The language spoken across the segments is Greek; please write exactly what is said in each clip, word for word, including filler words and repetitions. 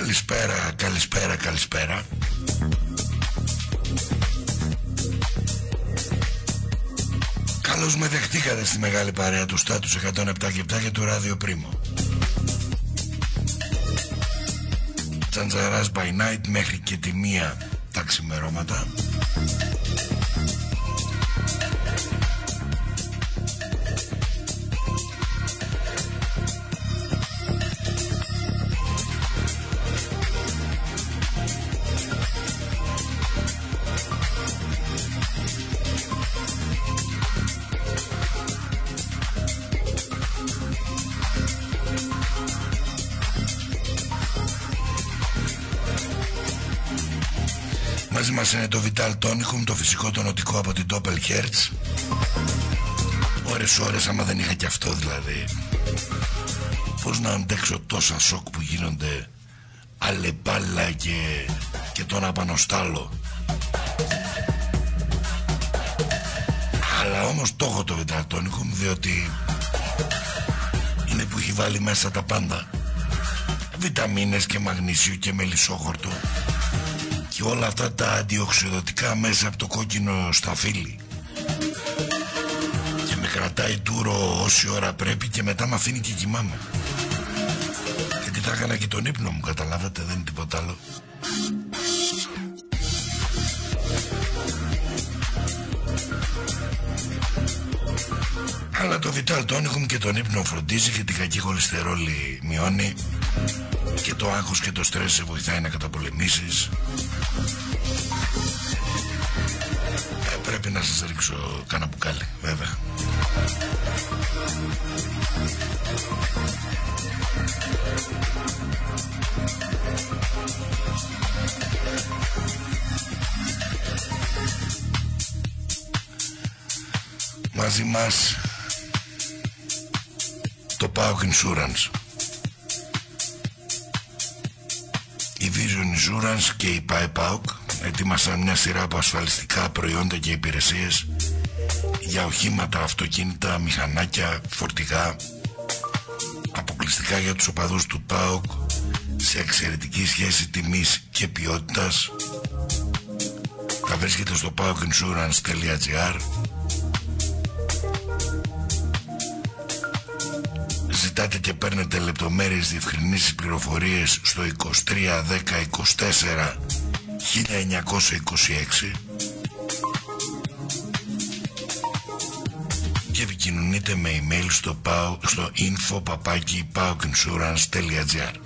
Καλησπέρα, καλησπέρα, καλησπέρα. Καλώς με δεχτήκατε στη μεγάλη παρέα του Στάτους εκατόν επτά και επτά και του Ράδιο Πρίμο. Τσαντζαράς by night μέχρι και τη μία τα ξημερώματα. Μαζί μας είναι το Vital Tonicum, το φυσικό τονωτικό από την Doppel Hertz. Ώρες ώρες, άμα δεν είχα και αυτό δηλαδή. Πώς να αντέξω τόσα σοκ που γίνονται αλεπάλα και, και τον απανοστάλο. Αλλά όμως το έχω το Vital Tonicum, διότι είναι που έχει βάλει μέσα τα πάντα. Βιταμίνες και μαγνήσιο και μελισσόχορτο και όλα αυτά τα αντιοξυδοτικά μέσα από το κόκκινο σταφύλι. Και με κρατάει τούρο όση ώρα πρέπει και μετά με αφήνει και κοιμάμαι. Γιατί θα έκανα και τον ύπνο μου, καταλάβατε, δεν είναι τίποτα άλλο. Αλλά το Vital Tonicum και τον ύπνο φροντίζει και την κακή χολυστερόλη μειώνει και το άγχος και το στρες σε βοηθάει να καταπολεμήσεις. ε, Πρέπει να σας ρίξω κάνα μπουκάλι, βέβαια. Μαζί μας το πάοκ Insurance, η Vision Insurance και η ΠΑΕΠΑΟΚ ετοίμασαν μια σειρά από ασφαλιστικά προϊόντα και υπηρεσίες για οχήματα, αυτοκίνητα, μηχανάκια, φορτηγά, αποκλειστικά για τους οπαδούς του ΠΑΟΚ, σε εξαιρετική σχέση τιμής και ποιότητας. Τα βρίσκεται στο πάοκ insurance τελεία τζι άρ. Ζητάτε και παίρνετε λεπτομέρειες, διευκρινήσεις, πληροφορίες στο είκοσι τρία δέκα είκοσι τέσσερα χίλια εννιακόσια είκοσι έξι και επικοινωνείτε με email στο, στο info παπάκι πάοκ insurance τελεία τζι άρ.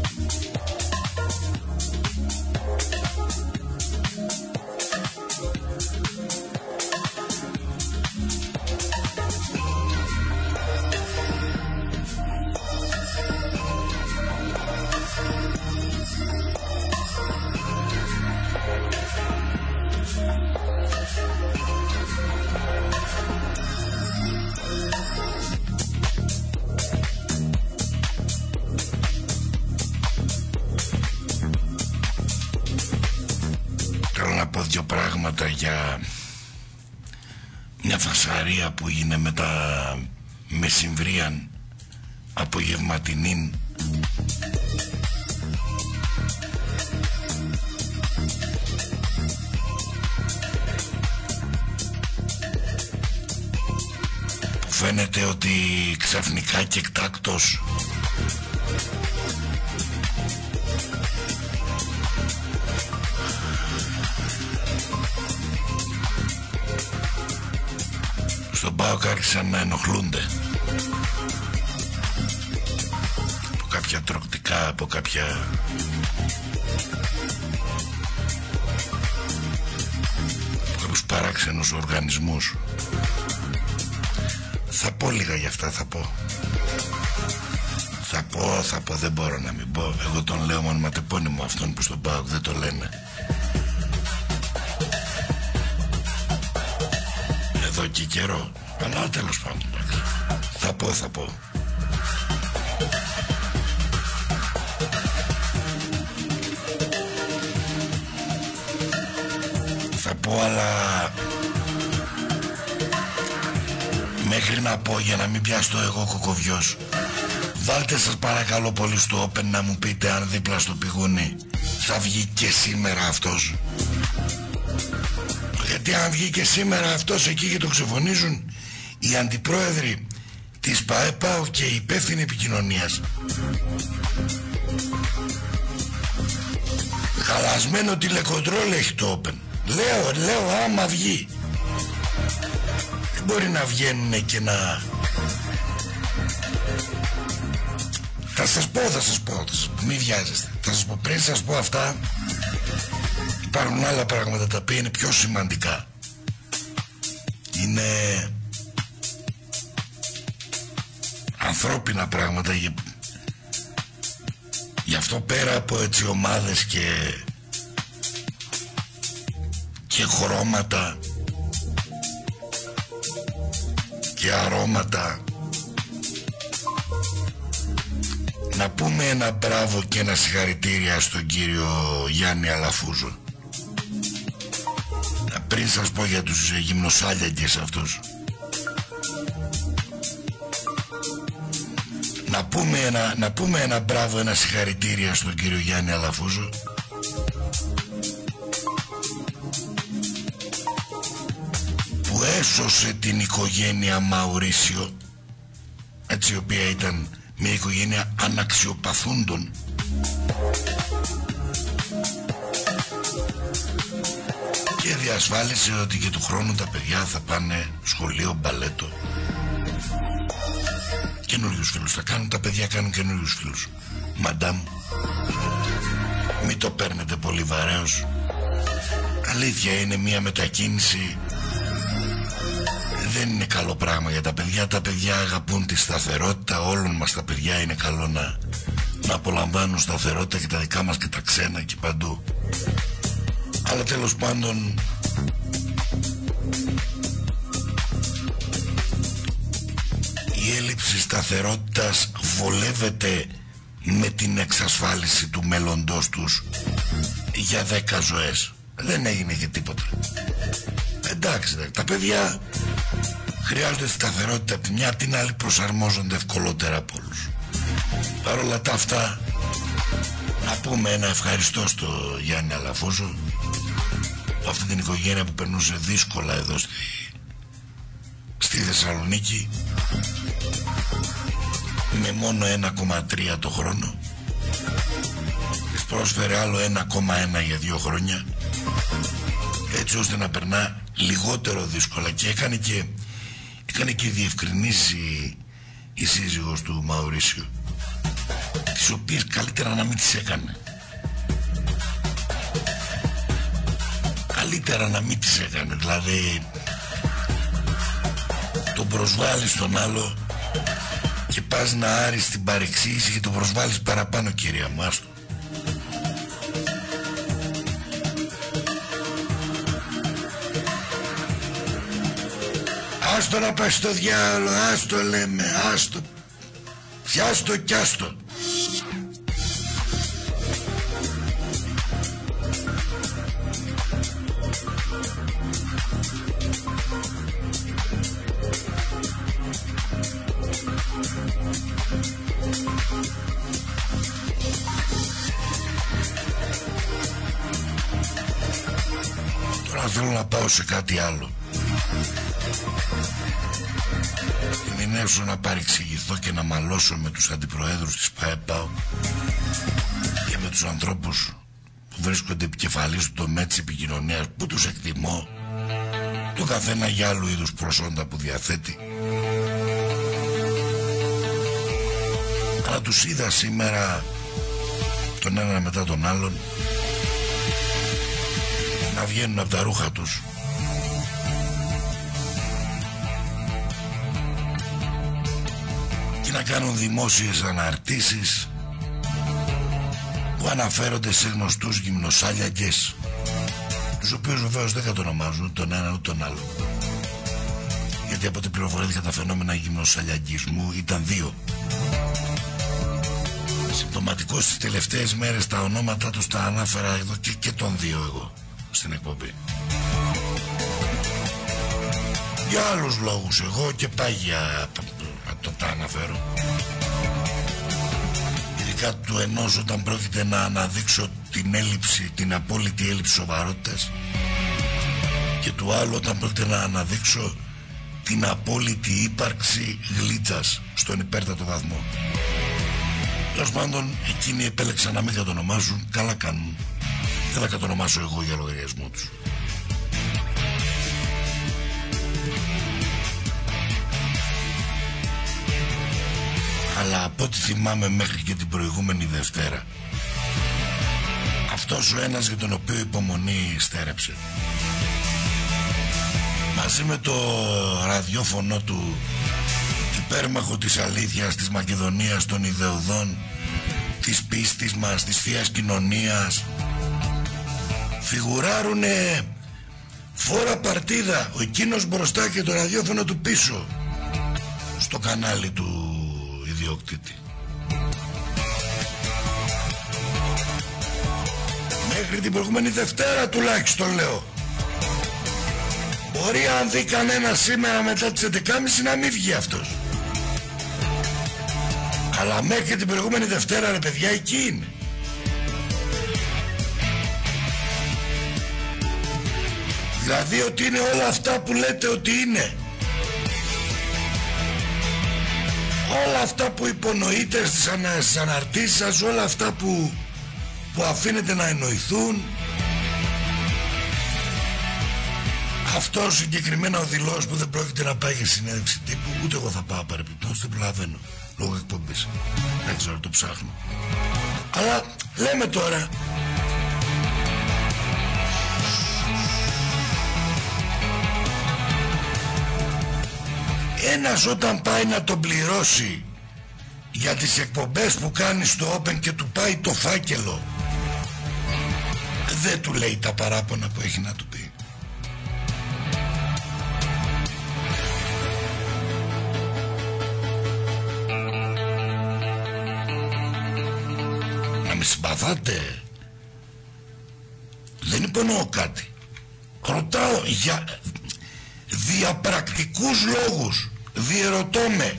Για μια φασαρία που είναι με τα μεσημβρίαν απογευματινήν που φαίνεται ότι ξαφνικά και εκτάκτος στον ΠΑΟΚ άρχισαν να ενοχλούνται από κάποια τροκτικά, από κάποια από κάποιους παράξενους οργανισμούς. Θα πω λίγα γι' αυτά, θα πω Θα πω, θα πω, δεν μπορώ να μην πω. Εγώ τον λέω ονοματεπώνυμο αυτόν που στον ΠΑΟΚ δεν το λένε. Εδώ και καιρό. Αλλά τέλος πάντων, θα πω, θα πω. Θα πω, αλλά μέχρι να πω, για να μην πιάσω εγώ κοκοβιός, Βάλτε σας παρακαλώ πολύ στο Open να μου πείτε αν δίπλα στο πηγούνι θα βγει και σήμερα αυτός. Γιατί αν βγει και σήμερα αυτός εκεί και το ξεφωνίζουν οι αντιπρόεδροι της ΠΑΕΠΑΟ και οι υπεύθυνοι επικοινωνίας, χαλασμένο τηλεκοντρόλ έχει το Open. Λέω, λέω άμα βγει. Δεν μπορεί να βγαίνουν και να... Θα σας πω, θα σας πω, θα σας πω, μη βιάζεστε. Θα σας πω, πριν σας πω αυτά, υπάρχουν άλλα πράγματα τα οποία είναι πιο σημαντικά. Είναι ανθρώπινα πράγματα. Γι' αυτό πέρα από έτσι ομάδες και και χρώματα και αρώματα, να πούμε ένα μπράβο και ένα συγχαρητήρια στον κύριο Γιάννη Αλαφούζο. Πριν σας πω για τους γυμνοσάλιαγκες αυτούς, να πούμε ένα, να πούμε ένα μπράβο, ένα συγχαρητήρια στον κύριο Γιάννη Αλαφούζο, που έσωσε την οικογένεια Μαουρίσιο, έτσι, η οποία ήταν μια οικογένεια αναξιοπαθούντων, και διασφάλισε ότι και του χρόνου τα παιδιά θα πάνε σχολείο, μπαλέτο. Καινούριους φίλους θα κάνουν, τα παιδιά κάνουν καινούριους φίλους. Μαντάμ, μην το παίρνετε πολύ βαρέως. Αλήθεια, είναι μια μετακίνηση, δεν είναι καλό πράγμα για τα παιδιά. Τα παιδιά αγαπούν τη σταθερότητα, όλων μας τα παιδιά είναι καλό να, να απολαμβάνουν σταθερότητα, και τα δικά μας και τα ξένα και παντού. Αλλά τέλος πάντων, η έλλειψη σταθερότητας βολεύεται με την εξασφάλιση του μέλλοντός τους για δέκα ζωές. Δεν έγινε και τίποτα. Εντάξει, τα παιδιά χρειάζονται σταθερότητα από τη μια, την άλλη προσαρμόζονται ευκολότερα από όλους. Παρ' όλα τα αυτά, να πούμε ένα ευχαριστώ στο Γιάννη Αλαφούζο, αυτή την οικογένεια που περνούσε δύσκολα εδώ στη, στη Θεσσαλονίκη, με μόνο ένα κόμμα τρία το χρόνο. Της πρόσφερε άλλο ένα κόμμα ένα για δύο χρόνια, έτσι ώστε να περνά λιγότερο δύσκολα, και έκανε και, έκανε και διευκρινήσει η σύζυγος του Μαουρίσιο, τις οποίες καλύτερα να μην τις έκανε. Καλύτερα να μην τις έκανε. Δηλαδή, τον προσβάλλεις τον άλλο και πας να άρεις την παρεξήγηση και τον προσβάλλεις παραπάνω, κυρία μου. Άστο. Άστο να πάει στο διάολο, άστο λέμε, άστο. Πιάστο κι άστο. Τώρα θέλω να πάω σε κάτι άλλο. Κινδυνεύσω να παρεξηγηθώ και να μαλώσω με τους αντιπροέδρους της ΠΑΕΠΑΟ και με τους ανθρώπους που βρίσκονται επικεφαλής του τομέα της επικοινωνίας, που τους εκτιμώ, το καθένα για άλλου είδους προσόντα που διαθέτει. Αλλά τους είδα σήμερα τον ένα μετά τον άλλον να βγαίνουν από τα ρούχα τους και να κάνουν δημόσιες αναρτήσεις που αναφέρονται σε γνωστούς γυμνοσάλιαγκες, τους οποίους βεβαίως δεν κατονομάζουν ούτε τον ένα ούτε τον άλλο, γιατί από ό,τι πληροφορήθηκα τα φαινόμενα γυμνοσαλιαγκισμού ήταν δύο. Συμπτωματικός στις τελευταίες μέρες τα ονόματα τους τα ανάφερα εδώ και, και των δύο εγώ στην εκπομπή. Για άλλους λόγους εγώ και πάγια το τα αναφέρω. δέκα του ενός όταν πρόκειται να αναδείξω την έλλειψη, την απόλυτη έλλειψη σοβαρότητας, και του άλλου όταν πρόκειται να αναδείξω την απόλυτη ύπαρξη γλίτσας στον υπέρτατο βαθμό. Τέλος πάντων, εκείνοι επέλεξαν να μην κατονομάζουν. Καλά κάνουν. Δεν θα κατονομάσω εγώ για λογαριασμό τους. Αλλά από ό,τι θυμάμαι μέχρι και την προηγούμενη Δευτέρα, αυτός ο ένας για τον οποίο η υπομονή στέρεψε, μαζί με το ραδιόφωνο του υπέρμαχο της αλήθειας, της Μακεδονίας, των ιδεωδών, της πίστης μας, της Θείας Κοινωνίας, φιγουράρουνε φόρα παρτίδα, ο εκείνος μπροστά και το ραδιόφωνο του πίσω, στο κανάλι του ιδιοκτήτη. Μέχρι την προηγούμενη Δευτέρα τουλάχιστον, λέω. Μπορεί αν δει κανένα σήμερα μετά τις έντεκα και μισή να μην βγει αυτός. Αλλά μέχρι την προηγούμενη Δευτέρα, ρε παιδιά, εκεί είναι. Δηλαδή ότι είναι όλα αυτά που λέτε ότι είναι. Όλα αυτά που υπονοείτε στις, ανα, στις αναρτήσεις σας, όλα αυτά που, που αφήνετε να εννοηθούν. Αυτός συγκεκριμένα ο δηλός που δεν πρόκειται να πάει για συνέντευξη τύπου, ούτε εγώ θα πάω παρεπιπτώς, δεν προλαβαίνω λόγω εκπομπής. Δεν ξέρω, το ψάχνω. Αλλά λέμε τώρα, ένας όταν πάει να τον πληρώσει για τις εκπομπές που κάνει στο Open και του πάει το φάκελο, δεν του λέει τα παράπονα που έχει να του πει. Να με συμπαθάτε, δεν υπονοώ κάτι. Ρωτάω για διαπρακτικούς λόγους. Διερωτώ με,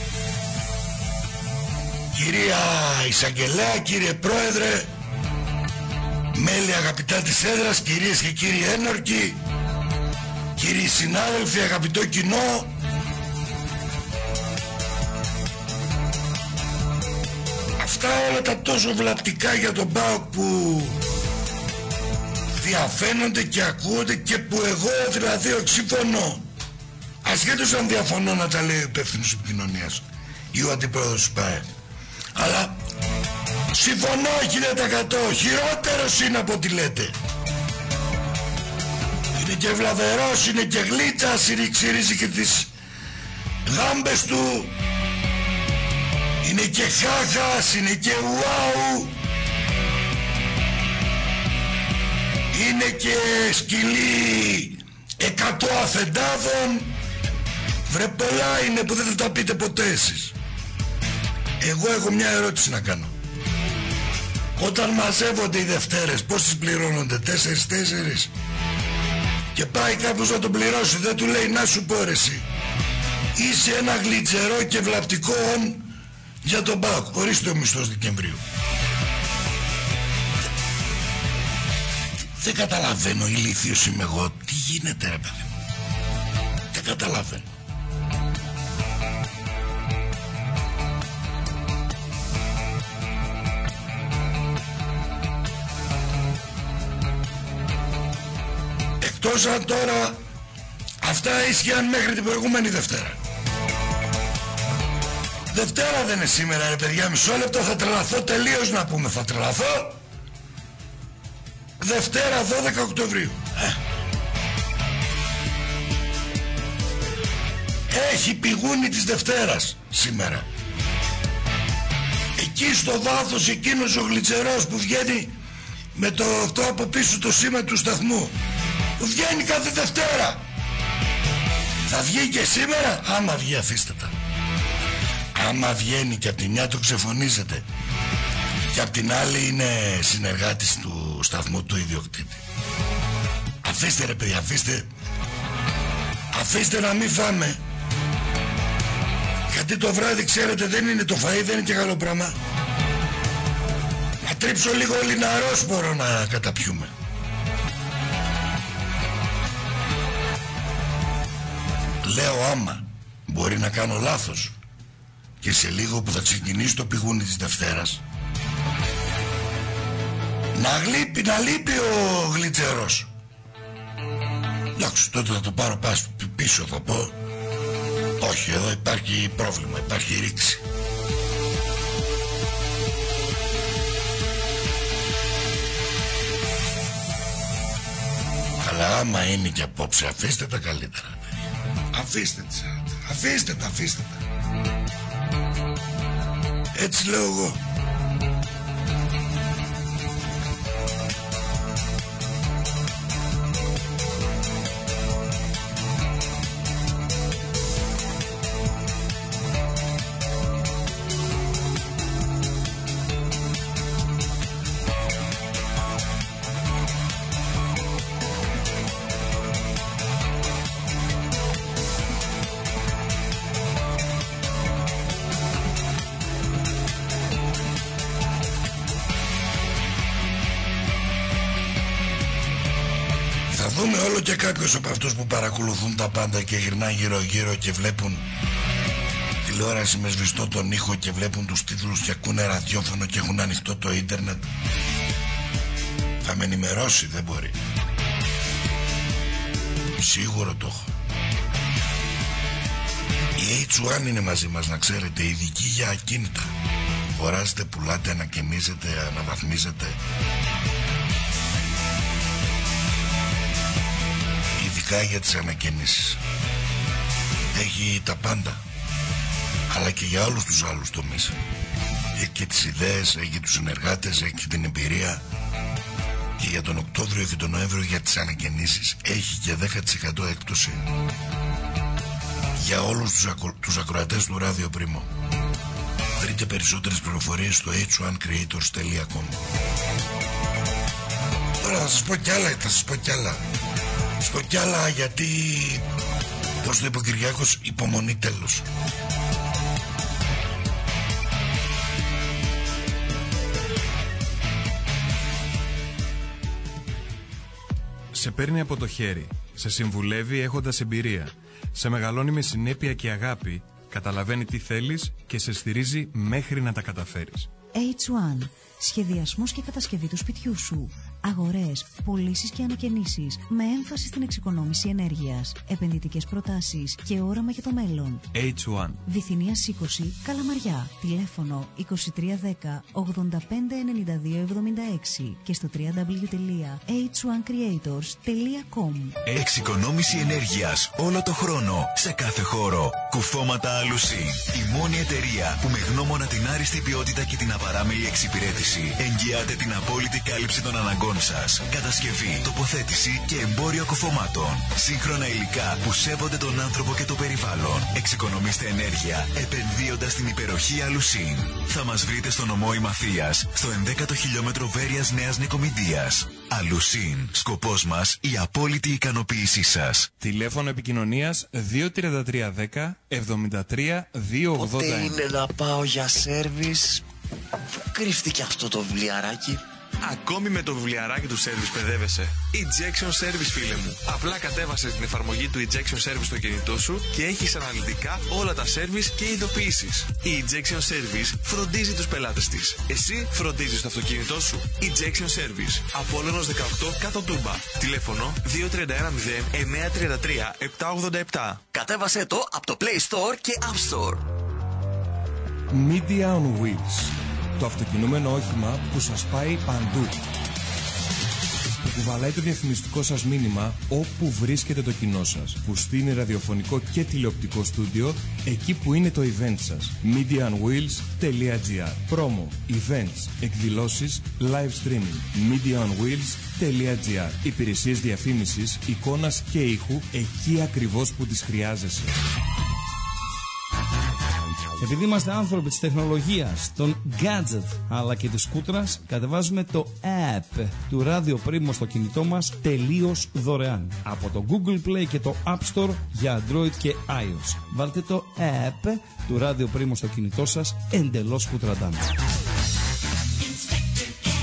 κυρία Εισαγγελέα, κύριε Πρόεδρε, μέλη αγαπητά της έδρας, κυρίες και κύριοι ένορκοι, κύριοι συνάδελφοι, αγαπητό κοινό, αυτά όλα τα τόσο βλαπτικά για τον ΠΑΟΚ που διαφαίνονται και ακούγονται και που εγώ δηλαδή συμφωνώ, ασχέτως αν διαφωνώ να τα λέει ο υπεύθυνος επικοινωνίας ή ο αντιπρόεδρος του ΠΑΕ, αλλά συμφωνώ χίλια τοις εκατό, χειρότερος είναι από ό,τι λέτε. Είναι και βλαβερός, είναι και γλίτσας, είναι, ξυρίζει και τις γάμπες του, είναι και χάχας, είναι και ουάου, είναι και σκυλί εκατό αφεντάδων. Βρε, πολλά είναι που δεν θα τα πείτε ποτέ εσείς. Εγώ έχω μια ερώτηση να κάνω. Όταν μαζεύονται οι Δευτέρες, πώς τις πληρώνονται? Τέσσερις τέσσερις. Και πάει κάποιος να τον πληρώσει, δεν του λέει να σου πω ρε εσύ, είσαι ένα γλιτσερό και βλαπτικό όν για τον ΠΑΟΚ, ορίστε ο μισθός Δεκεμβρίου. Δεν καταλαβαίνω, ηλίθιος είμαι εγώ. Τι γίνεται ρε παιδί μου? Δεν καταλαβαίνω. Εκτός αν τώρα αυτά ίσχυαν μέχρι την προηγούμενη Δευτέρα. Δευτέρα δεν είναι σήμερα ρε παιδιά, μισό λεπτό, θα τρελαθώ τελείως να πούμε, θα τρελαθώ. Δευτέρα δώδεκα Οκτωβρίου. Ε. Έχει πηγούνι της Δευτέρας σήμερα. Εκεί στο βάθος εκείνος ο γλιτσερός που βγαίνει με το αυτό από πίσω το σήμα του σταθμού, βγαίνει κάθε Δευτέρα. Θα βγει και σήμερα? Άμα βγει αφήστε τα. Άμα βγαίνει και από τη μια το ξεφωνίζετε και από την άλλη είναι συνεργάτης του σταθμού του ιδιοκτήτη, αφήστε ρε παιδιά, αφήστε. Αφήστε να μην φάμε. Γιατί το βράδυ ξέρετε δεν είναι το φαΐ, δεν είναι και καλό πράγμα. τρίψω λίγο λιναρός μπορώ να καταπιούμε. Λέω άμα μπορεί να κάνω λάθος και σε λίγο που θα ξεκινήσει το πηγούνι της Δευτέρας να γλύπει, να λείπει ο γλιτσερός. Εντάξει, τότε θα το πάρω πίσω, θα πω όχι, εδώ υπάρχει πρόβλημα, υπάρχει ρήξη. Αλλά άμα είναι και απόψε, αφήστε τα καλύτερα. Αφήστε τα, αφήστε τα, αφήστε τα. Έτσι λέω εγώ. Δούμε όλο και κάποιος από αυτούς που παρακολουθούν τα πάντα και γυρνάνε γύρω γύρω και βλέπουν τηλεόραση με σβηστό τον ήχο και βλέπουν τους τίτλους και ακούνε ραδιόφωνο και έχουν ανοιχτό το ίντερνετ. Θα με ενημερώσει, δεν μπορεί. Σίγουρο το έχω. Η έιτς ουάν είναι μαζί μας, να ξέρετε, ειδική για ακίνητα. Αγοράζετε, πουλάτε, ανακαινίζετε, αναβαθμίζετε. Ειδικά για τις ανακαινήσεις. Έχει τα πάντα, αλλά και για όλους τους άλλους τομείς. Έχει και τις ιδέες, έχει τους συνεργάτες, έχει και την εμπειρία. Και για τον Οκτώβριο και τον Νοέμβριο για τις ανακαινήσεις έχει και δέκα τοις εκατό έκπτωση για όλους τους, ακρο... τους ακροατές του Radio Primo. Βρείτε περισσότερες πληροφορίες στο έιτς ουάν creators τελεία com. Τώρα θα σας πω κι άλλα, θα σας πω κι άλλα. Θα σας πω κι άλλα γιατί, πώς το είπε ο Κυριάκος, υπομονή τέλος. Σε παίρνει από το χέρι, σε συμβουλεύει έχοντας εμπειρία, σε μεγαλώνει με συνέπεια και αγάπη, καταλαβαίνει τι θέλεις και σε στηρίζει μέχρι να τα καταφέρεις. έιτς ουάν. Σχεδιασμός και κατασκευή του σπιτιού σου. Αγορές, πωλήσεις και ανακαινήσεις με έμφαση στην εξοικονόμηση ενέργειας. Επενδυτικές προτάσεις και όραμα για το μέλλον. έιτς ουάν. Βυθινίας είκοσι, Καλαμαριά. Τηλέφωνο είκοσι τρία δέκα ογδόντα πέντε ενενήντα δύο εβδομήντα έξι και στο double-u double-u double-u τελεία έιτς ουάν creators τελεία com. Εξοικονόμηση ενέργειας όλο το χρόνο, σε κάθε χώρο. Κουφώματα Αλουσίν. Η μόνη εταιρεία που με γνώμονα την άριστη ποιότητα και την απαράμιλη εξυπηρέτηση εγγυάται την απόλυτη κάλυψη των αναγκών σας. Κατασκευή, τοποθέτηση και εμπόριο κουφωμάτων. Σύγχρονα υλικά που σέβονται τον άνθρωπο και το περιβάλλον. Εξοικονομήστε ενέργεια επενδύοντας στην υπεροχή Αλουσίν. Θα μας βρείτε στο νομό Ημαθίας, στο ενδέκατο χιλιόμετρο Βέρειας Νέας Νικομιδίας. Αλουσίν. Σκοπός μας η απόλυτη ικανοποίησή σας. Τηλέφωνο επικοινωνίας δύο τρία τρία δέκα εβδομήντα τρία διακόσια ογδόντα ένα. Πότε είναι να πάω για σέρβις? Πού κρύφτηκε αυτό το βιβλιαράκι? Ακόμη με το βιβλιαράκι του Service παιδεύεσαι. Ejection Service, φίλε μου. Απλά κατέβασες την εφαρμογή του Ejection Service στο κινητό σου και έχεις αναλυτικά όλα τα service και ειδοποιήσεις. Η Ejection Service φροντίζει τους πελάτες της. Εσύ φροντίζεις το αυτοκίνητό σου. Ejection Service. Απόλλωνος δεκαοκτώ κάτω Τούμπα. Τηλέφωνο δύο τρία ένα μηδέν εννιά τρία τρία επτά ογδόντα επτά. Κατέβασε το από το Play Store και App Store. Media on Wheels. Το αυτοκινούμενο όχημα που σας πάει παντού. Που κουβαλάει το διαφημιστικό σας μήνυμα όπου βρίσκεται το κοινό σας. Που στείνει ραδιοφωνικό και τηλεοπτικό στούντιο εκεί που είναι το event σας. media on wheels τελεία gr. Πρόμο, events, εκδηλώσεις, live streaming. media on wheels τελεία gr. Υπηρεσίες διαφήμισης, εικόνας και ήχου εκεί ακριβώς που τις χρειάζεσαι. Επειδή είμαστε άνθρωποι της τεχνολογίας, των gadget αλλά και της σκούτρας, κατεβάζουμε το app του Radio Primo στο κινητό μας τελείως δωρεάν από το Google Play και το App Store για Android και iOS. Βάλτε το app του Radio Primo στο κινητό σας εντελώς κουτραντάμε.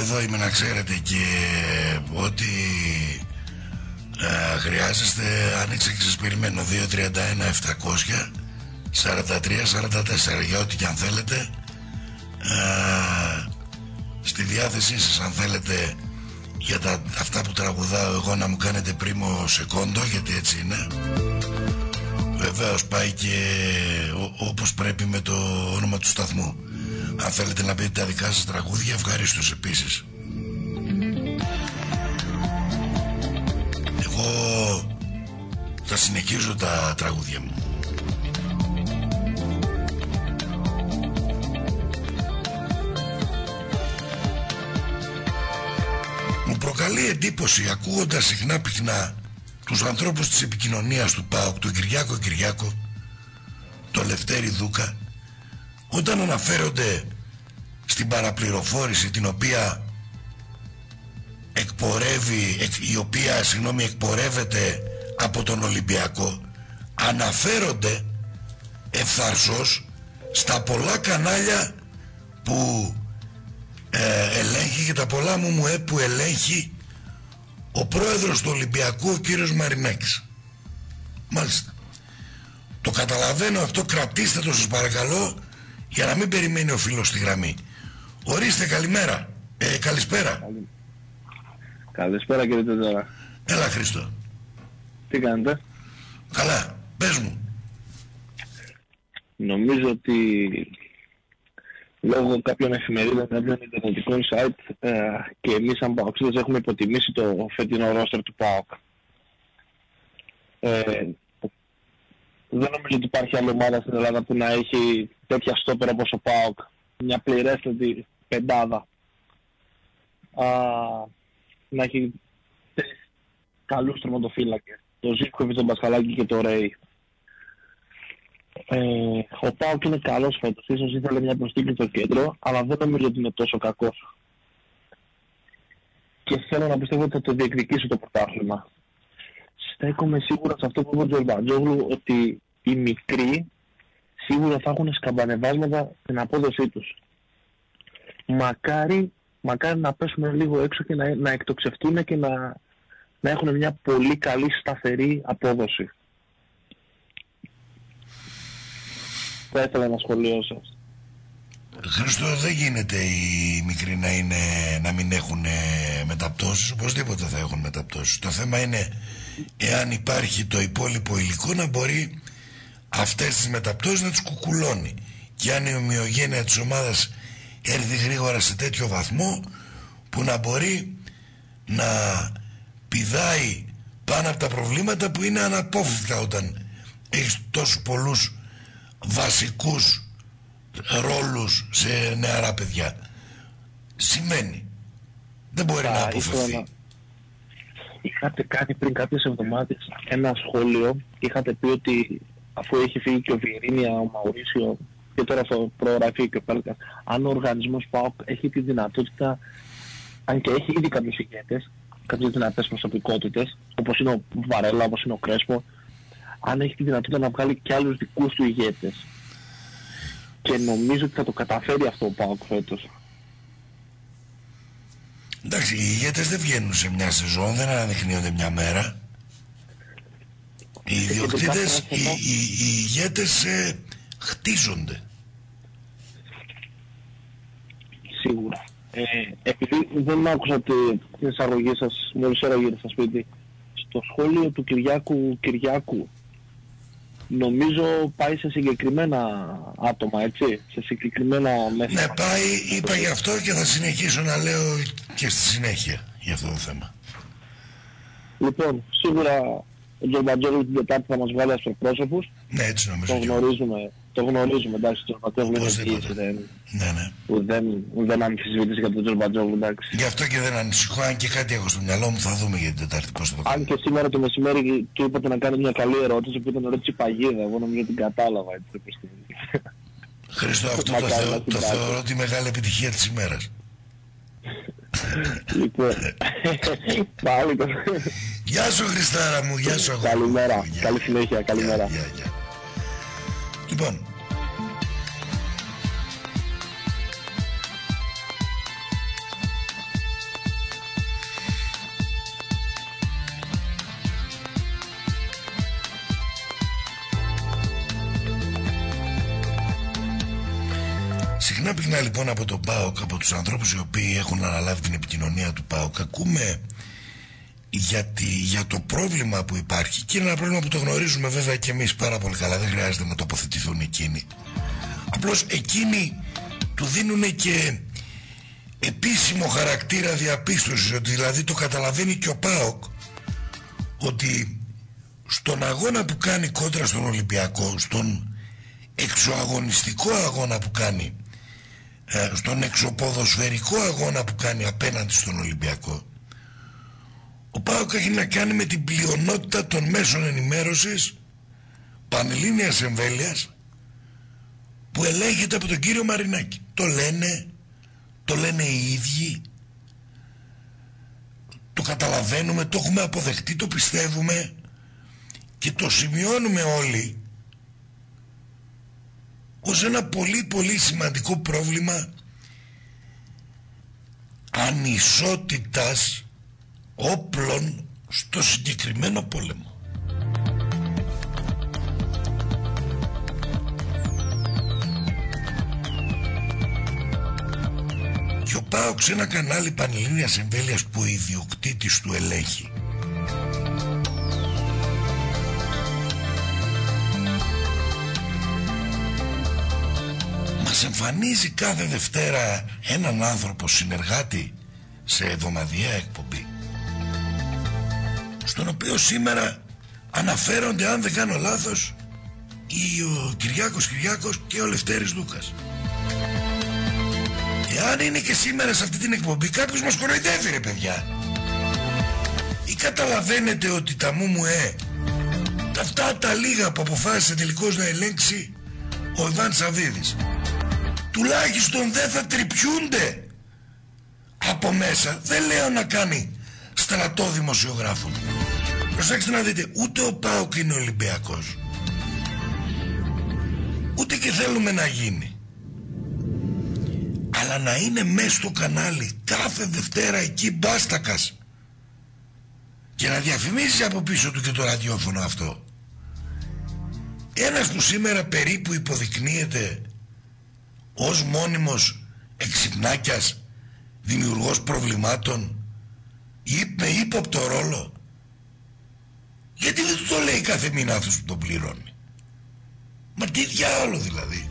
εδώ είμαι να ξέρετε και ότι ε, χρειάζεστε, άνοιξε και σας περιμένω δύο τριάντα ένα επτακόσια σαράντα τρία σαράντα τέσσερα για ό,τι και αν θέλετε, ε, στη διάθεσή σας αν θέλετε για τα, αυτά που τραγουδάω εγώ να μου κάνετε πρίμο σεκόντο, γιατί έτσι είναι. Βεβαίως πάει και ό, όπως πρέπει με το όνομα του σταθμού. Αν θέλετε να πείτε τα δικά σας τραγούδια, ευχαρίστως επίσης. Εγώ θα συνεχίζω τα τραγούδια μου. Μου προκαλεί εντύπωση ακούγοντας συχνά πυκνά τους ανθρώπους της επικοινωνίας του ΠΑΟΚ, τον Κυριάκο Κυριάκο, τον Λευτέρη Δούκα, όταν αναφέρονται στην παραπληροφόρηση την οποία εκπορεύει, η οποία συγγνώμη εκπορεύεται από τον Ολυμπιακό, αναφέρονται ευθαρσώς στα πολλά κανάλια που ε, ελέγχει και τα πολλά μου μου ε, που ελέγχει ο πρόεδρος του Ολυμπιακού, ο κύριος Μαρινάκης. Μάλιστα. Το καταλαβαίνω αυτό, κρατήστε το σας παρακαλώ, για να μην περιμένει ο φίλος στη γραμμή. Ορίστε, καλημέρα. Ε, καλησπέρα. Καλησπέρα κύριε Τετζόρα. Έλα Χρήστο. Τι κάνετε? Καλά, πες μου. Νομίζω ότι λόγω κάποιων εφημερίδων, κάποιων ιντερνετικών site ε, και εμείς σαν παοξίδες έχουμε υποτιμήσει το φετινό ρόστερ του ΠΑΟΚ. Ε, δεν νομίζω ότι υπάρχει άλλη ομάδα στην Ελλάδα που να έχει τέτοια στόπερ όπως ο ΠΑΟΚ. Μια πληρέστατη πεντάδα. Α, να έχει καλούς τερματοφύλακες. Το Ζίβκοβιτς, τον Πασχαλάκη και το Ρέι. Ε, ο ΠΑΟΚ είναι καλός φέτος, ίσως ήθελε μια προσθήκη στο κέντρο, αλλά δεν νομίζω ότι είναι τόσο κακός. Και θέλω να πιστεύω ότι θα το διεκδικήσει το πρωτάθλημα. Στέκομαι σίγουρα σε αυτό που είπε ο Τζορμπατζόγλου, ότι οι μικροί σίγουρα θα έχουν σκαμπανεβάσματα στην απόδοσή τους. Μακάρι, μακάρι να πέσουμε λίγο έξω και να, να εκτοξευτούν και να, να έχουν μια πολύ καλή σταθερή απόδοση. Θα ήθελα ένα σχολείο σας. Χρήστο, δεν γίνεται οι μικροί να, είναι, να μην έχουν μεταπτώσεις. Οπωσδήποτε θα έχουν μεταπτώσεις. Το θέμα είναι εάν υπάρχει το υπόλοιπο υλικό να μπορεί αυτές τις μεταπτώσεις να τις κουκουλώνει. Και αν η ομοιογένεια της ομάδας έρθει γρήγορα σε τέτοιο βαθμό που να μπορεί να πηδάει πάνω από τα προβλήματα που είναι αναπόφευκτα όταν έχεις τόσους πολλούς βασικούς ρόλους σε νεαρά παιδιά. Σημαίνει δεν μπορεί να αποφευθεί. Να... Είχατε κάνει πριν κάποιες εβδομάδες ένα σχόλιο, είχατε πει ότι αφού έχει φύγει και ο Βιερίνια, ο Μαουρίσιο και τώρα στο προγραφείο και ο Πέλκας, αν ο οργανισμός ΠΑΟΚ έχει τη δυνατότητα, αν και έχει ήδη κάποιους ηγέτες, κάποιες δυνατές προσωπικότητες, όπως είναι ο Βαρέλα, όπως είναι ο Κρέσπο, αν έχει τη δυνατότητα να βγάλει και άλλους δικούς του ηγέτες. Και νομίζω ότι θα το καταφέρει αυτό ο ΠΑΟΚ φέτος. Εντάξει, οι ηγέτες δεν βγαίνουν σε μια σεζόν, δεν αναδεικνύονται μια μέρα. Οι ιδιοκτήτες, οι, οι, οι ηγέτες ε, χτίζονται. Σίγουρα. Ε, επειδή δεν άκουσα την εισαγωγή σας, μόλις ώρα γύρω στο σπίτι, στο σχόλιο του Κυριάκου Κυριάκου, νομίζω πάει σε συγκεκριμένα άτομα, έτσι, σε συγκεκριμένα μέσα. Ναι, πάει, είπα γι' αυτό και θα συνεχίσω να λέω και στη συνέχεια για αυτό το θέμα. Λοιπόν, σίγουρα ο Τζορμπατζόγλου την Τετάρτη θα μας βγάλει ασπροπρόσωπους. Ναι, έτσι νομίζω. Το γνωρίζουμε, το γνωρίζουμε, εντάξει, το Τζορμπατζόγλου είναι εκεί, δεν, ναι, ναι. Που δεν, δεν αμφισβητήσει για τον Τζορμπατζόγλου, εντάξει. Γι' αυτό και δεν ανησυχώ, αν και κάτι έχω στο μυαλό μου, θα δούμε για την Τετάρτη πώς θα το κάνουμε. Αν και σήμερα το μεσημέρι του είπατε να κάνει μια καλή ερώτηση που ήταν ερώτηση παγίδα, εγώ νομίζω την κατάλαβα, έτσι. Χρήστο, αυτό το, θεω, το θεωρώ τη μεγάλη επιτυχία της ημέρας. Λοιπόν, πάλι το... Γεια σου Χριστάρα μου, γεια σου. Καλημέρα, καλή συνέχεια, καλημέρα. Γεια, γεια. Λοιπόν, Συχνά πυκνά λοιπόν από τον ΠΑΟΚ, από τους ανθρώπους οι οποίοι έχουν αναλάβει την επικοινωνία του ΠΑΟΚ, ακούμε γιατί, για το πρόβλημα που υπάρχει, και είναι ένα πρόβλημα που το γνωρίζουμε βέβαια και εμείς πάρα πολύ καλά, δεν χρειάζεται να τοποθετηθούν εκείνοι. Απλώς εκείνοι του δίνουν και επίσημο χαρακτήρα διαπίστωσης, ότι δηλαδή το καταλαβαίνει και ο ΠΑΟΚ, ότι στον αγώνα που κάνει κόντρα στον Ολυμπιακό, στον εξωαγωνιστικό αγώνα που κάνει, στον εξωποδοσφαιρικό αγώνα που κάνει απέναντι στον Ολυμπιακό, ο ΠΑΟΚ έχει να κάνει με την πλειονότητα των μέσων ενημέρωσης πανελλήνιας εμβέλειας που ελέγχεται από τον κύριο Μαρινάκη. Το λένε, το λένε οι ίδιοι, το καταλαβαίνουμε, το έχουμε αποδεχτεί, το πιστεύουμε και το σημειώνουμε όλοι ως ένα πολύ πολύ σημαντικό πρόβλημα ανισότητας όπλων στο συγκεκριμένο πόλεμο. Και ο ΠΑΟΚ σε ένα κανάλι πανελλήνιας εμβέλειας που ο ιδιοκτήτης του ελέγχει, μας εμφανίζει κάθε Δευτέρα έναν άνθρωπο συνεργάτη σε εβδομαδιαία εκπομπή, στον οποίο σήμερα αναφέρονται, αν δεν κάνω λάθος, ο Κυριάκος Κυριάκος και ο Λευτέρης Λούκας. Εάν είναι και σήμερα σε αυτή την εκπομπή, κάποιος μας κοροϊδεύει ρε παιδιά. Ή καταλαβαίνετε ότι τα μου μου ε αυτά τα λίγα που αποφάσισε τελικώς να ελέγξει ο Ιβάν Σαββίδης, τουλάχιστον δεν θα τρυπιούνται από μέσα. Δεν λέω να κάνει στρατό δημοσιογράφων. Προσέξτε να δείτε, ούτε ο ΠΑΟΚ είναι Ολυμπιακός, ούτε και θέλουμε να γίνει, αλλά να είναι μέσα στο κανάλι κάθε Δευτέρα εκεί μπάστακας και να διαφημίζει από πίσω του και το ραδιόφωνο αυτό. Ένας που σήμερα περίπου υποδεικνύεται ως μόνιμος εξυπνάκιας, δημιουργός προβλημάτων ή με ύποπτο ρόλο, γιατί δεν του το λέει κάθε μήνα αυτός που τον πληρώνει? Μα τι διάολο δηλαδή.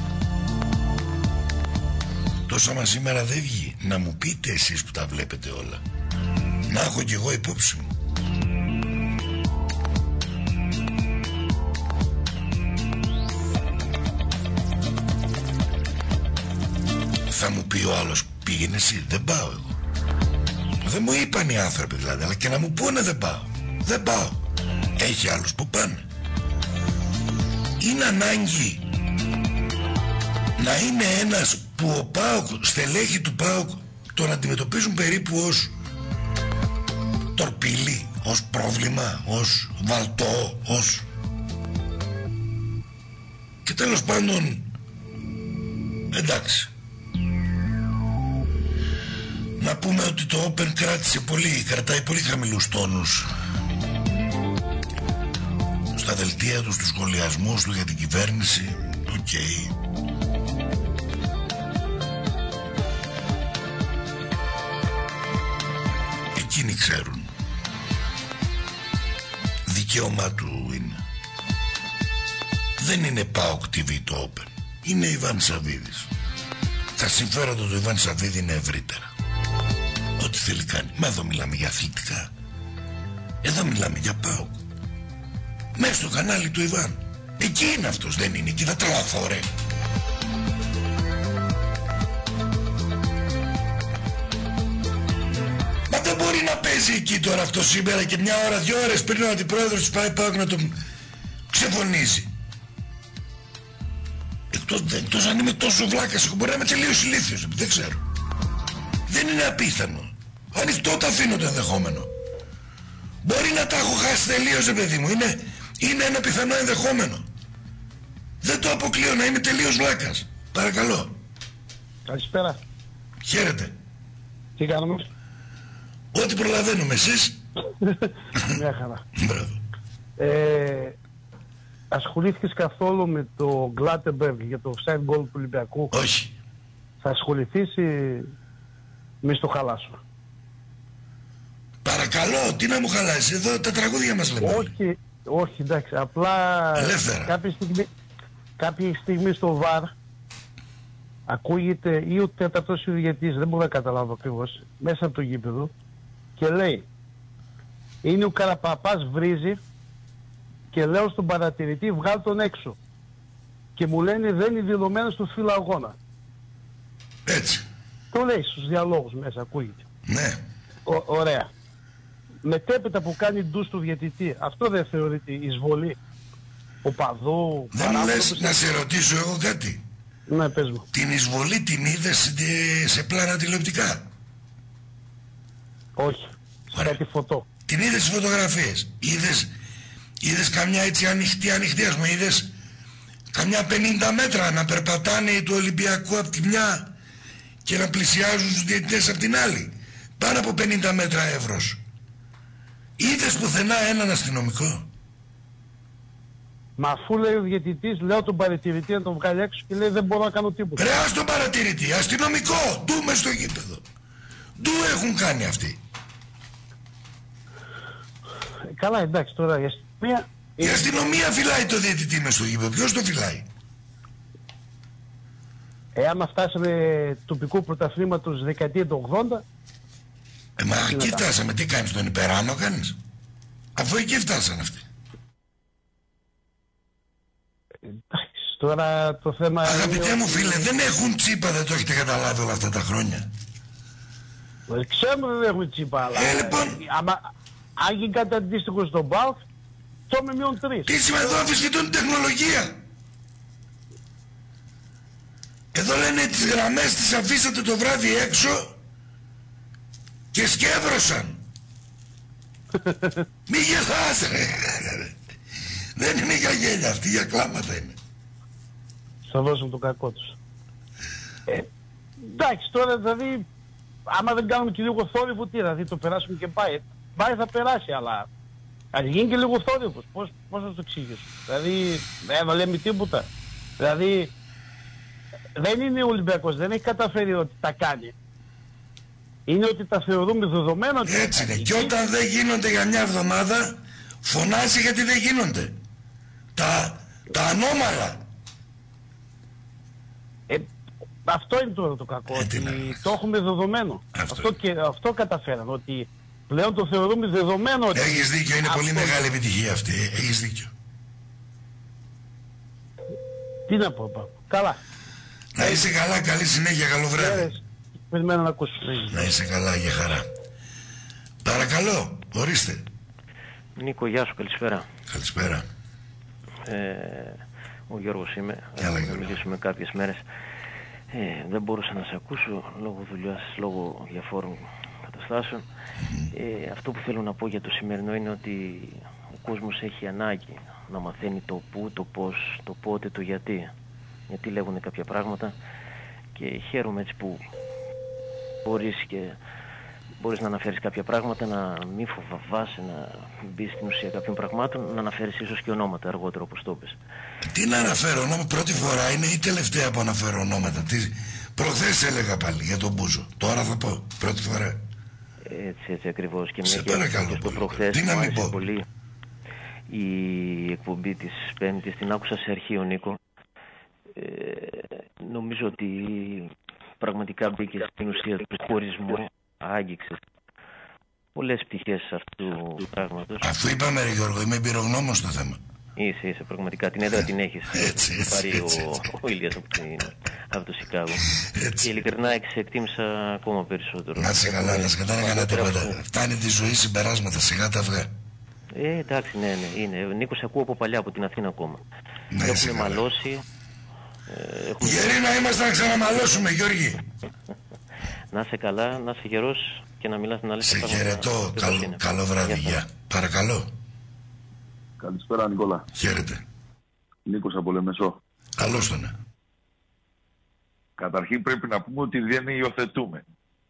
Τόσα μας σήμερα δεν βγει. Να μου πείτε εσείς που τα βλέπετε όλα, να έχω κι εγώ υπόψη μου. Θα μου πει ο άλλος, πήγαινε εσύ. Δεν πάω εγώ. Δεν μου είπαν οι άνθρωποι δηλαδή, αλλά και να μου πούνε δεν πάω. Δεν πάω. Έχει άλλους που πάνε. Είναι ανάγκη να είναι ένας που ο ΠΑΟΚ, στελέχη του ΠΑΟΚ, τον αντιμετωπίζουν περίπου ως τορπίλη, ως πρόβλημα, ως βαλτό, ως... Και τέλος πάντων, εντάξει. Να πούμε ότι το Open κράτησε πολύ, κρατάει πολύ χαμηλούς τόνους στα δελτία του, στους σχολιασμούς του για την κυβέρνηση. Οκ. Okay. Εκείνοι ξέρουν. Δικαίωμά του είναι. Δεν είναι ΠΑΟΚ τι βι το Open. Είναι Ιβάν Σαββίδης. Τα συμφέροντα του Ιβάν Σαββίδη είναι ευρύτερα. Ό,τι θέλει κάνει. Μα εδώ μιλάμε για αθλητικά. Εδώ μιλάμε για ΠΑΟΚ. Μέσα στο κανάλι του Ιβάν. Εκεί είναι αυτός, δεν είναι εκεί. Θα τρελαθώ ρε. Μα δεν μπορεί να παίζει εκεί τώρα αυτό σήμερα και μια ώρα, δυο ώρες πριν ο αντιπρόεδρος της ΠΑΟΚ να τον ξεφωνίζει. Εκτός, εκτός αν είμαι τόσο βλάκας, μπορεί να είμαι τελείως ηλίθιος, δεν ξέρω. Δεν είναι απίθανο. Ανοιχτό το αφήνω το ενδεχόμενο. Μπορεί να τα έχω χάσει τελείως, ρε παιδί μου. Είναι, είναι ένα πιθανό ενδεχόμενο. Δεν το αποκλείω να είμαι τελείως βλάκας. Παρακαλώ. Καλησπέρα. Χαίρετε. Τι κάνουμε? Ό,τι προλαβαίνουμε, εσείς. Μια χαρά. Μπράβο. Ε, ασχολήθηκες καθόλου με το Γκλάτεμπεργκ για το offside goal του Ολυμπιακού? Όχι. θα ασχοληθείς ή μη στο χαλάσω? Παρακαλώ, τι να μου χαλάσει, εδώ τα τραγούδια μας λέμε. Όχι, όχι, εντάξει, απλά ελεύθερα. Κάποια στιγμή, κάποια στιγμή στο βαρ ακούγεται ή ο τέταρτος ή ο διαιτητής, δεν μπορώ να καταλάβω ακριβώς, μέσα από το γήπεδο και λέει, είναι ο Καραπαπάς βρίζει και λέω στον παρατηρητή βγάλ τον έξω. Και μου λένε δεν είναι δηλωμένο στο φύλλο αγώνα. Έτσι. Το λέει στους διαλόγους μέσα, ακούγεται. Ναι. Ο, ωραία. Μετέπειτα που κάνει ντους του διαιτητή, αυτό δεν θεωρείται εισβολή οπαδού? Δεν μου λες να σε ρωτήσω εγώ κάτι? Ναι, πες μου. Την εισβολή την είδες σε πλάνα τηλεοπτικά? Όχι. Ωραία. Κάτι φωτό. Την είδες στις φωτογραφίες? Είδες, είδες καμιά έτσι ανοιχτή ανοιχτή, ας πούμε, είδες καμιά πενήντα μέτρα να περπατάνε οι του Ολυμπιακού από τη μια και να πλησιάζουν τους διαιτητές από την άλλη? Πάνω από πενήντα μέτρα εύρος. Είδες πουθενά έναν αστυνομικό? Μα αφού λέει ο διαιτητής, λέω τον παρατηρητή να τον βγάλει έξω και λέει δεν μπορώ να κάνω τίποτα. Ρε ας τον παρατηρητή, αστυνομικό, ντου μες στο γήπεδο. Ντου έχουν κάνει αυτοί. Ε, καλά, εντάξει, τώρα η αστυνομία... Η αστυνομία φυλάει το διαιτητή μες στο γήπεδο, ποιος το φυλάει? Εάν φτάσαμε τοπικού πρωταθλήματος δεκαετία του ογδόντα... Ε, μα εκεί φτάσαμε, τι κάνεις, τον υπεράνω κάνεις? Αφού εκεί φτάσανε αυτοί. Εντάξει, τώρα το θέμα... Αγαπητέ μου ότι... φίλε, δεν έχουν τσίπα, δεν το έχετε καταλάβει όλα αυτά τα χρόνια? Ε, ξέρουμε δεν έχουν τσίπα, αλλά... Ε, λοιπόν... Άμα, αν γίνει κάτι αντίστοιχο στον ΠΑΟΚ, το με μειον τρεις. Τι σημαίνει εδώ αμφισβητούν την τεχνολογία? Εδώ λένε τις γραμμές τις αφήσατε το βράδυ έξω και σκεύρωσαν. Μη γελάς ρε. Δεν είναι για γέλια αυτή, για κλάματα είναι. Θα δώσουν το κακό τους. Ε, εντάξει, τώρα δηλαδή, άμα δεν κάνουμε και λίγο θόρυβο, τι δηλαδή το περάσουμε και πάει. Πάει θα περάσει, αλλά ας γίνει και λίγο θόρυβος. Πώς, πώς θα το εξηγήσω? Δηλαδή, δεν λέμε τίποτα. Δηλαδή, δεν είναι ο Ολυμπιακός, δεν έχει καταφέρει ότι τα κάνει. Είναι ότι τα θεωρούμε δεδομένα. Έτσι είναι. Και όταν δεν γίνονται για μια εβδομάδα, φωνάζει γιατί δεν γίνονται. Τα, τα ανώμαλα. Ε, αυτό είναι τώρα το κακό. Ε, ότι το έχουμε δεδομένο. Αυτό, αυτό, και, αυτό καταφέραμε. Ότι πλέον το θεωρούμε δεδομένο. Ότι έχεις δίκιο, είναι αυτό... πολύ μεγάλη επιτυχία αυτή. Έχεις δίκιο. Τι να πω, πά. Καλά. Να είσαι καλά, καλή συνέχεια, καλό βράδυ. Περιμένω να ακούσω. Να είσαι καλά, για χαρά. Παρακαλώ, ορίστε. Νίκο, γεια σου, καλησπέρα. Καλησπέρα. Ε, ο Γιώργος είμαι. Καλά, Θα μιλήσουμε κάποιες μέρες. Ε, δεν μπορούσα να σε ακούσω λόγω δουλειάς, λόγω διαφόρων καταστάσεων. Mm-hmm. Ε, αυτό που θέλω να πω για το σημερινό είναι ότι ο κόσμος έχει ανάγκη να μαθαίνει το πού, το πώς, το πότε, το γιατί. Γιατί λέγονται κάποια πράγματα και χαίρομαι έτσι που μπορείς και μπορείς να αναφέρεις κάποια πράγματα, να μην φοβάσαι, να μπεις στην ουσία κάποιων πραγμάτων, να αναφέρεις ίσως και ονόματα αργότερα όπως το πες. Τι να αναφέρω ονόματα, πρώτη φορά είναι ή τελευταία που αναφέρω ονόματα? Τι... Προχθές έλεγα πάλι για τον Μπούζο, τώρα θα πω, πρώτη φορά. Έτσι, έτσι ακριβώς. Και σε παρακαλώ και στο προχθές τι να μην πω. Πολύ η εκπομπή της Πέμπτης, την άκουσα σε αρχείο, Νίκο. Ε, νομίζω ότι πραγματικά μπήκε στην ουσία του χωρισμού, άγγιξε πολλές πτυχές αυτού του πράγματος. Αφού είπαμε ρε Γιώργο, είμαι εμπειρογνώμος στο θέμα. Είσαι, είσαι πραγματικά, την έδρα την έχεις. Έτσι, έτσι, πάρει έτσι, ο, έτσι. ο Ήλιας από, την, από το Σικάγο. Έτσι. Και ειλικρινά σε εκτίμησα ακόμα περισσότερο. Να σε καλά, να σε καλά, να κανένα τίποτα. Φτάνει τη ζωή συμπεράσματα, σιγά τα αυγά. Ε, εντάξει, ναι, ναι, είναι. Νίκο, σε ακούω από παλιά, από την Αθήνα ακόμα. Ναι, έχουμε μαλώσει. Ε, έχουμε... Γεροί να είμαστε να ξαναμαλώσουμε, Γιώργη. Να είσαι καλά, να είσαι γερός και να μιλάς την άλλη. Σε χαιρετώ, καλό, καλό βράδυ, γεια. Παρακαλώ. Καλησπέρα, Νικόλα. Χαίρετε. Νίκος από Λεμεσό. Καλώς τον. Καταρχήν πρέπει να πούμε ότι δεν υιοθετούμε.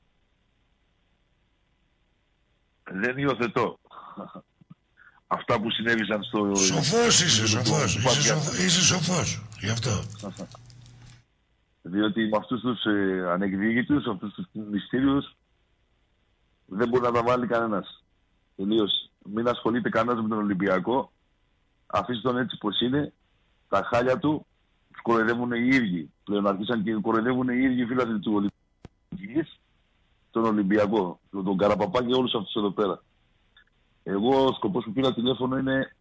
Δεν υιοθετώ. Αυτά που συνέβησαν στο... Σοφός είσαι, σοφός. Είσαι, σοφ... είσαι σοφός. Γι' αυτό. Διότι με αυτούς τους ε, ανεκδίκητους, αυτούς τους μυστήριους δεν μπορεί να τα βάλει κανένας. Τελείως. Μην ασχολείται κανένας με τον Ολυμπιακό. Αφήστε τον έτσι πως είναι. Τα χάλια του τους κοροϊδεύουν οι ίδιοι. Πλέον αρχίσαν και κοροϊδεύουν οι ίδιοι φίλοι του Ολυμπιακού. Τον Ολυμπιακό, τον Καραπαπά και όλους αυτούς εδώ πέρα. Εγώ ο σκοπός που πήρα τηλέφωνο είναι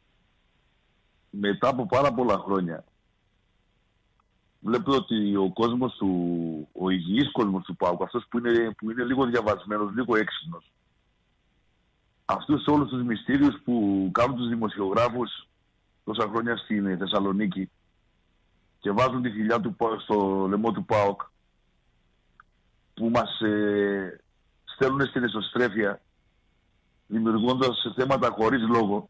μετά από πάρα πολλά χρόνια. Βλέπω ότι ο κόσμος του, ο υγιής κόσμος του ΠΑΟΚ, αυτός που είναι, που είναι λίγο διαβασμένος, λίγο έξυπνος, αυτούς όλους τους μυστήριους που κάνουν τους δημοσιογράφους τόσα χρόνια στην Θεσσαλονίκη και βάζουν τη χιλιά του στο λαιμό του ΠΑΟΚ, που μας ε, στέλνουν στην εσωστρέφεια, δημιουργώντας θέματα χωρίς λόγο,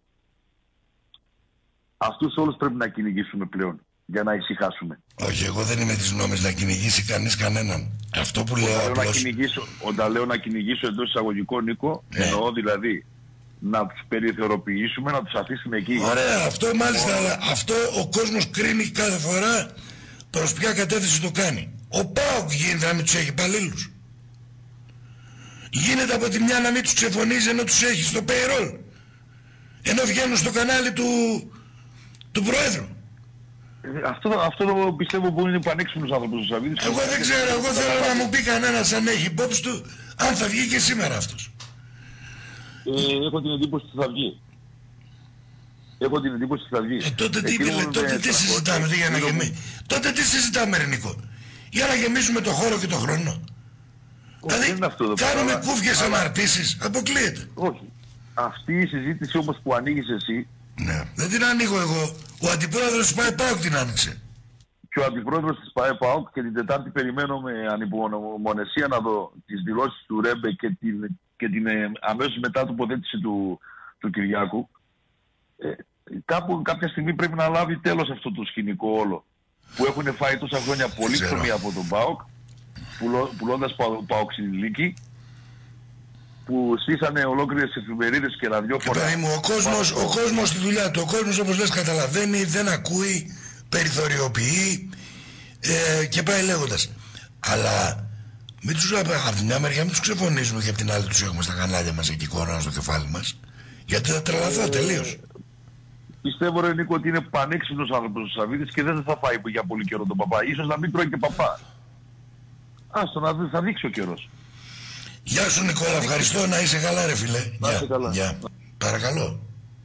αυτούς όλους πρέπει να κυνηγήσουμε πλέον, για να ησυχάσουμε. Όχι, εγώ δεν είμαι της νόμης να κυνηγήσει κανείς κανέναν. Αυτό που λέω όταν απλώς... Λέω όταν λέω να κυνηγήσω εντός εισαγωγικών, Νίκο, ναι. εννοώ δηλαδή να τους περιθωριοποιήσουμε, να τους αφήσουμε εκεί. Ωραία, αυτό μάλιστα, αλλά αυτό ο κόσμος κρίνει κάθε φορά προς ποια κατεύθυνση το κάνει. Ο ΠΑΟΚ γίνεται να μην τους έχει υπαλλήλους. Γίνεται από τη μια να μην τους ξεφωνίζει ενώ τους έχει στο payroll. Ενώ βγαίνουν στο κανάλι του, του Προέδρου. Αυτό, αυτό το πιστεύω που είναι πανέξυπνος άνθρωπος ο Σαββίδης. Εγώ δεν ξέρω, εγώ θέλω να μου πει κανένας αν έχει υπόψη του, αν θα βγει και σήμερα αυτός. Ε, έχω την εντύπωση ότι θα βγει. Έχω την εντύπωση ότι θα βγει. Ε, τότε τι, ε, τότε τι συζητάμε, τι, για να γεμί... τότε τι συζητάμε ρε Νίκο. Για να γεμίσουμε το χώρο και το χρόνο. Όχι, δηλαδή αυτό, κάνουμε αλλά... κούφιες αλλά... αναρτήσεις, αποκλείεται. Όχι. Αυτή η συζήτηση όμως που ανοίγεις εσύ... Ναι, δεν την ανοίγω εγώ. Ο αντιπρόεδρος της ΠΑΕΠΑΟΚ την άνοιξε. Και ο αντιπρόεδρος της ΠΑΕΠΑΟΚ και την Τετάρτη περιμένω με ανυπομονεσία να δω τις δηλώσεις του Ρέμπε και την, και την ε, αμέσως μετά τοποθέτηση του, του Κυριάκου. Ε, κάπου, κάποια στιγμή πρέπει να λάβει τέλος αυτό το σκηνικό όλο. Που έχουν φάει τόσα χρόνια πολύ ψωμί από τον ΠΑΟΚ, πουλώντας παοξιλίκη, που στήσανε ολόκληρες εφημερίδες και ραδιόφωνα. Και μου, ο κόσμος, ο κόσμος στη δουλειά του, ο κόσμος όπως λες καταλαβαίνει, δεν ακούει, περιθωριοποιεί ε, και πάει λέγοντας. Αλλά μην τους, από τη μια μεριά μην τους ξεφωνίζουμε και από την άλλη τους έχουμε στα κανάλια μας εκεί κορώνα στο κεφάλι μας. Γιατί θα τρελαθώ ε, τελείως. Πιστεύω ρε Νίκο ότι είναι πανέξυπνος άνθρωπος ο Σαββίδης και δεν θα φάει για πολύ καιρό τον παπά. Ίσως να μην τρώει και παπά. Άστο να δει, θα δείξει ο καιρός. Γεια σου Νικόλα, ευχαριστώ, να είσαι καλά ρε φίλε. Να είσαι καλά. Γεια. Παρακαλώ.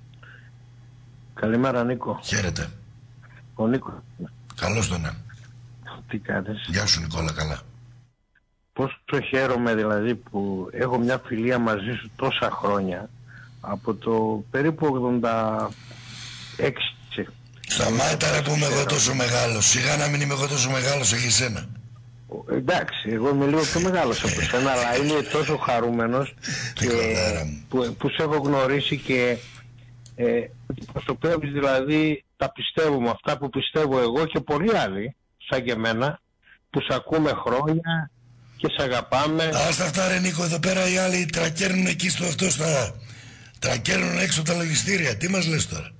Καλημέρα Νίκο. Χαίρετε. Ο Νίκο. Καλώς τον ναι. Τι κάνεις? Γεια σου Νικόλα, καλά. Πόσο χαίρομαι δηλαδή που έχω μια φιλία μαζί σου τόσα χρόνια. Από το περίπου ογδόντα έξι. Σταμάτα ρε που είμαι εγώ τόσο μεγάλος. Σιγά να μην είμαι εγώ τόσο μεγάλος, έχει εσένα. Εντάξει, εγώ είμαι λίγο πιο μεγάλος από σένα, αλλά είμαι τόσο χαρούμενος και που, που σε έχω γνωρίσει και ε, προσωπεύεις δηλαδή τα πιστεύω με αυτά που πιστεύω εγώ και πολλοί άλλοι σαν και εμένα που σε ακούμε χρόνια και σε αγαπάμε. Άστα αυτά ρε Νίκο, εδώ πέρα οι άλλοι τρακέρνουν εκεί στο αυτό στα... τρακέρνουν έξω τα λογιστήρια, τι μας λες τώρα?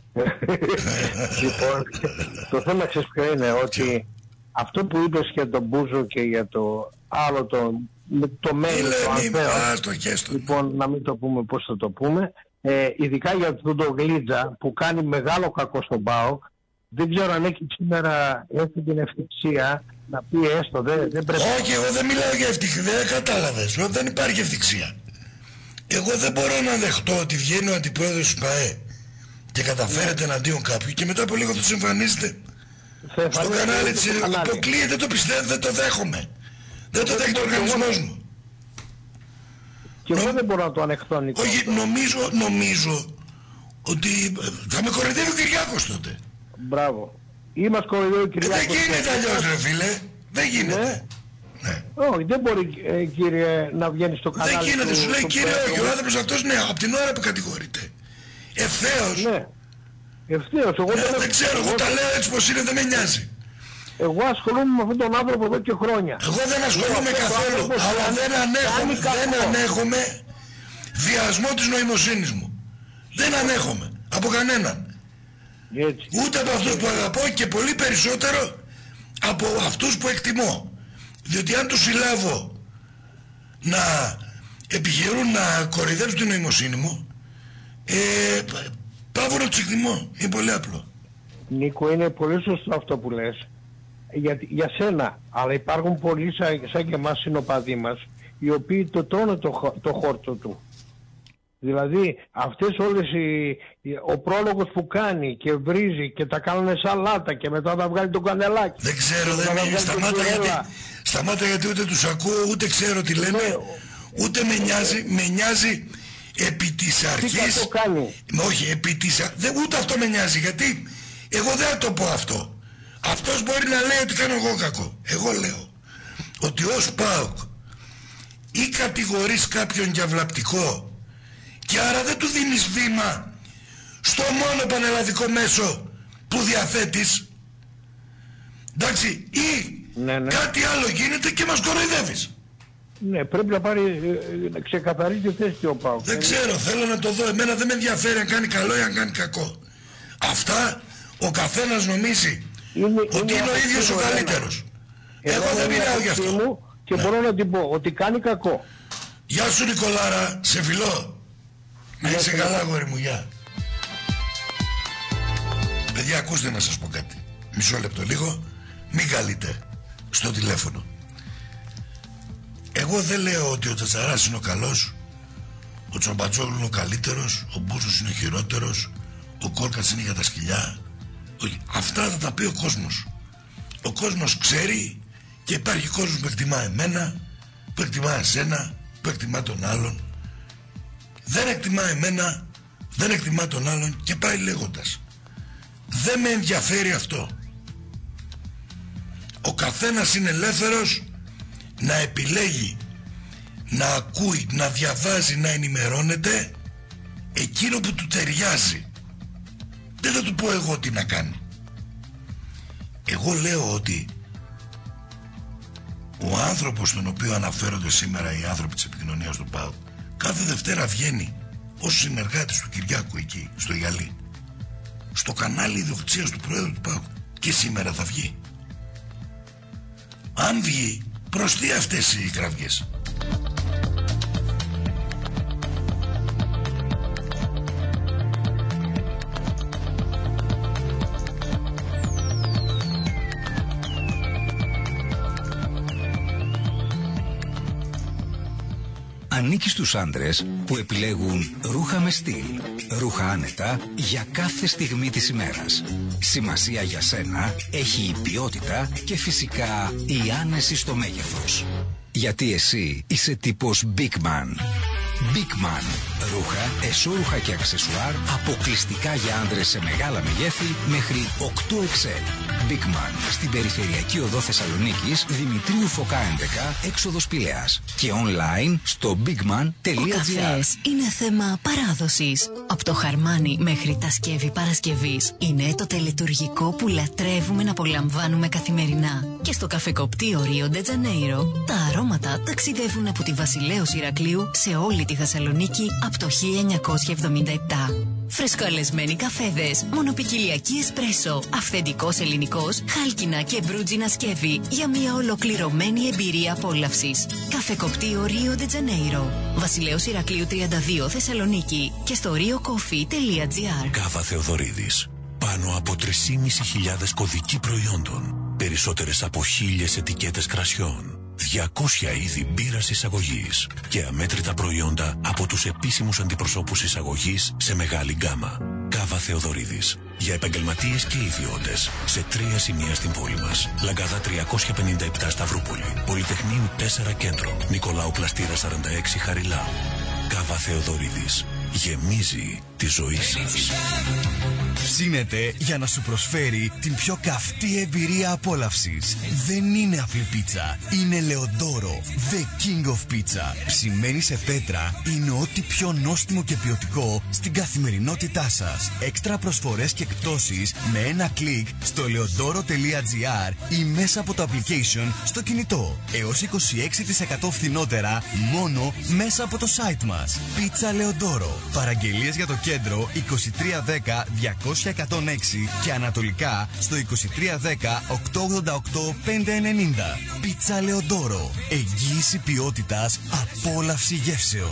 Λοιπόν, το θέμα ξέρεις ποιο είναι, ότι αυτό που είπες για τον Μπούζο και για το άλλο το, το μέλλον, το ανθέο, λοιπόν να μην το πούμε πώς θα το πούμε, ε, ειδικά για τον το Γλίτζα που κάνει μεγάλο κακό στον ΠΑΟΚ, δεν ξέρω αν έχει σήμερα έχει την ευτυχία να πει έστω, δεν, δεν πρέπει... Όχι, εγώ δεν μιλάω για ευτυχία, δεν κατάλαβες, δεν υπάρχει ευτυχία. Εγώ δεν μπορώ να δεχτώ ότι βγαίνει ο αντιπρόεδρος του ΠΑΕ και καταφέρεται εναντίον κάποιου και μετά από λίγο τους εμφανίζεται στο κανάλι της. Αποκλείεται, δεν το πιστεύω, δεν το δέχομαι. Δεν το δέχεται ο οργανισμός μου. Και εγώ δεν μπορώ να το ανεχθώ, Νίκο. Όχι, νομίζω, νομίζω ότι θα με κοροϊδεύει ο Κυριάκος τότε. Μπράβο. Ή μας κοροϊδεύει ο Κυριάκος. Δεν γίνεται αλλιώς ρε φίλε. Δεν γίνεται. Ναι. Όχι, δεν μπορεί ε, κύριε να βγαίνει στο κανάλι. Δεν γίνεται, του, σου λέει κύριε πέρα, ο άνθρωπος αυτός, ναι, από την ώρα που κατηγορείται. Ευθέως. Ναι. Ευθέως. Εγώ ναι, δεν, δεν ξέρω, εγώ, εγώ τα λέω έτσι πως είναι, δεν με νοιάζει. Εγώ ασχολούμαι με αυτόν τον άνθρωπο εδώ και χρόνια. Εγώ δεν ασχολούμαι καθόλου, αλλά δεν ανέχομαι, δεν ανέχομαι διασμό της νοημοσύνης μου. Δεν ανέχομαι, από κανέναν. Έτσι. Ούτε από αυτούς που αγαπώ και πολύ περισσότερο από αυτούς που εκτιμώ. Διότι αν τους συλλάβω να επιχειρούν να κοροϊδέψουν την νοημοσύνη μου, ε, πάω να τους εκτιμώ. Είναι πολύ απλό. Νίκο, είναι πολύ σωστό αυτό που λες για, για σένα, αλλά υπάρχουν πολλοί σαν, σαν και εμάς συνοπαδοί μας, οι οποίοι το τρώνε το, το χόρτο του. Δηλαδή αυτές όλες οι, ο πρόλογος που κάνει και βρίζει και τα κάνουν σαλάτα και μετά θα βγάλει το κανελάκι. Δεν ξέρω, δεν είναι, σταμάτα γιατί, σταμάτα γιατί ούτε τους ακούω, ούτε ξέρω τι λένε, ούτε με νοιάζει, με νοιάζει επί της αρχής. Τι κάνει. Όχι, επί της, δεν, ούτε αυτό με νοιάζει, γιατί εγώ δεν θα το πω αυτό. Αυτός μπορεί να λέει ότι κάνω εγώ κακό. Εγώ λέω ότι ως ΠΑΟΚ ή κατηγορείς κάποιον για βλαπτικό και άρα δεν του δίνεις βήμα στο μόνο πανελλαδικό μέσο που διαθέτεις, εντάξει, ή ναι, ναι. κάτι άλλο γίνεται και μας κοροϊδεύεις. Ναι, πρέπει να πάρει, να ξεκαθαρίσει τη θέση του ο ΠΑΟΚ. Δεν ξέρω, θέλω να το δω. Εμένα δεν με ενδιαφέρει αν κάνει καλό ή αν κάνει κακό. Αυτά ο καθένας νομίζει είναι, ότι είναι, είναι ο ίδιος ο καλύτερος. Εγώ, Εγώ δεν μιλάω γι' αυτό. Μου και ναι. μπορώ να την πω ότι κάνει κακό. Γεια σου Νικολάρα, σε φιλώ. Να είσαι καλά αγόρι μου, γεια. Παιδιά, ακούστε να σας πω κάτι. Μισό λεπτό λίγο. Μην καλείτε στο τηλέφωνο. Εγώ δεν λέω ότι ο Τσατσαράς είναι ο καλός, ο Τσομπατζόγλου είναι ο καλύτερος, ο Μπούσος είναι ο χειρότερος, ο Κόρκας είναι για τα σκυλιά. Όχι. Αυτά θα τα πει ο κόσμος. Ο κόσμος ξέρει και υπάρχει κόσμος που εκτιμά εμένα, που εκτιμά εσένα, που εκτιμά τον άλλον. Δεν εκτιμά εμένα, δεν εκτιμά τον άλλον και πάει λέγοντας. Δεν με ενδιαφέρει αυτό. Ο καθένας είναι ελεύθερος να επιλέγει, να ακούει, να διαβάζει, να ενημερώνεται εκείνο που του ταιριάζει. Δεν θα του πω εγώ τι να κάνει. Εγώ λέω ότι ο άνθρωπος τον οποίο αναφέρονται σήμερα οι άνθρωποι της επικοινωνίας του ΠΑΟΚ κάθε Δευτέρα βγαίνει ως συνεργάτης του Κυριάκου εκεί στο Γιαλί, στο κανάλι ιδιοκτησίας του Προέδρου του ΠΑΟΚ, και σήμερα θα βγει. Αν βγει, προς τι αυτές οι κραυγές? Ανήκει στους άντρες που επιλέγουν ρούχα με στυλ, ρούχα άνετα για κάθε στιγμή της ημέρας. Σημασία για σένα έχει η ποιότητα και φυσικά η άνεση στο μέγεθος. Γιατί εσύ είσαι τύπος Big Man. Big Man. Ρούχα, εσώρουχα και αξεσουάρ αποκλειστικά για άντρες σε μεγάλα μεγέθη μέχρι οκτώ εξ ελ. Big Man. Στην περιφερειακή οδό Θεσσαλονίκης, Δημητρίου Φωκά έντεκα, έξοδος Πηλαίας. Και online στο bigman τελεία gr. Ο καφές είναι θέμα παράδοσης. Από το χαρμάνι μέχρι τα σκεύη Παρασκευής είναι το τελετουργικό που λατρεύουμε να απολαμβάνουμε καθημερινά. Και στο καφεκοπτείο Ρίο ντε Τζανέιρο, τα αρώματα ταξιδεύουν από τη Βασιλέως Ηρακλείου σε όλη τη Θεσσαλονίκη από το χίλια εννιακόσια εβδομήντα επτά. Φρεσκοαλεσμένοι καφέδες, μονοπικιλιακή εσπρέσο, αυθεντικός ελληνικός, χάλκινα και μπρούτζινα σκεύη για μια ολοκληρωμένη εμπειρία απόλαυσης. Καφεκοπτείο Ρίο ντε Τζανέιρο, Βασιλέως Ηρακλείου τριάντα δύο Θεσσαλονίκη και στο rio coffee τελεία gr. Κάβα Θεοδωρίδης. Πάνω από τρεις χιλιάδες πεντακόσιοι κωδικοί προϊόντων. Περισσότερες από χίλιες ετικέτες κρασιών. διακόσια είδη μπύρας εισαγωγής και αμέτρητα προϊόντα από τους επίσημους αντιπροσώπους εισαγωγής σε μεγάλη γκάμα. Κάβα Θεοδωρίδης. Για επαγγελματίες και ιδιώτες. Σε τρία σημεία στην πόλη μας. Λαγκάδα τριακόσια πενήντα επτά Σταυρούπολη. Πολυτεχνείου τέσσερα Κέντρο. Νικολάου Πλαστήρα σαράντα έξι Χαριλάου. Κάβα Θεοδωρίδης. Γεμίζει τη ζωή σας. Ψήνεται για να σου προσφέρει την πιο καυτή εμπειρία απόλαυσης. Δεν είναι απλή πίτσα, είναι Λεοντόρο, the king of pizza. Ψημένη σε πέτρα, είναι ό,τι πιο νόστιμο και ποιοτικό στην καθημερινότητά σας. Έξτρα προσφορές και εκπτώσεις με ένα κλικ στο leodoro τελεία gr ή μέσα από το application στο κινητό. Έως είκοσι έξι τοις εκατό φθηνότερα μόνο μέσα από το site μας. Πίτσα Λεοντόρο. Παραγγελίες για το κέντρο είκοσι τρία δέκα διακόσια οκτακόσια εκατόν έξι και ανατολικά στο είκοσι τρία δέκα οκτακόσια ογδόντα οκτώ πεντακόσια ενενήντα. Πίτσα Λεοντόρο. Εγγύηση ποιότητας, απόλαυση γεύσεων.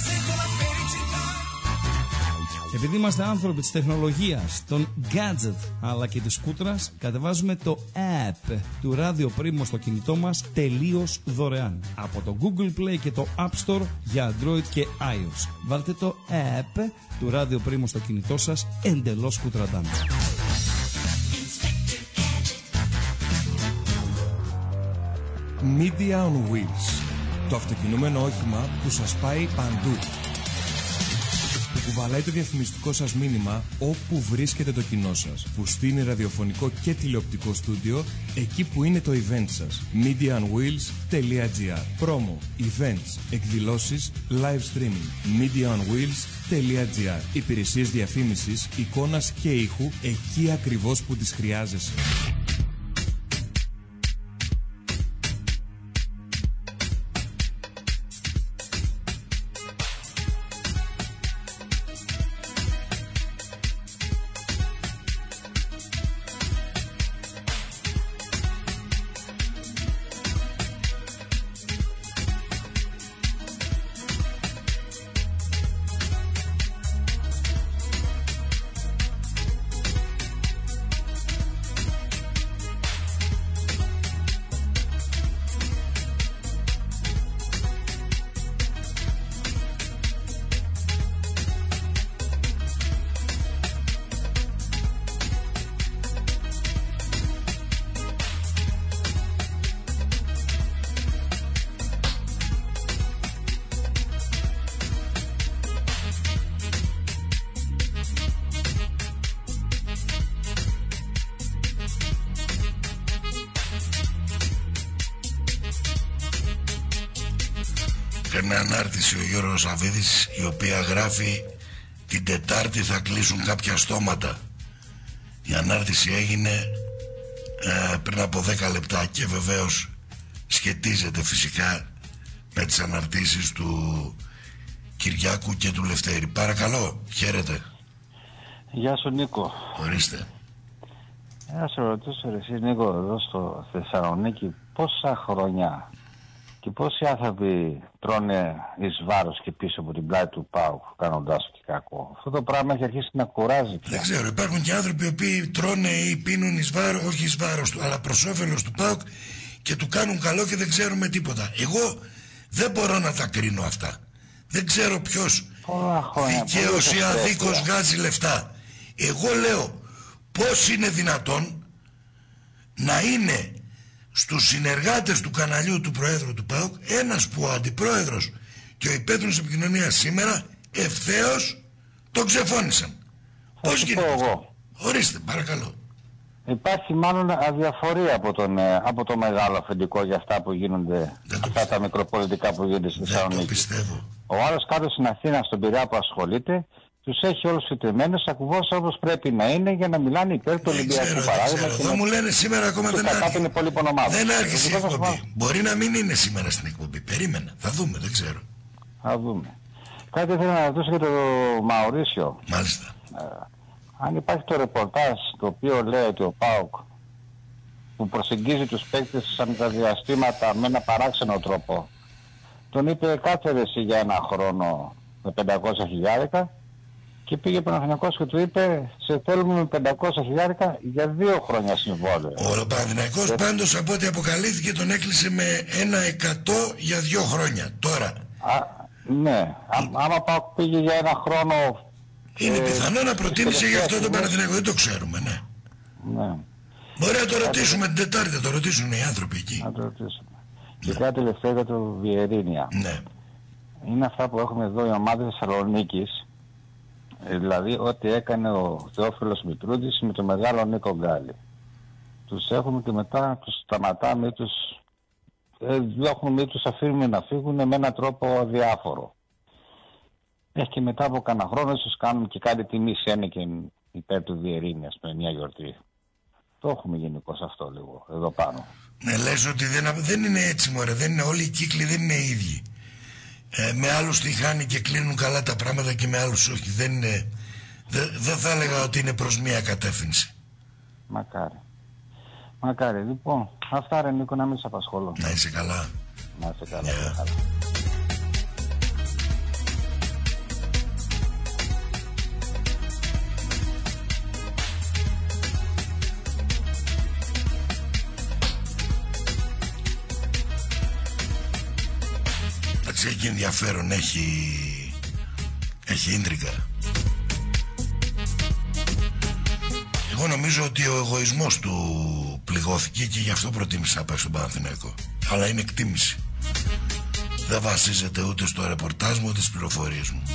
Επειδή είμαστε άνθρωποι της τεχνολογίας, των gadget αλλά και της σκούτρας, κατεβάζουμε το app του Radio Primo στο κινητό μας τελείως δωρεάν. Από το Google Play και το App Store για Android και iOS. Βάλτε το app του Radio Primo στο κινητό σας εντελώς σκούτραντάν. Media on Wheels. Το αυτοκινούμενο όχημα που σας πάει παντού. Που κουβαλάει το διαφημιστικό σας μήνυμα όπου βρίσκεται το κοινό σας. Που στείνει ραδιοφωνικό και τηλεοπτικό στούντιο εκεί που είναι το event σας. media on wheels dot g r. Promo, events, εκδηλώσεις, live streaming. media on wheels dot g r. Υπηρεσίες διαφήμισης, εικόνας και ήχου εκεί ακριβώς που τις χρειάζεσαι. Έκανε ανάρτηση ο Γιώργος Σαββίδης, η οποία γράφει την Τετάρτη θα κλείσουν κάποια στόματα. Η ανάρτηση έγινε ε, πριν από δέκα λεπτά και βεβαίως σχετίζεται φυσικά με τις αναρτήσεις του Κυριάκου και του Λευτέρη. Παρακαλώ, χαίρετε. Γεια σου Νίκο. Ορίστε. Να σε ρωτήσω εσύ Νίκο, εδώ στο Θεσσαλονίκη πόσα χρόνια και πόσοι άνθρωποι τρώνε εις βάρος και πίσω από την πλάτη του ΠΑΟΚ κάνοντάς και κακό. Αυτό το πράγμα έχει αρχίσει να κουράζει πια. Δεν ξέρω, υπάρχουν και άνθρωποι οι οποίοι τρώνε ή πίνουν εις βάρος, όχι εις βάρος του, αλλά προς όφελος του ΠΑΟΚ και του κάνουν καλό και δεν ξέρουμε τίποτα. Εγώ δεν μπορώ να τα κρίνω αυτά. Δεν ξέρω ποιος δικαίως ή αδίκως βγάζει λεφτά. Εγώ λέω πώς είναι δυνατόν να είναι στους συνεργάτες του καναλιού του Προέδρου του ΠΑΟΚ ένας που ο Αντιπρόεδρος και ο υπεύθυνος επικοινωνίας σήμερα ευθέως τον ξεφώνησαν. Πώς γίνεται αυτό? Ορίστε, παρακαλώ. Υπάρχει μάλλον αδιαφορία από, τον, από το μεγάλο αφεντικό για αυτά που γίνονται, αυτά τα μικροπολιτικά που γίνονται στη Θεσσαλονίκη. Δεν το πιστεύω. Ο άλλος κάτω στην Αθήνα, στον Πειραιά που ασχολείται, τους έχει όλους φυτεμένους ακριβώς όπως πρέπει να είναι για να μιλάνε υπέρ του Ολυμπιακού παράδειγμα. Εδώ μου λένε σήμερα ακόμα δεν άρχισε. Δεν άρχισε η εκπομπή. Μπορεί να μην είναι σήμερα στην εκπομπή. Περίμενα. Θα δούμε, δεν ξέρω. Θα δούμε. Κάτι θέλω να ρωτήσω για τον Μαουρίσιο. Μάλιστα. Ε, αν υπάρχει το ρεπορτάζ το οποίο λέει ότι ο ΠΑΟΚ που προσεγγίζει τους παίκτες σαν τα διαστήματα με ένα παράξενο τρόπο, τον είπε κάθε εσύ για ένα χρόνο με πεντακόσια χιλιάρικα και πήγε ο Παναθηναϊκός και του είπε σε θέλουμε με πεντακόσια χιλιάρικα για δύο χρόνια συμβόλαιο. Ο Παναθηναϊκός και... πάντως από ό,τι αποκαλύφθηκε τον έκλεισε με ένα εκατό για δύο χρόνια. Τώρα. Α, ναι. Α, άμα πήγε για ένα χρόνο... Είναι ε, πιθανό να προτίμησε γι' αυτό τον Παναθηναϊκό. Δεν το ξέρουμε, ναι. Ναι. Μπορεί να το ρωτήσουμε την Τετάρτη, θα το ρωτήσουν οι άνθρωποι εκεί. Να το ρωτήσουμε. Και κάτι τελευταίο για το Βιερίνια. Ναι. Είναι αυτά που έχουμε εδώ οι ομάδες Θεσσαλονίκης. Δηλαδή ό,τι έκανε ο Θεόφιλος Μητρούδης με τον μεγάλο Νίκο Γκάλη. Τους έχουμε και μετά τους σταματάμε ή τους ε, διώχνουμε ή τους αφήνουμε να φύγουν με έναν τρόπο αδιάφορο. Έχει και μετά από κανένα χρόνο ίσως κάνουμε και κάτι τιμή Σένεκεν υπέρ του Βιερίνιας με μια γιορτή. Το έχουμε γενικώς αυτό λίγο εδώ πάνω. Ναι, λες ότι δεν, δεν είναι έτσι μωρέ, δεν είναι, όλοι οι κύκλοι δεν είναι ίδιοι. Ε, με άλλους τη χάνει και κλείνουν καλά τα πράγματα και με άλλους όχι. Δεν είναι, Δεν δε θα έλεγα ότι είναι προς μία κατεύθυνση. Μακάρι. Μακάρι. Λοιπόν, αυτά ρε Νίκο, να μην σε απασχολώ. Να είσαι καλά. Να είσαι καλά. Yeah. καλά. Εντάξει, έχει ενδιαφέρον, έχει, έχει ίντρικα. Εγώ νομίζω ότι ο εγωισμός του πληγώθηκε και γι' αυτό προτίμησα να πάει στον Παναθηναϊκό. Αλλά είναι εκτίμηση. Δεν βασίζεται ούτε στο ρεπορτάζ μου ούτε στις πληροφορίες μου.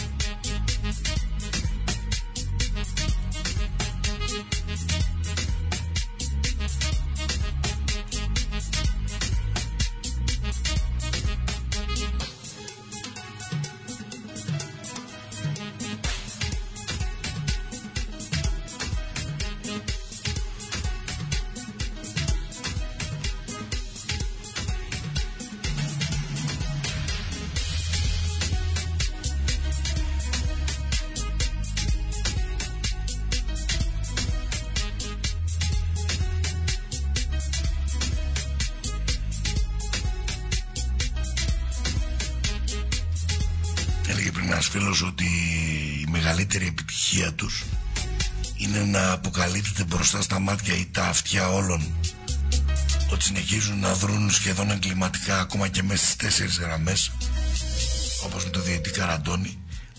Φίλος ότι η μεγαλύτερη επιτυχία τους είναι να αποκαλύπτεται μπροστά στα μάτια ή τα αυτιά όλων ότι συνεχίζουν να δρούν σχεδόν εγκληματικά ακόμα και μέσα στις τέσσερις γραμμές, όπως με το διαιτητή Καραντώνη,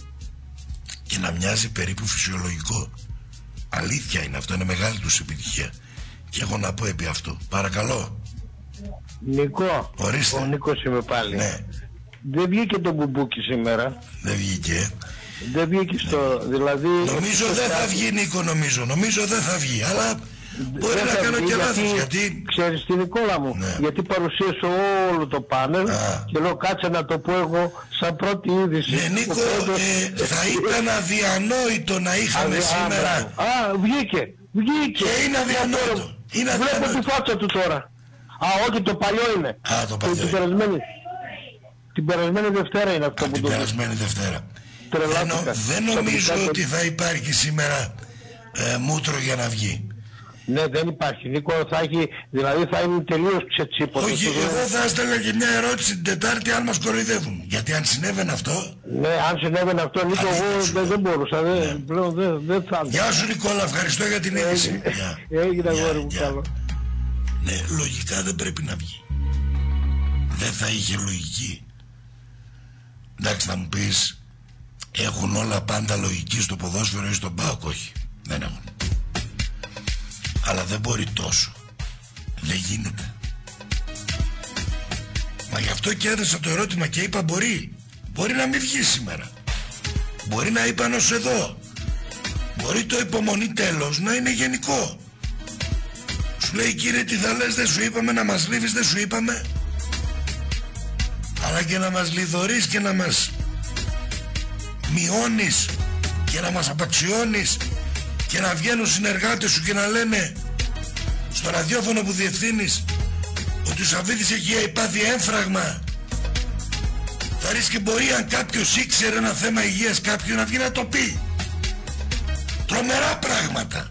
και να μοιάζει περίπου φυσιολογικό. Αλήθεια είναι αυτό, είναι μεγάλη τους επιτυχία και έχω να πω επί αυτού. Παρακαλώ. Νικό. Ορίστε. Ο Νίκος είμαι πάλι. Ναι. Δεν βγήκε το μπουμπούκι σήμερα. Δεν βγήκε. Δεν βγήκε στο... Ναι. Δηλαδή... Νομίζω δεν θα βγει, Νίκο, νομίζω. Νομίζω δεν θα βγει, αλλά μπορεί δεν να κάνω βγει, και λάθος. Γιατί... Ξέρεις τι, Νικόλα μου, ναι. Γιατί παρουσίασε όλο το πάνελ. Α. Και λέω κάτσε να το πω εγώ σαν πρώτη είδηση. Ναι, Νίκο, ε, θα ήταν αδιανόητο να είχαμε α, σήμερα. Α, α, βγήκε. Βγήκε. Και είναι αδιανόητο. Είναι αδιανόητο. Βλέπω τη φάτσα του τώρα. Α, όχι, το παλιό είναι. Α, το παλιό είναι. Την περασμένη Δευτέρα είναι αυτό. Από που την το περασμένη Δευτέρα. Δεν, νο, δεν νομίζω ότι θα υπάρχει σήμερα ε, μούτρο για να βγει. Ναι, δεν υπάρχει. Νίκο, θα έχει, δηλαδή θα είναι τελείως ξετσίποτο. Όχι, εγώ θα έστελνα και μια ερώτηση την Τετάρτη αν μας κοροϊδεύουν. Γιατί αν συνέβαινε αυτό... Ναι, αν συνέβαινε αυτό, Νίκο, εγώ δεν, δεν μπορούσα. Ναι. Δεν, πλέον δεν, δεν θα... Γεια σου Νικόλα, ευχαριστώ για την είδηση. Έγινε αγόρι μου, καλό. Ναι, λογικά δεν πρέπει να βγει. Δεν θα είχε λογική. Εντάξει, θα μου πεις, έχουν όλα πάντα λογική στο ποδόσφαιρο ή στον ΠΑΟΚ? Όχι, δεν έχουν. Αλλά δεν μπορεί τόσο. Δεν γίνεται. Μα γι' αυτό και έδεσα το ερώτημα και είπα μπορεί. Μπορεί να μην βγει σήμερα. Μπορεί να είπαν ως εδώ. Μπορεί το υπομονή τέλος να είναι γενικό. Σου λέει κύριε τι θα λες, δεν σου είπαμε να μας λείβεις, δεν σου είπαμε. Αλλά και να μας λιδωρείς και να μας μειώνεις και να μας απαξιώνεις και να βγαίνουν συνεργάτες σου και να λένε στο ραδιόφωνο που διευθύνεις ότι ο Σαββίδης έχει υπάθει έμφραγμα. Θα ρίξει και μπορεί, αν κάποιος ήξερε ένα θέμα υγείας κάποιου, να βγει να το πει. Τρομερά πράγματα.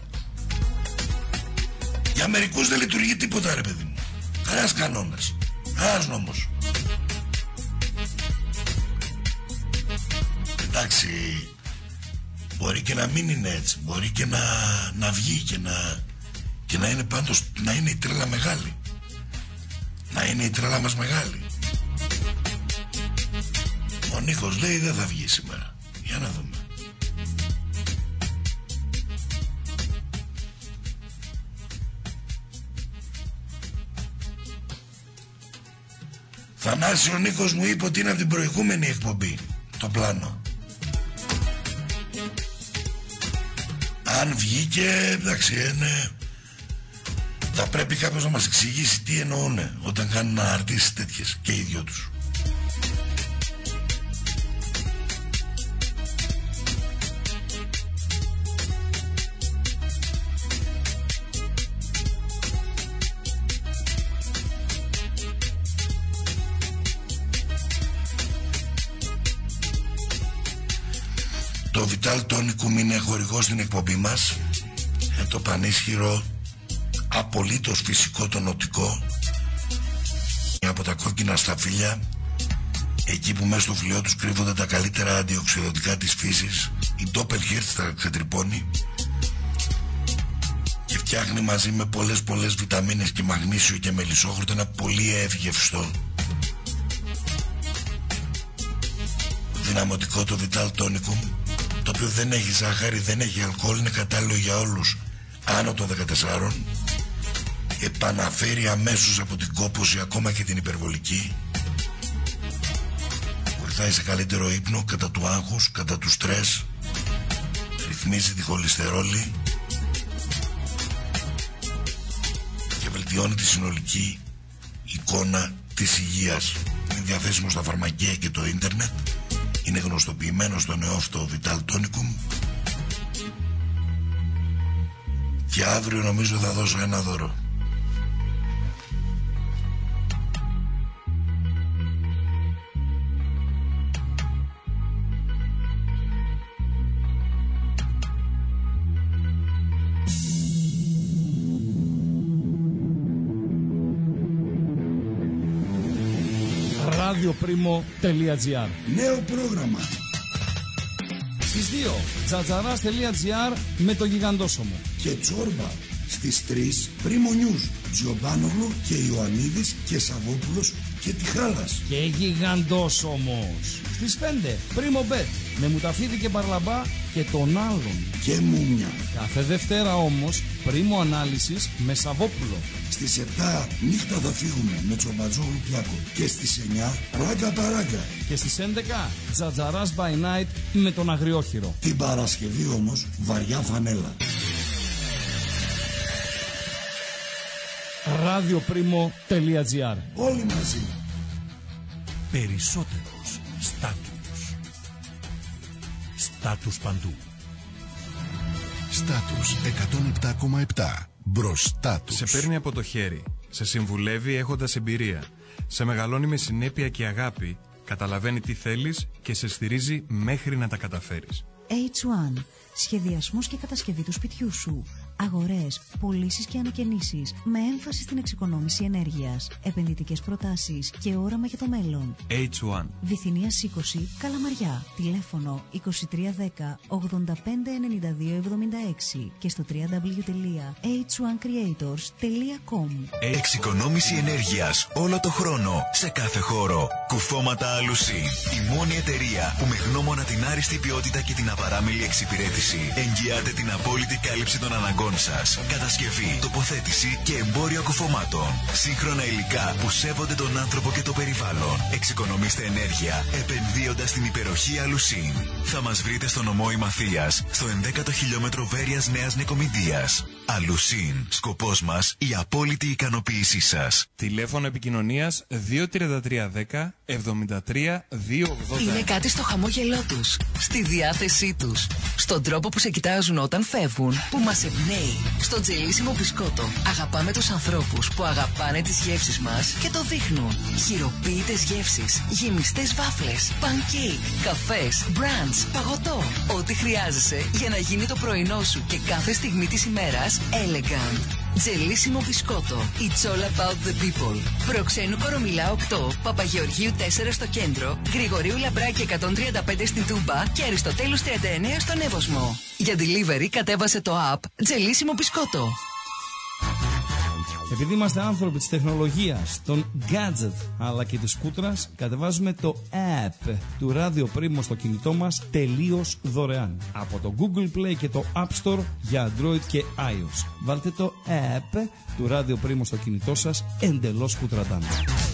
Για μερικούς δεν λειτουργεί τίποτα ρε παιδί μου. Κανένας κανόνας, κανένας νόμος. Εντάξει, μπορεί και να μην είναι έτσι. Μπορεί και να, να βγει και να, και να είναι πάντως, να είναι η τρέλα μεγάλη. Να είναι η τρέλα μας μεγάλη. Ο Νίκος λέει δεν θα βγει σήμερα. Για να δούμε. Θανάση, ο Νίκος μου είπε ότι είναι από την προηγούμενη εκπομπή το πλάνο. Αν βγήκε, εντάξει, είναι... θα πρέπει κάποιος να μας εξηγήσει τι εννοούνε όταν κάνουν αναρτήσεις τέτοιες και οι δυο τους. Το Το Vital Tonicum είναι χορηγός στην εκπομπή μας. Είναι το πανίσχυρο, απολύτως φυσικό τονωτικό από τα κόκκινα σταφύλια, εκεί που μέσα στο φλοιό τους κρύβονται τα καλύτερα αντιοξυδοτικά της φύσης. Η Doppelherz τα ξετρυπώνει και φτιάχνει μαζί με πολλές πολλές βιταμίνες και μαγνήσιο και μελισσόχορτο ένα πολύ ευγευστό δυναμωτικό, το Vital Tonicum, το οποίο δεν έχει ζάχαρη, δεν έχει αλκοόλ, είναι κατάλληλο για όλους άνω των δεκατεσσάρων. Επαναφέρει αμέσως από την κόπωση, ακόμα και την υπερβολική. Βοηθάει σε καλύτερο ύπνο, κατά του άγχους, κατά του στρες. Ρυθμίζει τη χολυστερόλη και βελτιώνει τη συνολική εικόνα της υγείας. Είναι διαθέσιμο στα φαρμακεία και το ίντερνετ. Είναι γνωστοποιημένο στο νεόφυτο Vital Tonicum. Και αύριο νομίζω θα δώσω ένα δώρο. radioprimo.gr. Νέο πρόγραμμα. Στις δύο τζατζαράς.gr με το γιγαντόσωμο. Και Τσόρμπα στις τρεις Πρίμο News, Τζιομπάνογλου και Ιωαννίδης και Σαββόπουλος και Τιχάλας. Και γιγαντόσωμος στις πέντε Πρίμο Bet με Μουταφίδη και Μπαρλαμπά και τον άλλον. Και Μούμια. Κάθε Δευτέρα όμως Πρίμο Ανάλυσης με Σαββόπουλο. Στις επτά Νύχτα θα φύγουμε με Τσομπατζόγλου Πλάκο. Και στις εννιά Ράγκα Παράγκα. Και στις έντεκα Τζατζαράς by Night με τον Αγριόχειρο. Την Παρασκευή όμως βαριά φανέλα. radioprimo.gr. Όλοι μαζί. Περισσότερος στάτους. Στάτους παντού. Στάτους εκατόν επτά κόμμα επτά. Μπροστά τους. Σε παίρνει από το χέρι. Σε συμβουλεύει έχοντας εμπειρία. Σε μεγαλώνει με συνέπεια και αγάπη. Καταλαβαίνει τι θέλεις και σε στηρίζει μέχρι να τα καταφέρεις. έιτς ουάν. Σχεδιασμός και κατασκευή του σπιτιού σου. Αγορές, πωλήσεις και ανακαινήσεις με έμφαση στην εξοικονόμηση ενέργειας. Επενδυτικές προτάσεις και όραμα για το μέλλον. έιτς ουάν. Βυθινίας είκοσι, Καλαμαριά. Τηλέφωνο είκοσι τρία δέκα ογδόντα πέντε ενενήντα δύο εβδομήντα έξι και στο double-u double-u double-u τελεία έιτς ουάν creators τελεία com. Εξοικονόμηση ενέργειας όλο το χρόνο, σε κάθε χώρο. Κουφώματα Alusin. Η μόνη εταιρεία που με γνώμονα την άριστη ποιότητα και την απαράμιλη εξυπηρέτηση εγγυάται την απόλυτη κάλυψη των αναγκών σας. Κατασκευή, τοποθέτηση και εμπόριο κουφωμάτων. Σύγχρονα υλικά που σέβονται τον άνθρωπο και το περιβάλλον. Εξοικονομήστε ενέργεια επενδύοντας στην υπεροχή Alusin. Θα μας βρείτε στο νομό Ημαθίας, στο ενδέκατο χιλιόμετρο Βέρειας Νέας Νικομηδίας. Alusin. Σκοπός μας η απόλυτη ικανοποίησή σας. Τηλέφωνο επικοινωνίας δύο τρία τρία δέκα εβδομήντα τρία διακόσια ογδόντα. Είναι κάτι στο χαμόγελό τους, στη διάθεσή τους, στον τρόπο που σε κοιτάζουν όταν φεύγουν, που μας εμπνέει. Στο τζελίσιμο μπισκότο αγαπάμε τους ανθρώπους που αγαπάνε τις γεύσεις μας και το δείχνουν. Χειροποίητες γεύσεις, γεμιστές βάφλες, πανκέικ, καφές, μπραντς, παγωτό. Ό,τι χρειάζεσαι για να γίνει το πρωινό σου και κάθε στιγμή της ημέρας elegant. Τζελίσιμο μπισκότο. It's all about the people. Προξένου Κορομιλά οκτώ, Παπαγεωργίου τέσσερα στο κέντρο, Γρηγορίου Λαμπράκη εκατόν τριάντα πέντε στην Τούμπα και Αριστοτέλους τριάντα εννέα στον Εύωσμο. Για delivery κατέβασε το app Τζελίσιμο μπισκότο. Επειδή είμαστε άνθρωποι της τεχνολογίας, των gadget αλλά και της κούτρας, κατεβάζουμε το app του Radio Primo στο κινητό μας τελείως δωρεάν. Από το Google Play και το App Store για Android και iOS. Βάλτε το app του Radio Primo στο κινητό σας εντελώς κουτρατάν.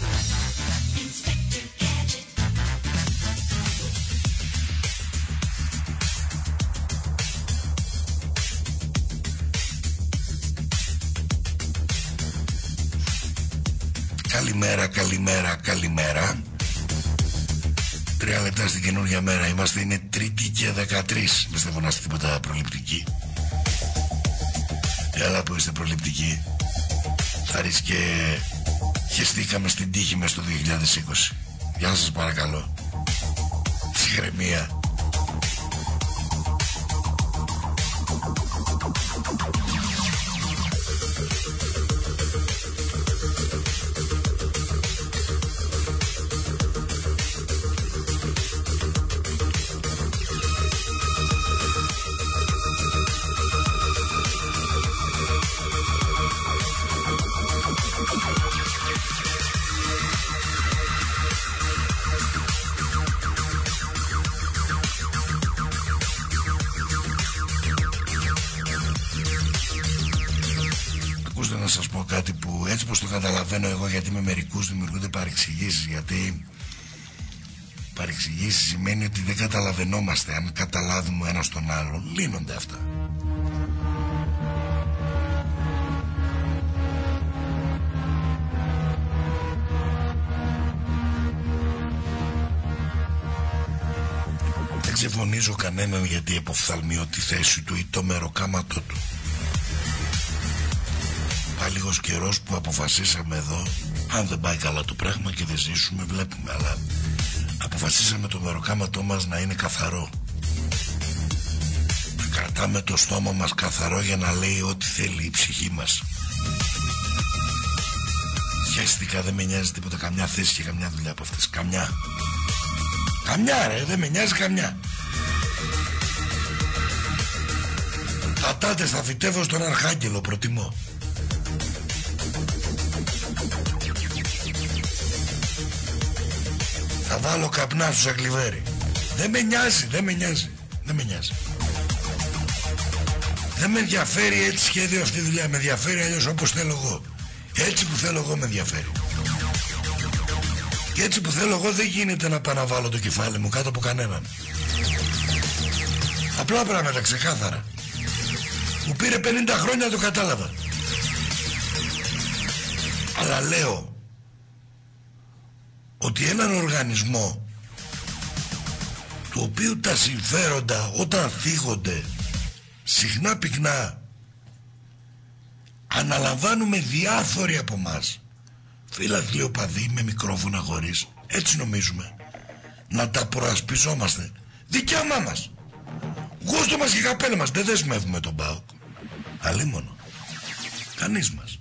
Καλημέρα, καλημέρα, καλημέρα. Τρία λεπτά στην καινούργια μέρα. Είμαστε, είναι Τρίτη και δεκατρείς. Δεν ste φωνάστε τίποτα προληπτική. Έλα που είστε προληπτικοί. Χάρης και χεστήκαμε στην τύχη μες το δύο χιλιάδες είκοσι. Γεια σας παρακαλώ. Ψυχραιμία. Να σας πω κάτι που έτσι πως το καταλαβαίνω εγώ, γιατί με μερικούς δημιουργούνται παρεξηγήσεις, γιατί παρεξηγήσεις σημαίνει ότι δεν καταλαβαίνόμαστε. Αν καταλάβουμε ένας τον άλλον, λύνονται αυτά. Δεν ξεφωνίζω κανέναν γιατί εποφθαλμιώ τη θέση του ή το μεροκάματό του. Πάει λίγος καιρός που αποφασίσαμε εδώ, αν δεν πάει καλά το πράγμα και δεν ζήσουμε, βλέπουμε, αλλά αποφασίσαμε το μεροκάματό μας να είναι καθαρό. Να κρατάμε το στόμα μας καθαρό για να λέει ό,τι θέλει η ψυχή μας. Χαίστηκα, δεν με νοιάζει τίποτα, καμιά θέση και καμιά δουλειά από αυτές, καμιά. Καμιά ρε, δεν με νοιάζει καμιά. Πατάτες θα φυτεύω στον Αρχάγγελο, προτιμώ. Θα βάλω καπνά στο σακλιβέρι. Δεν με νοιάζει, δεν με νοιάζει. Δεν με νοιάζει. Δεν με ενδιαφέρει έτσι σχέδιο αυτή η δουλειά. Με ενδιαφέρει αλλιώς όπως θέλω εγώ. Έτσι που θέλω εγώ με ενδιαφέρει. Και έτσι που θέλω εγώ δεν γίνεται να πάω να βάλω το κεφάλι μου κάτω από κανέναν. Απλά πράγματα, ξεκάθαρα. Μου πήρε πενήντα χρόνια να το κατάλαβα. Αλλά λέω ότι έναν οργανισμό του οποίου τα συμφέροντα όταν θίγονται συχνά πυκνά αναλαμβάνουμε διάφοροι από μας, φίλαθλοι οπαδοί με μικρόφωνα χωρίς, έτσι νομίζουμε, να τα προασπιζόμαστε. Δικαίωμά μας, γούστο μας και καπέλα μας. Δεν δεσμεύουμε τον ΠΑΟΚ, αλίμονο, κανείς μας.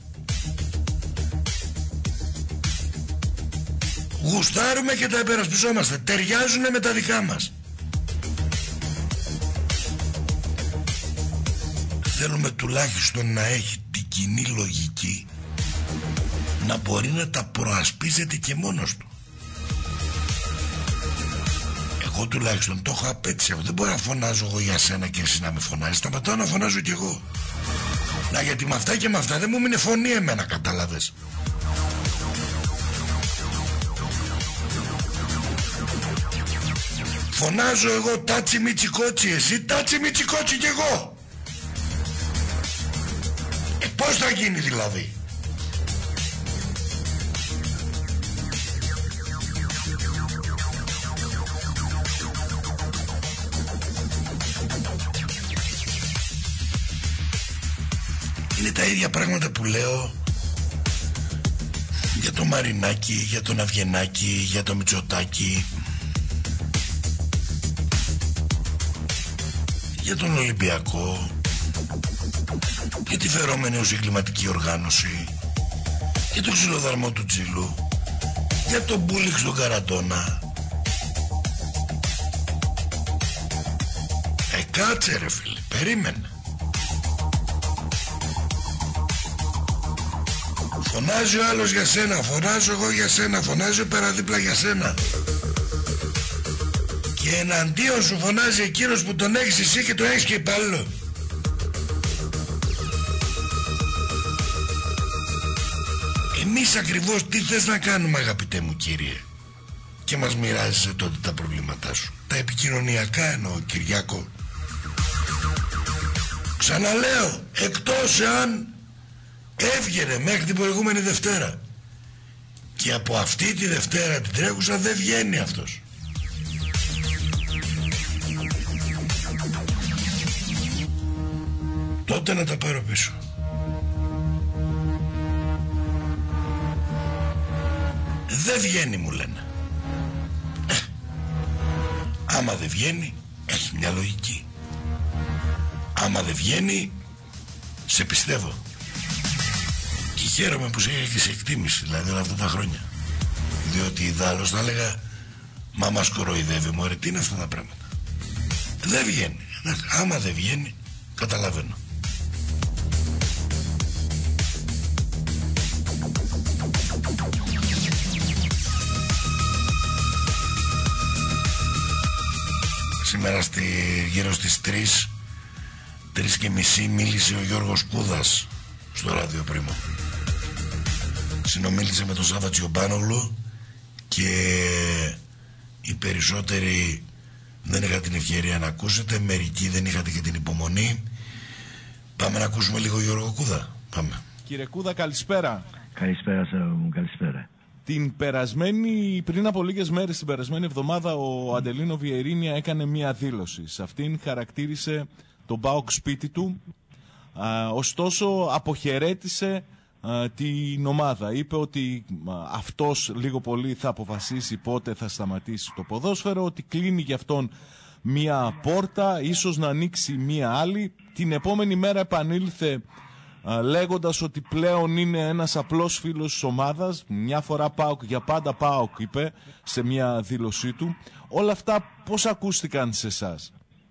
Γουστάρουμε και τα υπερασπιζόμαστε. Ταιριάζουνε με τα δικά μας. Θέλουμε τουλάχιστον να έχει την κοινή λογική, να μπορεί να τα προασπίζεται και μόνος του. Εγώ τουλάχιστον το έχω απέτυχει. Δεν μπορώ να φωνάζω εγώ για σένα και εσύ να με φωνάζεις. Σταματάω να φωνάζω κι εγώ. Να, γιατί με αυτά και με αυτά δεν μου μείνε φωνή εμένα, κατάλαβες. Φωνάζω εγώ τάτσι μίτσι κότσι, εσύ τάτσι μίτσι κότσι κι εγώ. Ε, πώς θα γίνει δηλαδή? Είναι τα ίδια πράγματα που λέω για το Μαρινάκι, για τον Αυγενάκη, για το Μητσοτάκη, για τον Ολυμπιακό, για τη φερόμενη ως εγκληματική οργάνωση, για τον ξυλοδαρμό του Τσίλου, για τον Μπούλιξ στον Καρατώνα. Ε, κάτσε ρε φίλε, περίμενε. Φωνάζει ο άλλος για σένα, φωνάζω εγώ για σένα, φωνάζει ο περαδίπλα για σένα. Και εναντίον σου φωνάζει εκείνος που τον έχεις εσύ και τον έχεις και υπάλληλο. Εμείς ακριβώς τι θες να κάνουμε, αγαπητέ μου κύριε? Και μας μοιράζεσαι τότε τα προβλήματά σου. Τα επικοινωνιακά εννοώ, Κυριάκο. Ξαναλέω, εκτός εάν έβγαινε μέχρι την προηγούμενη Δευτέρα. Και από αυτή τη Δευτέρα την τρέχουσα δεν βγαίνει αυτός. Τότε να τα πάρω πίσω. Δεν βγαίνει, μου λένε. ε, Άμα δεν βγαίνει, έχει μια λογική. Άμα δεν βγαίνει, Σε πιστεύω. Και χαίρομαι που σε έχει και σε εκτίμηση, δηλαδή όλα αυτά τα χρόνια. Διότι ιδάλλως θα έλεγα, μα μας κοροϊδεύει, μωρέ, τι είναι αυτά τα πράγματα. Δεν βγαίνει. Άμα δεν βγαίνει, καταλαβαίνω. Σήμερα στη, γύρω στις τρεις, τρεις και μισή μίλησε ο Γιώργος Κούδας στο Ράδιο Πρίμο. Συνομίλησε με τον Σάβα Τσιομπάνογλου και οι περισσότεροι δεν είχα την ευκαιρία να ακούσετε, μερικοί δεν είχατε και την υπομονή. Πάμε να ακούσουμε λίγο Γιώργο Κούδα. Πάμε. Κύριε Κούδα, καλησπέρα. Καλησπέρα σας, μου, καλησπέρα. Την περασμένη, πριν από λίγες μέρες, την περασμένη εβδομάδα, ο Αντελίνο Βιερίνια έκανε μία δήλωση. Σε αυτήν χαρακτήρισε τον ΠΑΟΚ σπίτι του, α, ωστόσο αποχαιρέτησε α, την ομάδα. Είπε ότι α, αυτός λίγο πολύ θα αποφασίσει πότε θα σταματήσει το ποδόσφαιρο, ότι κλείνει για αυτόν μία πόρτα, ίσως να ανοίξει μία άλλη. Την επόμενη μέρα επανήλθε λέγοντας ότι πλέον είναι ένας απλός φίλος της ομάδας, μια φορά ΠΑΟΚ για πάντα ΠΑΟΚ, είπε σε μια δήλωσή του. Όλα αυτά πώς ακούστηκαν σε εσάς?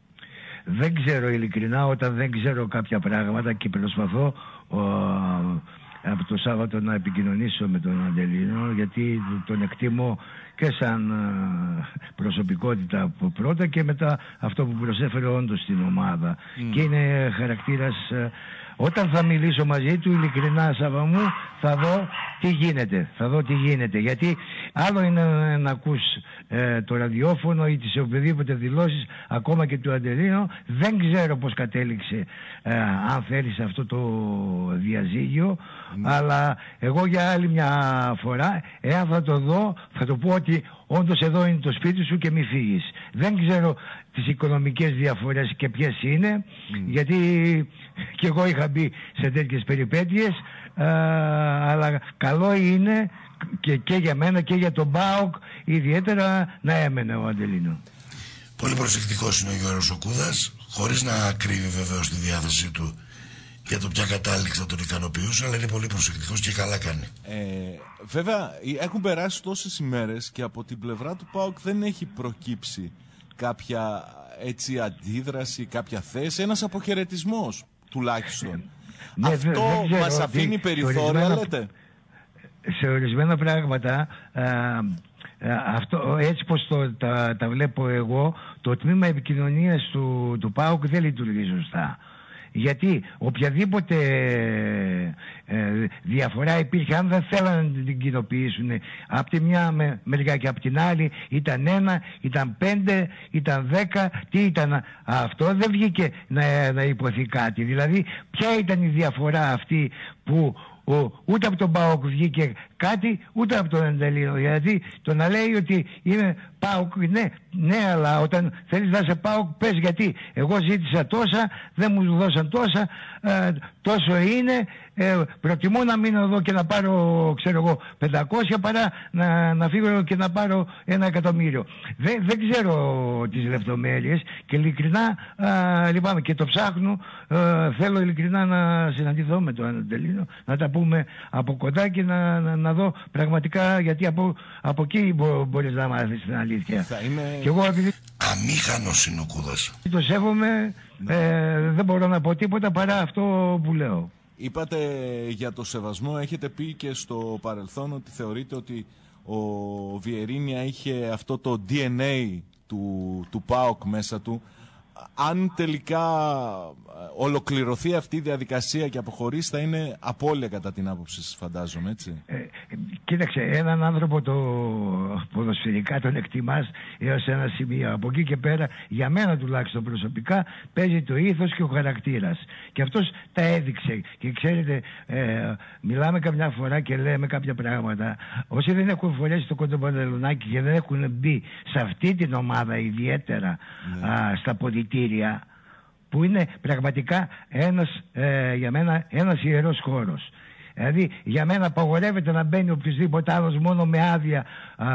Δεν ξέρω ειλικρινά, όταν δεν ξέρω κάποια πράγματα και προσπαθώ ο, από το Σάββατο να επικοινωνήσω με τον Αντελίνο, γιατί τον εκτιμώ και σαν προσωπικότητα από πρώτα και μετά αυτό που προσέφερε όντως στην ομάδα. Mm. Και είναι χαρακτήρας. Όταν θα μιλήσω μαζί του, ειλικρινά, Σάβα μου, θα δω τι γίνεται. Θα δω τι γίνεται. Γιατί άλλο είναι να ακούς ε, το ραδιόφωνο ή τις οποιοδήποτε δηλώσεις, ακόμα και του Αντελίνο. Δεν ξέρω πώς κατέληξε, ε, αν θέλεις, αυτό το διαζύγιο. Mm. Αλλά εγώ για άλλη μια φορά, εάν θα το δω, θα το πω ότι όντως εδώ είναι το σπίτι σου και μη φύγεις. Δεν ξέρω τις οικονομικές διαφορές και ποιες είναι, mm. γιατί και εγώ είχα μπει σε τέτοιες περιπέτειες, α, αλλά καλό είναι και, και για μένα και για τον ΠΑΟΚ ιδιαίτερα να έμενε ο Αντελίνο. Πολύ προσεκτικός είναι ο Γιώργος ο Κούδας, χωρίς να κρύβει βεβαίως τη διάθεσή του για το ποια κατάληξη θα τον ικανοποιούσε, αλλά είναι πολύ προσεκτικός και καλά κάνει. Ε, βέβαια, έχουν περάσει τόσες ημέρες και από την πλευρά του ΠΑΟΚ δεν έχει προκύψει κάποια έτσι αντίδραση, κάποια θέση, ένας αποχαιρετισμός τουλάχιστον. Ναι, αυτό δεν, δεν μας αφήνει περιθώρια, ορισμένα, λέτε? Σε ορισμένα πράγματα, α, α, αυτό, έτσι πως το, τα, τα βλέπω εγώ, το τμήμα επικοινωνίας του, του ΠΑΟΚ δεν λειτουργεί σωστά. Γιατί οποιαδήποτε ε, διαφορά υπήρχε, αν δεν θέλανε να την κοινοποιήσουν από τη μια με, μερικά και από την άλλη, ήταν ένα, ήταν πέντε, ήταν δέκα, τι ήταν αυτό, δεν βγήκε να, να υποθεί κάτι. Δηλαδή ποια ήταν η διαφορά αυτή που ο, ούτε από τον ΠΑΟΚ βγήκε κάτι, ούτε από τον Αντελίνο. Δηλαδή το να λέει ότι είναι ΠΑΟΚ, ναι, ναι, αλλά όταν θέλεις να είσαι ΠΑΟΚ πες γιατί. Εγώ ζήτησα τόσα, δεν μου δώσαν τόσα, ε, τόσο είναι, ε, προτιμώ να μείνω εδώ και να πάρω, ξέρω εγώ, πεντακόσια παρά να, να φύγω και να πάρω ένα εκατομμύριο. Δεν, δεν ξέρω τις λεπτομέρειες και ειλικρινά ε, λυπάμαι και το ψάχνω. Ε, θέλω ειλικρινά να συναντηθώ με τον Αντελίνο, να τα πούμε από κοντά και να, να, να δω πραγματικά, γιατί από, από εκεί μπο, μπορείς να μάθεις την αλήθεια. Θα είναι... Και εγώ επειδή... αμήχανος είναι ο Κούδας. Το σέβομαι, ε, δεν μπορώ να πω τίποτα παρά αυτό που λέω. Είπατε για το σεβασμό, έχετε πει και στο παρελθόν ότι θεωρείτε ότι ο Βιερίνια είχε αυτό το ντι εν έι του, του ΠΑΟΚ μέσα του. Αν τελικά ολοκληρωθεί αυτή η διαδικασία και αποχωρήσει, θα είναι απώλεια κατά την άποψη σας, φαντάζομαι, έτσι? Ε, κοίταξε, έναν άνθρωπο το ποδοσφαιρικά τον εκτιμάς έως ένα σημείο. Από εκεί και πέρα, για μένα τουλάχιστον προσωπικά, παίζει το ήθος και ο χαρακτήρας. Και αυτός τα έδειξε. Και ξέρετε, ε, μιλάμε καμιά φορά και λέμε κάποια πράγματα. Όσοι δεν έχουν φορέσει το κοντοπαντελονάκι και δεν έχουν μπει σε αυτή την ομάδα ιδιαίτερα, ναι, α, στα ποδητήρια, που είναι πραγματικά ένας, ε, για μένα ένας ιερός χώρος. Δηλαδή για μένα απαγορεύεται να μπαίνει οποιοδήποτε άλλος μόνο με άδεια α,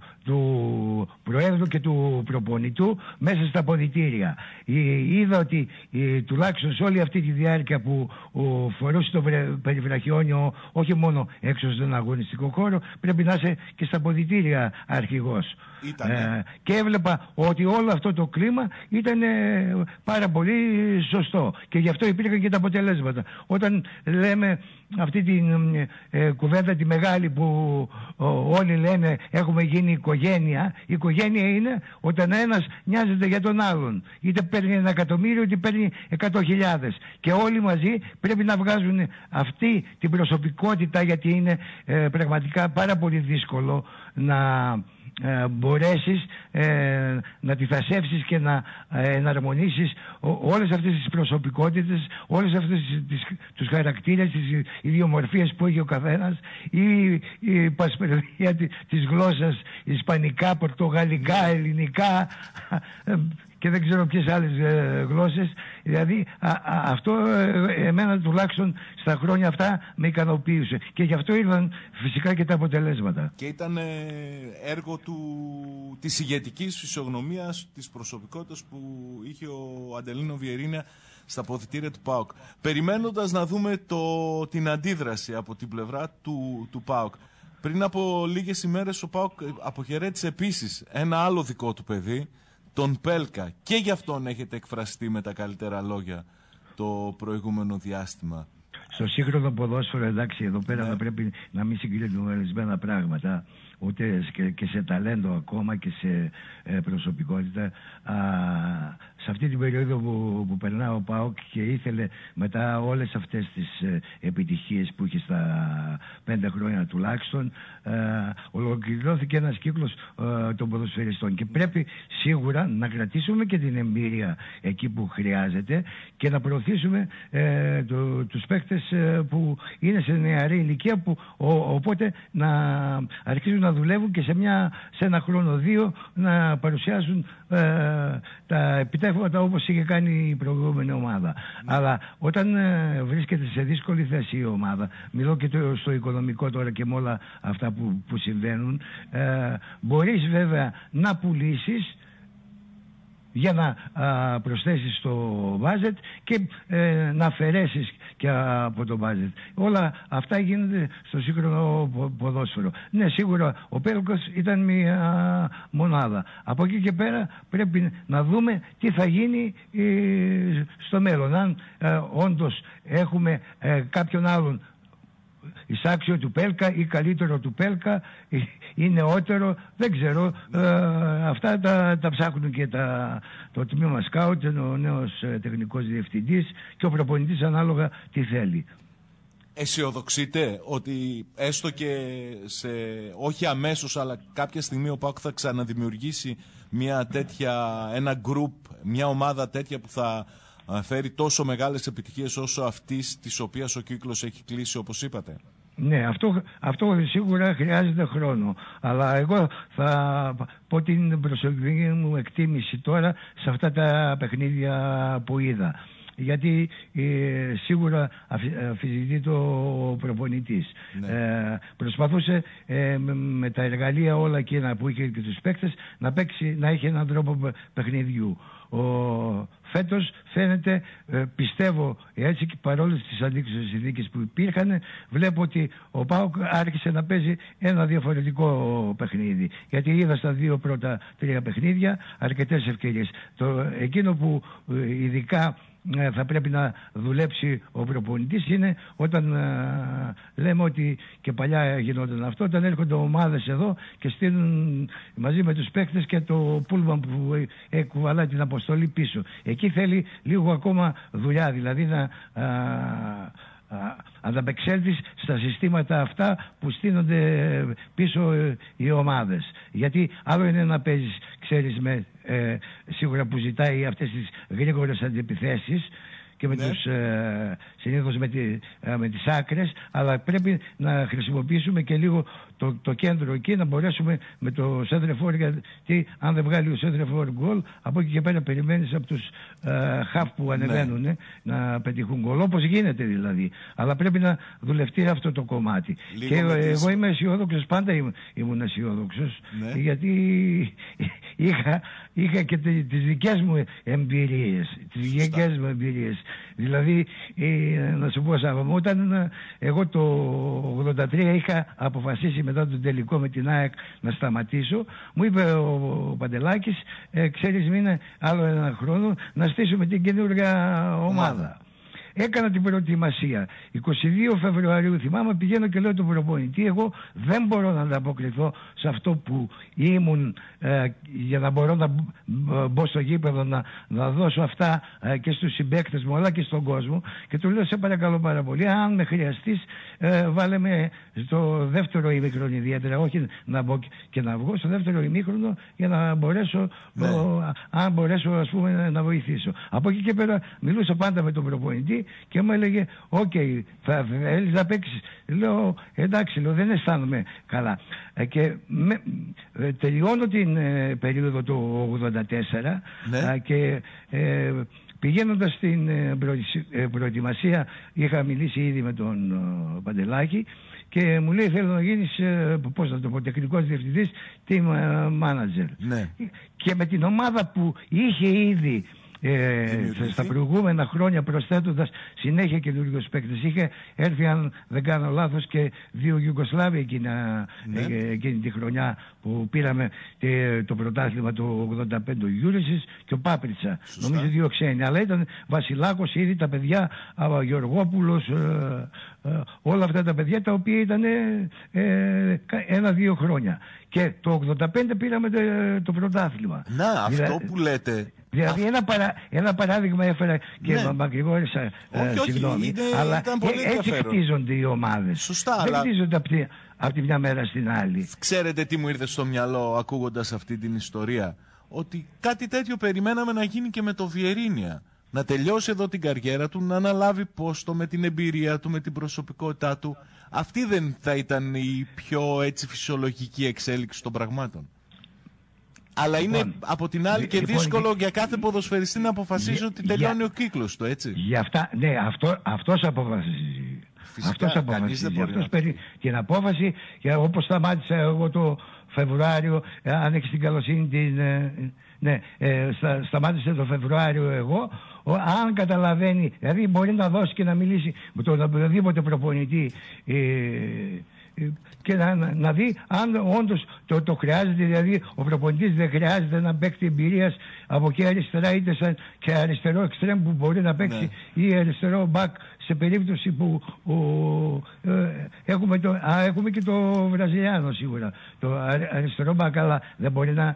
του Προέδρου και του προπονητού μέσα στα αποδυτήρια. Είδα ότι ε, τουλάχιστον σε όλη αυτή τη διάρκεια που ο, φορούσε το περιβραχιόνιο όχι μόνο έξω στον αγωνιστικό χώρο, πρέπει να είσαι και στα αποδυτήρια αρχηγός. Ε, και έβλεπα ότι όλο αυτό το κλίμα ήταν ε, πάρα πολύ σωστό και γι' αυτό υπήρχαν και τα αποτελέσματα. Όταν λέμε αυτή την ε, κουβέντα τη μεγάλη που ο, όλοι λένε έχουμε γίνει οικογένεια, η οικογένεια είναι όταν ένας νοιάζεται για τον άλλον, είτε παίρνει ένα εκατομμύριο είτε παίρνει εκατό χιλιάδες, και όλοι μαζί πρέπει να βγάζουν αυτή την προσωπικότητα, γιατί είναι ε, πραγματικά πάρα πολύ δύσκολο να Ε, μπορέσεις ε, να τη θασεύσεις και να ε, εναρμονίσεις ό, όλες αυτές τις προσωπικότητες, όλες αυτές τις, τους χαρακτήρες, τις ιδιομορφίες που έχει ο καθένας, ή η πασπερδία της γλώσσας, ισπανικά, πορτογαλικά, ελληνικά και δεν ξέρω ποιες άλλες ε, γλώσσες. Δηλαδή α, α, αυτό ε, εμένα τουλάχιστον στα χρόνια αυτά με ικανοποίησε και γι' αυτό ήρθαν φυσικά και τα αποτελέσματα. Και ήταν ε, έργο του, της ηγετικής φυσιογνωμίας, της προσωπικότητας που είχε ο Αντελίνο Βιερίνια στα αποδυτήρια του ΠΑΟΚ. Περιμένοντας να δούμε το, την αντίδραση από την πλευρά του, του ΠΑΟΚ. Πριν από λίγες ημέρες ο ΠΑΟΚ αποχαιρέτησε επίσης ένα άλλο δικό του παιδί, τον Πέλκα, και γι' αυτόν έχετε εκφραστεί με τα καλύτερα λόγια το προηγούμενο διάστημα. Στο σύγχρονο ποδόσφαιρο, εντάξει, εδώ πέρα ναι. θα πρέπει να μην συγκρίνουμε ορισμένα πράγματα, ούτε και, και σε ταλέντο ακόμα και σε ε, προσωπικότητα. Α, σε αυτή την περίοδο που, που περνά ο ΠΑΟΚ και ήθελε μετά όλες αυτές τις ε, επιτυχίες που είχε στα πέντε χρόνια τουλάχιστον, ε, ολοκληρώθηκε ένας κύκλος ε, των ποδοσφαιριστών και πρέπει σίγουρα να κρατήσουμε και την εμπειρία εκεί που χρειάζεται και να προωθήσουμε ε, το, τους παίκτες ε, που είναι σε νεαρή ηλικία, που ο, οπότε να αρχίζουν να δουλεύουν και σε, μια, σε ένα χρόνο δύο να παρουσιάσουν ε, τα επιτεύγματα όπως είχε κάνει η προηγούμενη ομάδα. Mm. Αλλά όταν ε, βρίσκεται σε δύσκολη θέση η ομάδα, μιλώ και το, στο οικονομικό τώρα και με όλα αυτά που, που συμβαίνουν, ε, μπορείς βέβαια να πουλήσεις για να α, προσθέσεις το budget και ε, να αφαιρέσεις και από το budget. Όλα αυτά γίνονται στο σύγχρονο ποδόσφαιρο. Ναι, σίγουρα ο Πέλκος ήταν μια μονάδα. Από εκεί και πέρα πρέπει να δούμε τι θα γίνει ε, στο μέλλον. Αν ε, όντως έχουμε ε, κάποιον άλλον εισάξιο του Πέλκα ή καλύτερο του Πέλκα ή νεότερο, δεν ξέρω. Ε, αυτά τα, τα ψάχνουν και τα, το τμήμα σκάουτ, ο νέος ε, τεχνικός διευθυντής και ο προπονητής ανάλογα τι θέλει. Αισιοδοξείτε ότι έστω και σε, όχι αμέσως, αλλά κάποια στιγμή ο ΠΑΟΚ θα ξαναδημιουργήσει μια τέτοια, ένα γκρουπ, μια ομάδα τέτοια που θα φέρει τόσο μεγάλες επιτυχίες όσο αυτής της οποίας ο κύκλος έχει κλείσει, όπως είπατε? Ναι, αυτό, αυτό σίγουρα χρειάζεται χρόνο. Αλλά εγώ θα πω την προσωπική μου εκτίμηση τώρα σε αυτά τα παιχνίδια που είδα. Γιατί ε, σίγουρα αμφισβητεί το προπονητής. Ναι. Ε, προσπαθούσε ε, με, με τα εργαλεία όλα εκείνα που είχε και τους παίκτες να, παίξει, να έχει έναν τρόπο παιχνιδιού. Ο, φέτος φαίνεται, ε, πιστεύω έτσι, και παρόλες τις αντίξωες συνθήκες που υπήρχαν, βλέπω ότι ο ΠΑΟΚ άρχισε να παίζει ένα διαφορετικό παιχνίδι. Γιατί είδα στα δύο πρώτα τρία παιχνίδια αρκετές ευκαιρίες. Το, εκείνο που ε, ειδικά θα πρέπει να δουλέψει ο προπονητής είναι όταν α, λέμε ότι και παλιά γινόταν αυτό, όταν έρχονται ομάδες εδώ και στείλουν μαζί με τους παίκτες και το πούλμαν που κουβαλάει την αποστολή πίσω. Εκεί θέλει λίγο ακόμα δουλειά, δηλαδή να α, ανταπεξέλθεις στα συστήματα αυτά που στείνονται πίσω οι ομάδες. Γιατί άλλο είναι να παίζεις, ξέρεις, με, ε, σίγουρα που ζητάει αυτές τις γρήγορες αντιπιθέσεις και με ναι. τους, ε, συνήθως με, τη, ε, με τις άκρες, αλλά πρέπει να χρησιμοποιήσουμε και λίγο το, το κέντρο εκεί, να μπορέσουμε με το σέντρεφόρ, γιατί αν δεν βγάλει ο σέντρεφόρ γκολ, από εκεί και πέρα περιμένεις από τους ε, χαφ που ανεβαίνουν ναι. να πετύχουν γκολ, όπως γίνεται δηλαδή. Αλλά πρέπει να δουλευτεί αυτό το κομμάτι. Λίγο και ε, εγώ είμαι αισιόδοξος, πάντα ήμουν, ήμουν αισιόδοξος, ναι. γιατί είχα, είχα και τις δικές μου εμπειρίες, τις δικές μου εμπειρίες. Δηλαδή, ε, να σου πω Σάββα, όταν εγώ το ογδόντα τρία είχα αποφασίσει μετά τον τελικό με την ΑΕΚ να σταματήσω, μου είπε ο, ο Παντελάκης, ε, ξέρεις μήνα άλλο ένα χρόνο να στήσουμε την καινούργια ομάδα. Mm. Έκανα την προετοιμασία. είκοσι δύο Φεβρουαρίου θυμάμαι, πηγαίνω και λέω τον προπονητή, εγώ δεν μπορώ να ανταποκριθώ σε αυτό που ήμουν ε, για να μπορώ να μπω στο γήπεδο, να, να δώσω αυτά ε, και στους συμπαίκτες μου αλλά και στον κόσμο, και του λέω σε παρακαλώ πάρα πολύ, αν με χρειαστείς ε, βάλε με στο δεύτερο ημίχρονο ιδιαίτερα, όχι να μπω και να βγω στο δεύτερο ημίχρονο για να μπορέσω, ναι. ο, αν μπορέσω ας πούμε να βοηθήσω. Από εκεί και πέρα μιλούσα πάντα με τον προπονητή και μου έλεγε, οκ, okay, θα θέλεις να παίξεις. Λέω, εντάξει, λέω, δεν αισθάνομαι καλά. Ε, και με, ε, τελειώνω την ε, περίοδο του ογδόντα τέσσερα ναι. ε, και ε, πηγαίνοντας στην ε, προ, ε, προετοιμασία, είχα μιλήσει ήδη με τον ε, Παντελάκη και μου λέει, θέλω να γίνεις, ε, πώς να το πω, τεχνικός διευθυντής, team manager. Ναι. Και με την ομάδα που είχε ήδη Ε, στα προηγούμενα χρόνια, προσθέτοντας συνέχεια καινούργιους παίκτες, είχε έρθει, αν δεν κάνω λάθος, και δύο Ιουγκοσλάβοι εκείνη, ναι. ε, εκείνη τη χρονιά που πήραμε ε, το πρωτάθλημα του ογδόντα πέντε, ο Γιούρησης και ο Πάπριτσα. Σωστά. Νομίζω δύο ξένοι, αλλά ήταν Βασιλάκος ήδη, τα παιδιά, ο Γεωργόπουλος, ε, ε, όλα αυτά τα παιδιά τα οποία ήταν ε, ε, ένα-δύο χρόνια. Και το ογδόντα πέντε πήραμε το, το πρωτάθλημα. Να, αυτό δηλαδή, που λέτε. Δηλαδή ένα, παρα, ένα παράδειγμα έφερα και ναι. μακρηγόρησα, ε, συγγνώμη, είναι, αλλά έτσι χτίζονται οι ομάδες. Σωστά, δεν αλλά... χτίζονται από τη, από τη μια μέρα στην άλλη. Ξέρετε τι μου ήρθε στο μυαλό ακούγοντας αυτή την ιστορία? Ότι κάτι τέτοιο περιμέναμε να γίνει και με το Βιερίνια. Να τελειώσει εδώ την καριέρα του, να αναλάβει πόστο με την εμπειρία του, με την προσωπικότητά του. Αυτή δεν θα ήταν η πιο έτσι φυσιολογική εξέλιξη των πραγμάτων? Αλλά είναι λοιπόν, από την άλλη και λοιπόν, δύσκολο για κάθε ποδοσφαιριστή να αποφασίζει ότι τελειώνει για, ο κύκλος του, έτσι. Για αυτά, ναι, αυτό, αυτός αποφασίζει. Φυσικά, αυτός αποφασίζει. Αυτός παίρνει την απόφαση, και όπως σταμάτησα εγώ το Φεβρουάριο, αν έχεις την καλοσύνη την... Ναι, ε, στα, σταμάτησε το Φεβρουάριο εγώ. Ο, αν καταλαβαίνει, δηλαδή μπορεί να δώσει και να μιλήσει με τον οποιοδήποτε προπονητή ε, ε, και να, να, να δει αν όντως το, το χρειάζεται, δηλαδή ο προπονητής δεν χρειάζεται να παίξει εμπειρίας από και αριστερά, είτε σαν και αριστερό εξτρέμ που μπορεί να παίξει, ναι. ή αριστερό μπακ σε περίπτωση που ο, ε, έχουμε, το, α, έχουμε και το Βραζιλιάνο σίγουρα, το αριστερό μπακ, αλλά δεν μπορεί να...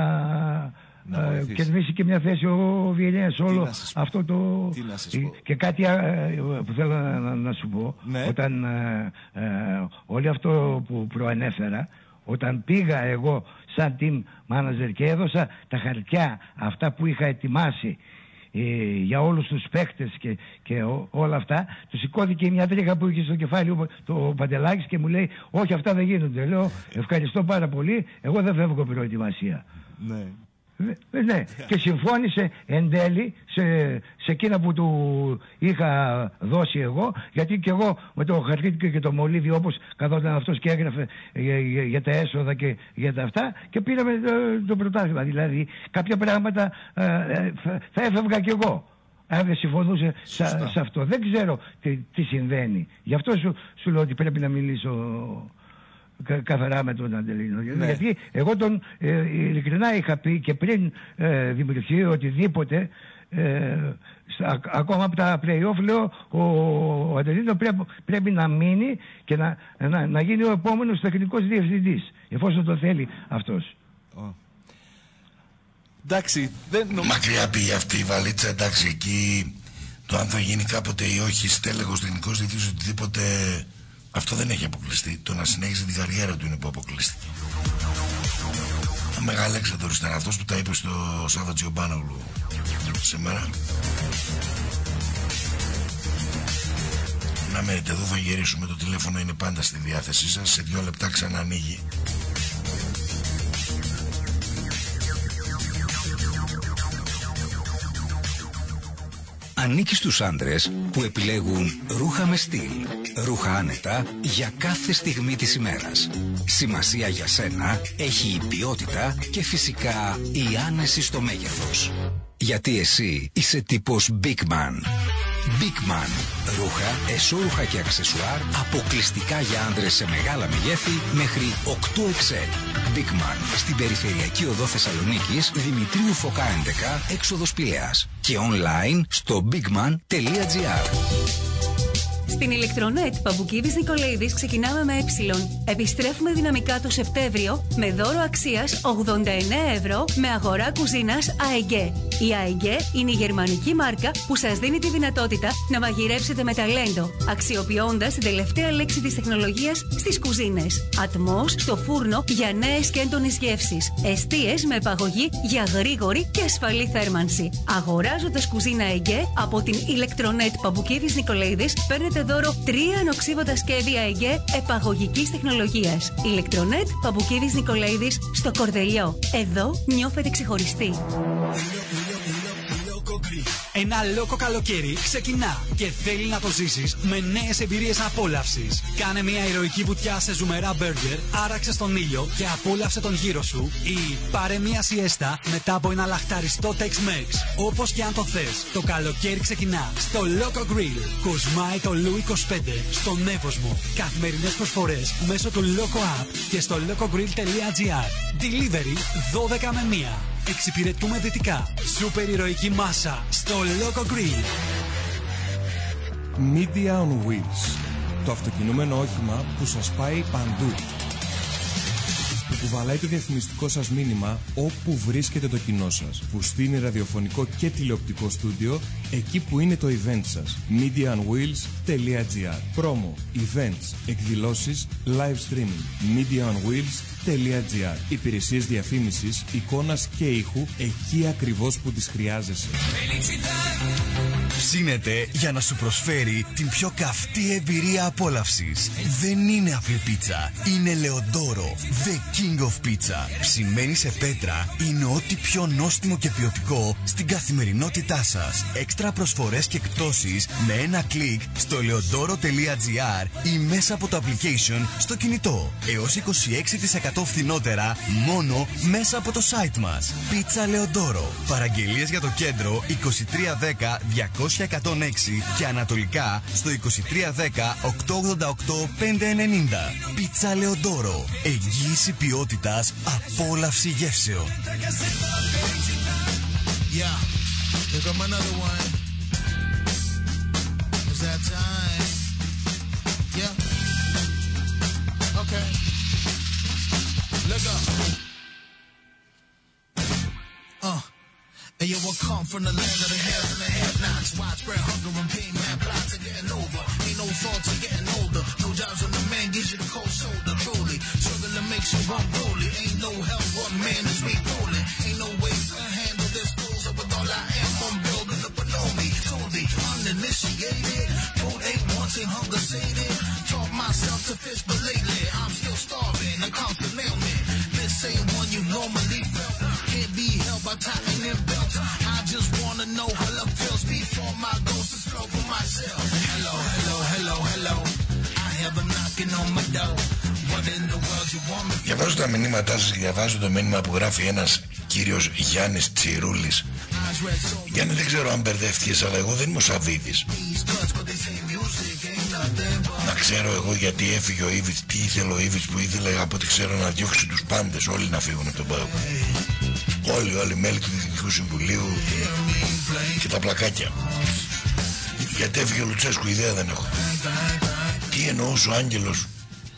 Α, Uh, κερδίσει και μια θέση ο Βιερίνιας όλο αυτό το... Και κάτι uh, που θέλω να, να, να σου πω, ναι. όταν uh, uh, όλο αυτό που προανέφερα, όταν πήγα εγώ σαν team manager και έδωσα τα χαρτιά αυτά που είχα ετοιμάσει ε, για όλους τους παίκτες και, και ό, όλα αυτά, του σηκώθηκε μια τρίχα που είχε στο κεφάλι το Παντελάκης και μου λέει, όχι, αυτά δεν γίνονται. Λέω, ευχαριστώ πάρα πολύ, εγώ δεν φεύγω προετοιμασία. Ναι. Ναι, και συμφώνησε εν τέλει σε, σε εκείνα που του είχα δώσει εγώ, γιατί και εγώ με το χαρτί και το μολύβι, όπως καθόταν αυτός και έγραφε για, για, για τα έσοδα και για τα αυτά, και πήραμε το, το πρωτάθλημα. Δηλαδή κάποια πράγματα ε, θα, θα έφευγα κι εγώ αν δεν συμφωνούσε σε, σε αυτό. Δεν ξέρω τι, τι συμβαίνει. Γι' αυτό σου, σου λέω ότι πρέπει να μιλήσω κα, καθαρά με τον Αντελίνο. Ναι. Γιατί εγώ τον ε, ειλικρινά είχα πει και πριν ε, δημιουργηθεί οτιδήποτε, ε, στα, ακόμα από τα play-off, λέω ο, ο Αντελίνο πρέπει, πρέπει να μείνει και να, να, να γίνει ο επόμενος τεχνικός διευθυντής, εφόσον το θέλει αυτός. Oh. Εντάξει, δεν νομίζω... Μακριά πήγε αυτή η βαλίτσα, εντάξει, εκεί το αν θα γίνει κάποτε ή όχι στέλεχος, τεχνικός διευθυντής, οτιδήποτε, αυτό δεν έχει αποκλειστεί. Το να συνέχισε την καριέρα του είναι που αποκλείστηκε. Ο Μεγαλέξανδρος ήταν αυτός που τα είπε στο Σάββα Τζιομπάνογλου σήμερα. αναμένετε, εδώ θα γυρίσουμε. Το τηλέφωνο είναι πάντα στη διάθεσή σας. Σε δύο λεπτά ξανανοίγει. Ανήκει στους άντρες που επιλέγουν ρούχα με στυλ, ρούχα άνετα για κάθε στιγμή της ημέρας. Σημασία για σένα έχει η ποιότητα και φυσικά η άνεση στο μέγεθος. Γιατί εσύ είσαι τύπος Big Man. Big Man. Ρούχα, εσώρουχα και αξεσουάρ αποκλειστικά για άντρες σε μεγάλα μεγέθη μέχρι οκτώ εξ ελ. Big Man. Στην περιφερειακή οδό Θεσσαλονίκης, Δημητρίου Φωκά έντεκα, έξοδος Πηλαίας. Και online στο bigman τελεία gr. Στην ηλεκτρονέτ Παμπουκίδης Νικολαίδης ξεκινάμε με ε. Επιστρέφουμε δυναμικά το Σεπτέμβριο με δώρο αξίας ογδόντα εννέα ευρώ με αγορά κουζίνας ΑΕΓΕ. Η ΑΕΓΕ είναι η γερμανική μάρκα που σας δίνει τη δυνατότητα να μαγειρέψετε με ταλέντο, αξιοποιώντας την τελευταία λέξη της τεχνολογίας στις κουζίνες. Ατμός στο φούρνο για νέες και έντονες γεύσεις. Εστίες με επαγωγή για γρήγορη και ασφαλή θέρμανση. Αγοράζοντας κουζίνα ΑΕΓΕ από την ηλεκτρονέτ Παμπουκίδης Νικολαίδης, παίρνετε δώρο τρία ανοξίβοντα σχέδια ΑΕΓΕ επαγωγικής τεχνολογίας. Ηλεκτρονέτ Παμπουκίδης Νικολαίδης στο Κορδελιό. Εδώ νιώθετε ξεχωριστοί. Ένα λόγο καλοκαίρι ξεκινά και θέλει να το ζήσεις με νέες εμπειρίες απόλαυσης. Κάνε μια ηρωική βουτιά σε ζουμερά μπέργκερ, άραξε στον ήλιο και απόλαυσε τον γύρο σου ή πάρε μια σιέστα μετά από ένα λαχταριστό Tex-Mex. Όπως και αν το θες, το καλοκαίρι ξεκινά στο Loco Grill. Κοσμάει το Λου είκοσι πέντε στον Εύωσμο. Καθημερινές προσφορές μέσω του Loco App και στο locogrill τελεία gr. Delivery δώδεκα με μία. Εξυπηρετούμε δυτικά. Σούπερ ηρωική μάσα στο Loco Grill. Media on Wheels. Το αυτοκινούμενο όχημα που σας πάει παντού. Που κουβαλάει το διαφημιστικό σας μήνυμα όπου βρίσκεται το κοινό σας. Που στείνει ραδιοφωνικό και τηλεοπτικό στούντιο εκεί που είναι το event σας. media on wheels τελεία gr. Πρόμο, events, εκδηλώσεις, live streaming. media on wheels τελεία gr. Υπηρεσίες διαφήμισης, εικόνας και ήχου εκεί ακριβώς που τις χρειάζεσαι. Ψήνεται για να σου προσφέρει την πιο καυτή εμπειρία απόλαυσης. Δεν είναι απλή πίτσα, είναι Λεοντόρο, the king of pizza. Ψημένη σε πέτρα, είναι ό,τι πιο νόστιμο και ποιοτικό στην καθημερινότητά σας. Έξτρα προσφορές και εκπτώσεις με ένα κλικ στο λεοντόρο τελεία gr ή μέσα από το application στο κινητό. Έως είκοσι έξι τοις εκατό φθηνότερα μόνο μέσα από το site μας. Πίτσα Λεοντόρο. Παραγγελίες για το κέντρο είκοσι τρία δέκα διακόσια εκατόν έξι και ανατολικά στο είκοσι τρία δέκα οκτακόσια ογδόντα οκτώ πεντακόσια ενενήντα. Πίτσα Λεοντόρο. Εγγύηση ποιότητας, απόλαυση γεύσεων. Yeah, here come another one. It's that time. Yeah. Okay. Look up. Uh. And yo, I come from the land of the haves and the have-nots. Widespread hunger and pain, mad plots are getting over. Ain't no thoughts of getting older. No jobs when the man gives you the cold shoulder. Truly, struggling makes you unruly. Ain't no help, one man is me ruling. Ain't no way to handle this goal. So with all I am, I'm building up an army. Totally uninitiated. Food ain't wanting, hunger sated. Taught myself to fish, but lately I'm still starving. A constant mailman. This ain't one you normally felt. Can't be held by tightening belts. I just wanna know how love feels before my ghost is slow for myself. Hello, hello, hello, hello. I hear them knocking on my door. What in the world you want me? Διαβάζω τα μηνύματά σας, διαβάζω το μήνυμα που γράφει ένας κύριος Γιάννης Τσιρούλης. Γιάννη, δεν ξέρω αν μπερδεύτηκες, αλλά εγώ δεν είμαι ο Σαββίδης. Να ξέρω εγώ γιατί έφυγε ο Ήβιτς, τι ήθελε ο Ήβιτς που ήθελε, από ό,τι ξέρω, να διώξει τους πάντες, όλοι να φύγουν από τον ΠΑΟΚ. Όλοι, όλοι μέλη του Διοικητικού Συμβουλίου και τα πλακάκια. Γιατί έφυγε ο Λουτσέσκου, ιδέα δεν έχω. Τι εννοούσε ο Άγγελος?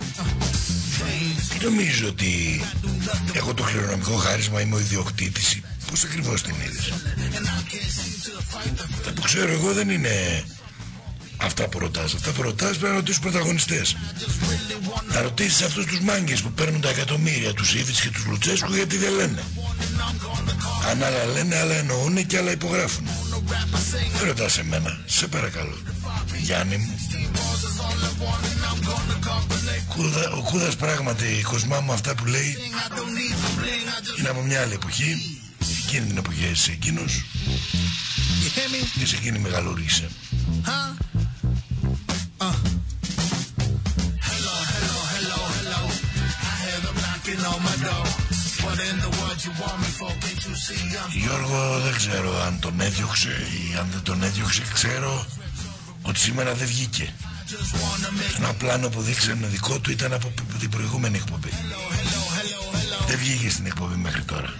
Τι νομίζω ότι έχω το κληρονομικό χάρισμα, είμαι ο ιδιοκτήτης? Πώς ακριβώς την είδες? Τα που ξέρω εγώ δεν είναι αυτά που ρωτάς. Αυτά που ρωτάς πρέπει να ρωτήσεις τους πρωταγωνιστές. Να ρωτήσεις αυτούς τους μάγκες που παίρνουν τα εκατομμύρια, τους Ήβιτς και τους Λουτσέσκου, γιατί δεν λένε. Αν άλλα λένε, άλλα εννοούν και άλλα υπογράφουν. Δεν ρωτάς εμένα, σε παρακαλώ. Γιάννη μου. Κούδα, ο Κούδας πράγματι, Κοσμά μου, αυτά που λέει είναι από μια άλλη εποχή. Εκείνη την εποχή είσαι εκείνος και σε εκείνη μεγαλούργησε. Γιώργο, δεν ξέρω αν τον έδιωξε ή αν δεν τον έδιωξε. Ξέρω ότι σήμερα δεν βγήκε. Ένα πλάνο που δείξανε δικό του ήταν από την προηγούμενη εκπομπή. Δεν βγήκε στην εκπομπή μέχρι τώρα.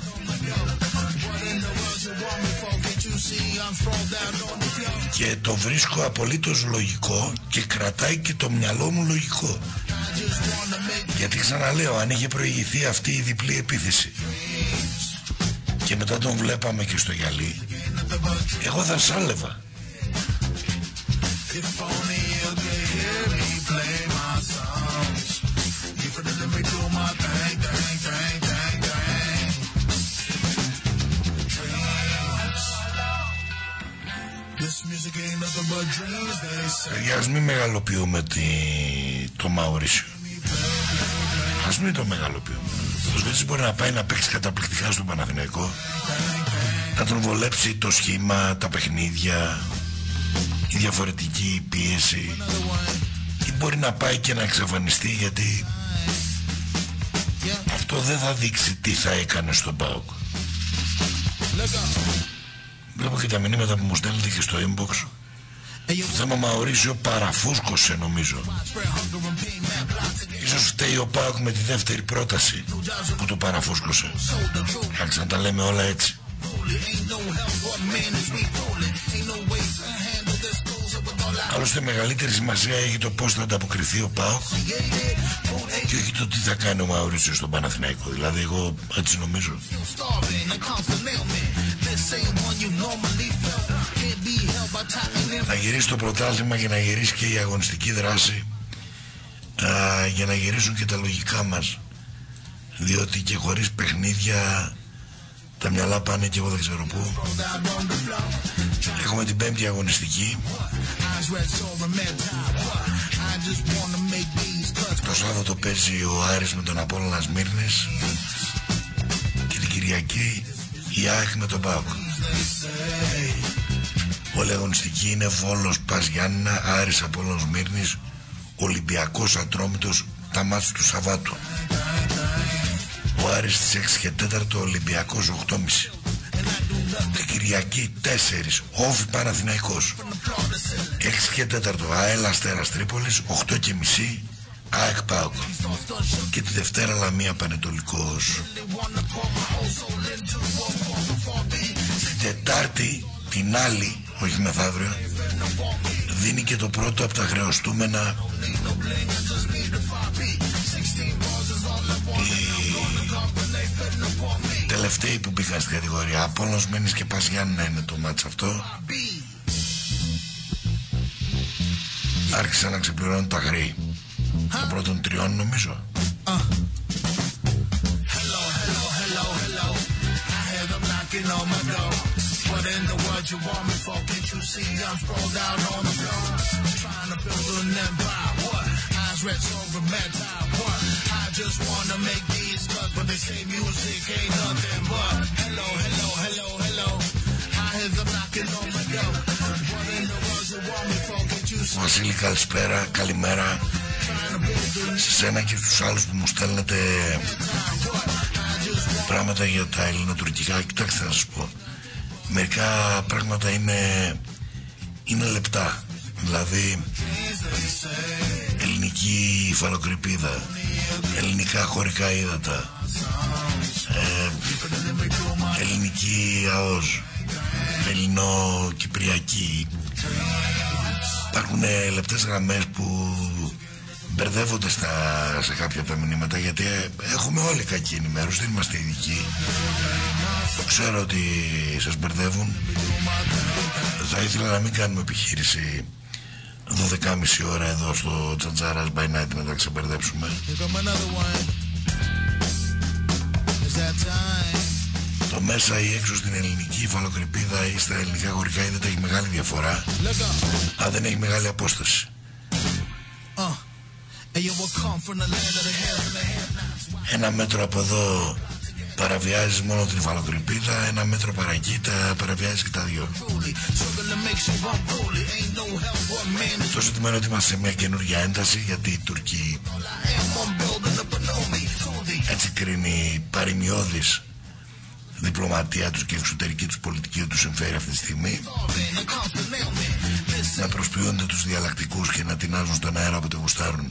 Και το βρίσκω απολύτως λογικό και κρατάει και το μυαλό μου λογικό. Γιατί ξαναλέω, αν είχε προηγηθεί αυτή η διπλή επίθεση και μετά τον βλέπαμε και στο γυαλί, εγώ θα σάλευα. Παιδιά, ας μην μεγαλοποιούμε τη... το Μαουρίσιο. Ας μην το μεγαλοποιούμε. Ο Σβέτης μπορεί να πάει να παίξει καταπληκτικά στον Παναθηναϊκό, να τον βολέψει το σχήμα, τα παιχνίδια, η διαφορετική πίεση, ή μπορεί να πάει και να εξαφανιστεί, γιατί αυτό δεν θα δείξει τι θα έκανε στον ΠΑΟΚ. Βλέπω και τα μηνύματα που μου στέλνετε και στο inbox. Το θέμα Μαουρίσιο παραφούσκωσε, νομίζω. Ίσως φταίει ο ΠΑΟΚ με τη δεύτερη πρόταση που το παραφούσκωσε. Άξα να τα λέμε όλα έτσι. Άλλωστε μεγαλύτερη σημασία έχει το πώς θα ανταποκριθεί ο ΠΑΟΚ και όχι το τι θα κάνει ο Μαουρίσιο στον Παναθηναϊκό. Δηλαδή εγώ έτσι νομίζω. Να γυρίσει το πρωτάθλημα και να γυρίσει και η αγωνιστική δράση, α, για να γυρίσουν και τα λογικά μας, διότι και χωρίς παιχνίδια τα μυαλά πάνε και εγώ δεν ξέρω πού. Έχουμε την πέμπτη αγωνιστική. Το Σάββατο παίζει ο Άρης με τον Απόλλωνα Σμύρνης και την Κυριακή η ΑΕΚ με τον ΠΑΟΚ. Όλη η αγωνιστική είναι Βόλος Πας Γιάννηνα, Άρης Απόλλωνας Σμύρνης, Ολυμπιακός Ατρόμητος, τα μάτς του Σαββάτου. Ο Άρης στις έξι και τέσσερα, Ολυμπιακός οκτώ και μισή. Την Κυριακή τέσσερα, Όφη Παναθηναϊκός. έξι και τέσσερα, ΑΕΛ Αστέρας Τρίπολης, οκτώ και μισή, ΑΕΚ ΠΑΟΚ. Και τη Δευτέρα Λαμία Πανετολικός. Την Τετάρτη, την άλλη, όχι μεθαύριο, δίνει και το πρώτο από τα χρεωστούμενα οι τελευταίοι που μπήκαν στην κατηγορία. Απόλλωνας Μένης και Πας Γιάννηνα είναι το μάτς αυτό. Άρχισαν να ξεπληρώνουν τα χρέη των πρώτων τριών, νομίζω. What in the world you want me for? Can't you see I'm sprawled out on the floor, trying to build an empire? What? Eyes red, so romantic. What? I just wanna make these cuts, but they say music ain't nothing but hello, hello, hello, hello. I hear them knocking on my door. What in the world you want me for? Can't you see? Βασίλη, καλησπέρα, καλημέρα σε σένα και στους άλλους που μου στέλνετε πράγματα για τα ελληνοτουρκικά. Κοιτάξτε να σας πω, μερικά πράγματα είναι, είναι λεπτά. Δηλαδή ελληνική υφαλοκρηπίδα, ελληνικά χωρικά ύδατα, ε, ελληνική ΑΟΣ, ελληνοκυπριακή. Υπάρχουν λεπτές γραμμές που μπερδεύονται στα, σε κάποια από τα μηνύματα, γιατί έχουμε όλοι κακή ενημέρωση, δεν είμαστε ειδικοί. Ξέρω ότι σας μπερδεύουν. Θα ήθελα να μην κάνουμε επιχείρηση δώδεκα και μισή ώρα εδώ στο Τζατζάρας by Night να τα ξεμπερδέψουμε. Το μέσα ή έξω στην ελληνική υφαλοκρηπίδα ή στα ελληνικά χωρικά ύδατα έχει μεγάλη διαφορά, αλλά δεν έχει μεγάλη απόσταση. Ένα μέτρο από εδώ παραβιάζεις μόνο την υφαλοκρηπίδα, ένα μέτρο παρακεί τα παραβιάζεις και τα δυο. Το ζήτημα είναι ότι είμαστε σε μια καινούργια ένταση, γιατί οι Τούρκοι έτσι κρίνει παροιμιώδης διπλωματία τους και εξωτερική τους πολιτική τους συμφέρει αυτή τη στιγμή να προσποιούνται τους διαλλακτικούς και να τεινάζουν στον αέρα όποτε γουστάρουν.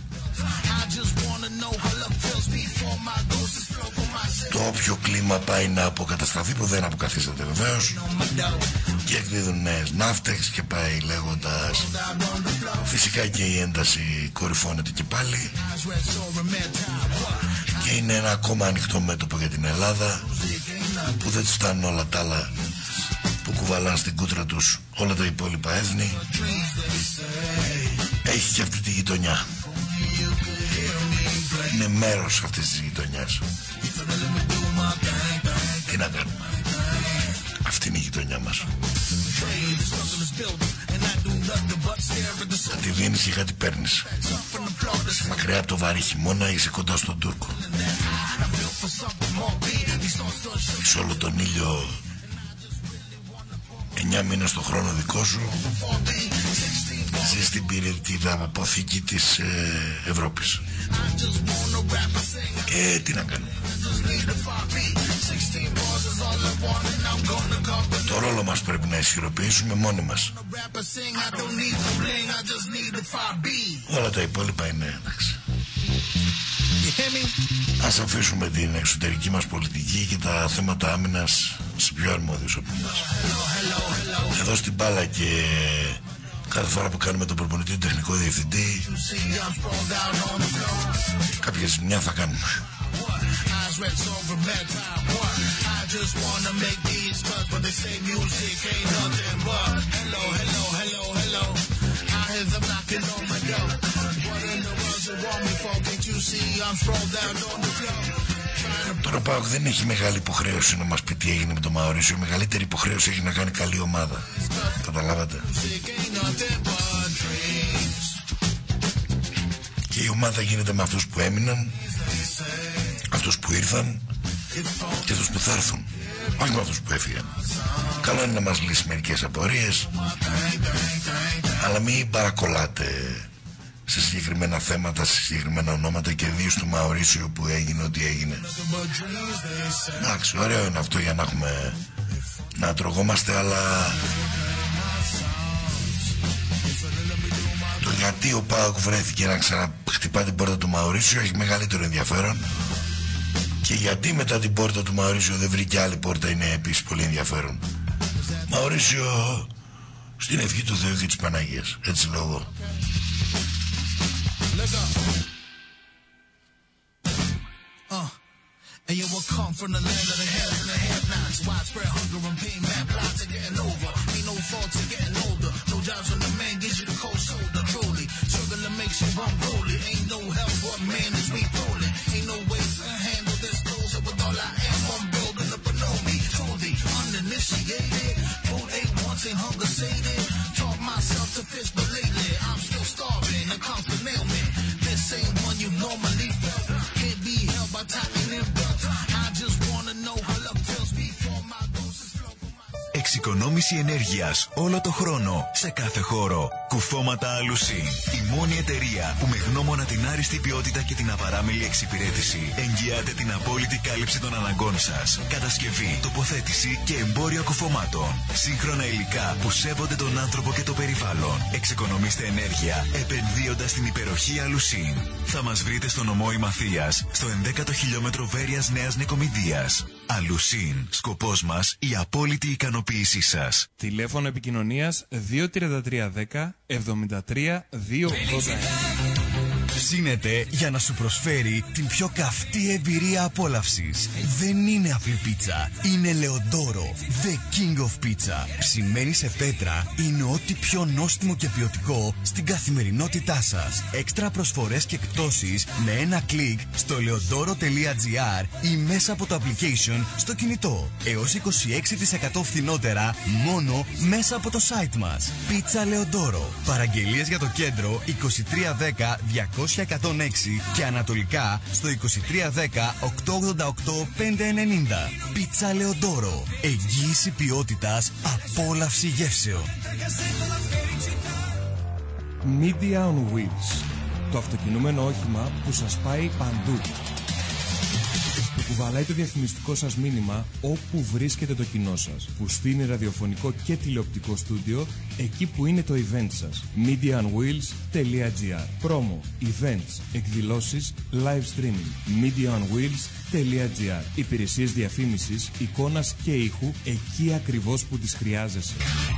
Το όποιο κλίμα πάει να αποκατασταθεί, που δεν αποκαθίσταται βεβαίως, και εκδίδουν νέες ναύτες και πάει λέγοντας. Φυσικά και η ένταση κορυφώνεται και πάλι και είναι ένα ακόμα ανοιχτό μέτωπο για την Ελλάδα, που δεν τους φτάνουν όλα τα άλλα που κουβαλάνε στην κούτρα τους όλα τα υπόλοιπα έθνη. Έχει και αυτή τη γειτονιά, είναι μέρος αυτής της γειτονιάς. Τι να κάνουμε, αυτή είναι η γειτονιά μας. Κάτι δίνεις και κάτι παίρνεις. Είσαι μακριά από το βαρύ χειμώνα, είσαι κοντά στον Τούρκο. Είσαι όλο τον ήλιο εννιά μήνες το χρόνο δικό σου. Ζεις στην πυρηνική αποθήκη της ε, Ευρώπης. Ε, τι να κάνουμε. Το ρόλο μας πρέπει να ισχυροποιήσουμε μόνοι μας. Όλα τα υπόλοιπα είναι εντάξει. Ας αφήσουμε την εξωτερική μας πολιτική και τα θέματα άμυνας σε πιο αρμόδιους από εμάς. Εδώ στην μπάλα και κάθε φορά που κάνουμε τον προπονητή, τον τεχνικό διευθυντή, κάποια ζημιά θα κάνουμε. Τώρα ο ΠΑΟΚ δεν έχει μεγάλη υποχρέωση να μας πει τι έγινε με το Μαωρίσιο. Η μεγαλύτερη υποχρέωση έχει να κάνει καλή ομάδα. Καταλάβατε. Και η ομάδα γίνεται με αυτούς που έμειναν, αυτούς που ήρθαν και αυτούς που θα έρθουν. Όχι με αυτούς που έφυγαν. Καλό είναι να μας λύσει μερικές απορίες, αλλά μην παρακολλάτε σε συγκεκριμένα θέματα, σε συγκεκριμένα ονόματα, και δεις του Μαωρίσιο που έγινε ό,τι έγινε. Εντάξει, ωραίο είναι αυτό για να έχουμε, να τρογόμαστε, αλλά το γιατί ο ΠΑΟΚ βρέθηκε να ξαναχτυπά την πόρτα του Μαωρίσιο έχει μεγαλύτερο ενδιαφέρον, και γιατί μετά την πόρτα του Μαωρίσιο δεν βρήκε άλλη πόρτα είναι επίσης πολύ ενδιαφέρον. Μαωρίσιο στην ευχή του Θεού και της Παναγίας, έτσι λόγω. Uh, and you will come from the land of the haves and the have-nots. Widespread hunger and pain, mad plots are getting over. Ain't no fault to getting older. No jobs when the man gives you the cold shoulder. Truly, struggling makes you unruly. Ain't no help, what man is we rolling. Ain't no way to handle this close up with all I am. I'm building up and know me. Truly, uninitiated. Food ate once and hunger sated. Taught myself to fish, but lately I'm still starving. A constant ailment. This ain't one you normally felt. Can't be held by tightening belts. I just wanna know how love feels before my doses flow. Εξοικονόμηση ενέργειας όλο το χρόνο, σε κάθε χώρο. Κουφώματα Αλουσίν. Η μόνη εταιρεία που με γνώμονα την άριστη ποιότητα και την απαράμιλη εξυπηρέτηση εγγυάται την απόλυτη κάλυψη των αναγκών σας. Κατασκευή, τοποθέτηση και εμπόριο κουφωμάτων. Σύγχρονα υλικά που σέβονται τον άνθρωπο και το περιβάλλον. Εξοικονομήστε ενέργεια επενδύοντας στην υπεροχή Αλουσίν. Θα μας βρείτε στο νομό Ημαθίας, στο ενδέκατο χιλιόμετρο Βέρειας Νέας Νικομιδίας. Αλουσίν. Σκοπός μας η απόλυτη ικανοποίησή σας. Τηλέφωνο επικοινωνίας δύο τρία τρία ένα μηδέν εβδομήντα τρία δύο ογδόντα ένα. Ψήνεται για να σου προσφέρει την πιο καυτή εμπειρία απόλαυσης. Δεν είναι απλή πίτσα, είναι Λεοντόρο, the king of pizza. Ψημένη σε πέτρα, είναι ό,τι πιο νόστιμο και ποιοτικό στην καθημερινότητά σας. Έξτρα προσφορές και εκπτώσεις με ένα κλικ στο leodoro τελεία gr ή μέσα από το application στο κινητό. Έως είκοσι έξι τοις εκατό φθηνότερα μόνο μέσα από το site μας. Πίτσα Λεοντόρο. Παραγγελίες για το κέντρο είκοσι τρία δέκα διακόσια τριακόσια εκατόν έξι και ανατολικά στο είκοσι τρία δέκα οκτακόσια ογδόντα οκτώ πεντακόσια ενενήντα. Πίτσα Λεοντόρο. Εγγύηση ποιότητας, απόλαυση γεύσεων. Media on Wheels. Το αυτοκινούμενο όχημα που σας πάει παντού. Που κουβαλάει το διαφημιστικό σας μήνυμα όπου βρίσκεται το κοινό σας. Που στείνει ραδιοφωνικό και τηλεοπτικό στούντιο εκεί που είναι το event σας. media on wheels τελεία gr. Πρόμο, events, εκδηλώσεις, live streaming. media on wheels τελεία gr. Υπηρεσίες διαφήμισης, εικόνας και ήχου εκεί ακριβώς που τις χρειάζεσαι.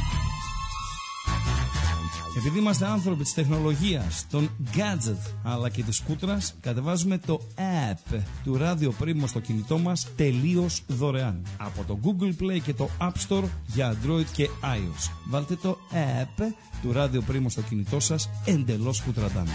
Επειδή είμαστε άνθρωποι της τεχνολογίας, των gadget αλλά και της κούτρας, κατεβάζουμε το app του Radio Primo στο κινητό μας τελείως δωρεάν. Από το Google Play και το App Store για Android και iOS. Βάλτε το app του Radio Primo στο κινητό σας εντελώς κουτραντάμε.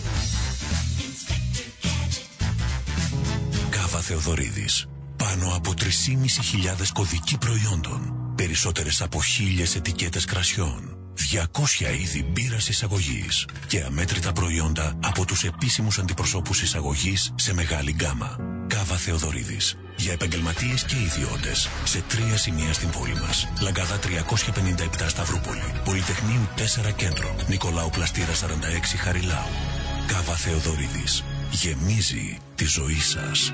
Κάβα Θεοδωρίδης. Πάνω από τρεις και μισή χιλιάδες κωδικοί προϊόντων. Περισσότερες από χίλιες ετικέτες κρασιών. διακόσια είδη μπύρας εισαγωγής και αμέτρητα προϊόντα από τους επίσημους αντιπροσώπους εισαγωγής σε μεγάλη γκάμα. Κάβα Θεοδωρίδης. Για επαγγελματίες και ιδιώτες. Σε τρία σημεία στην πόλη μας. Λαγκαδά τριακόσια πενήντα επτά Σταυρούπολη. Πολυτεχνείου τέσσερα Κέντρο. Νικολάου Πλαστήρα σαράντα έξι Χαριλάου. Κάβα Θεοδωρίδης. Γεμίζει τη ζωή σας.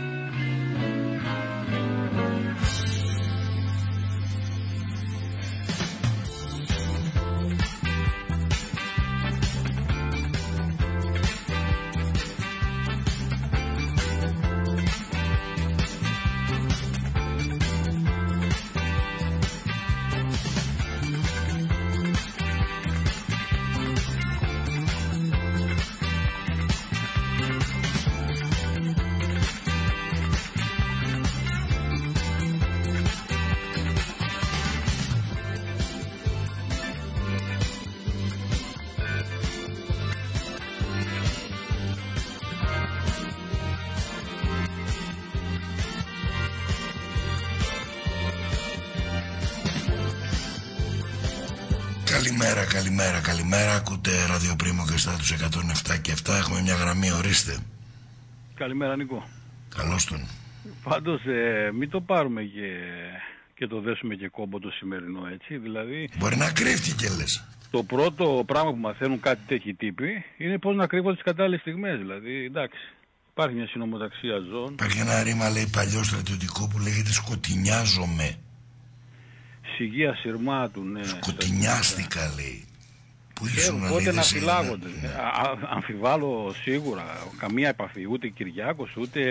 Καλημέρα, καλημέρα, καλημέρα. Ακούτε ραδιοπρίμο και στα τους εκατόν επτά και επτά. Έχουμε μια γραμμή, ορίστε. Καλημέρα, Νίκο. Καλώς τον. Πάντως ε, μην το πάρουμε και, και το δέσουμε και κόμπο το σημερινό, έτσι. Δηλαδή, μπορεί να κρύφτηκε, λες. Το πρώτο πράγμα που μαθαίνουν κάτι τέτοιοι τύποι είναι πώς να κρύβονται τις κατάλληλες στιγμές. Δηλαδή, εντάξει, υπάρχει μια συνομοταξία ζώων. Υπάρχει ένα ρήμα, λέει, παλιό στρατιωτικό που λέγεται σκοτεινιάζομαι. Σιγεία σειρμάτου, ναι. Σκοτεινιάστηκα, λέει. Που ήσουν, πότε λέει, να σε... φυλάγονται. Ναι. Α, αμφιβάλλω σίγουρα. Καμία επαφή. Ούτε Κυριάκος, ούτε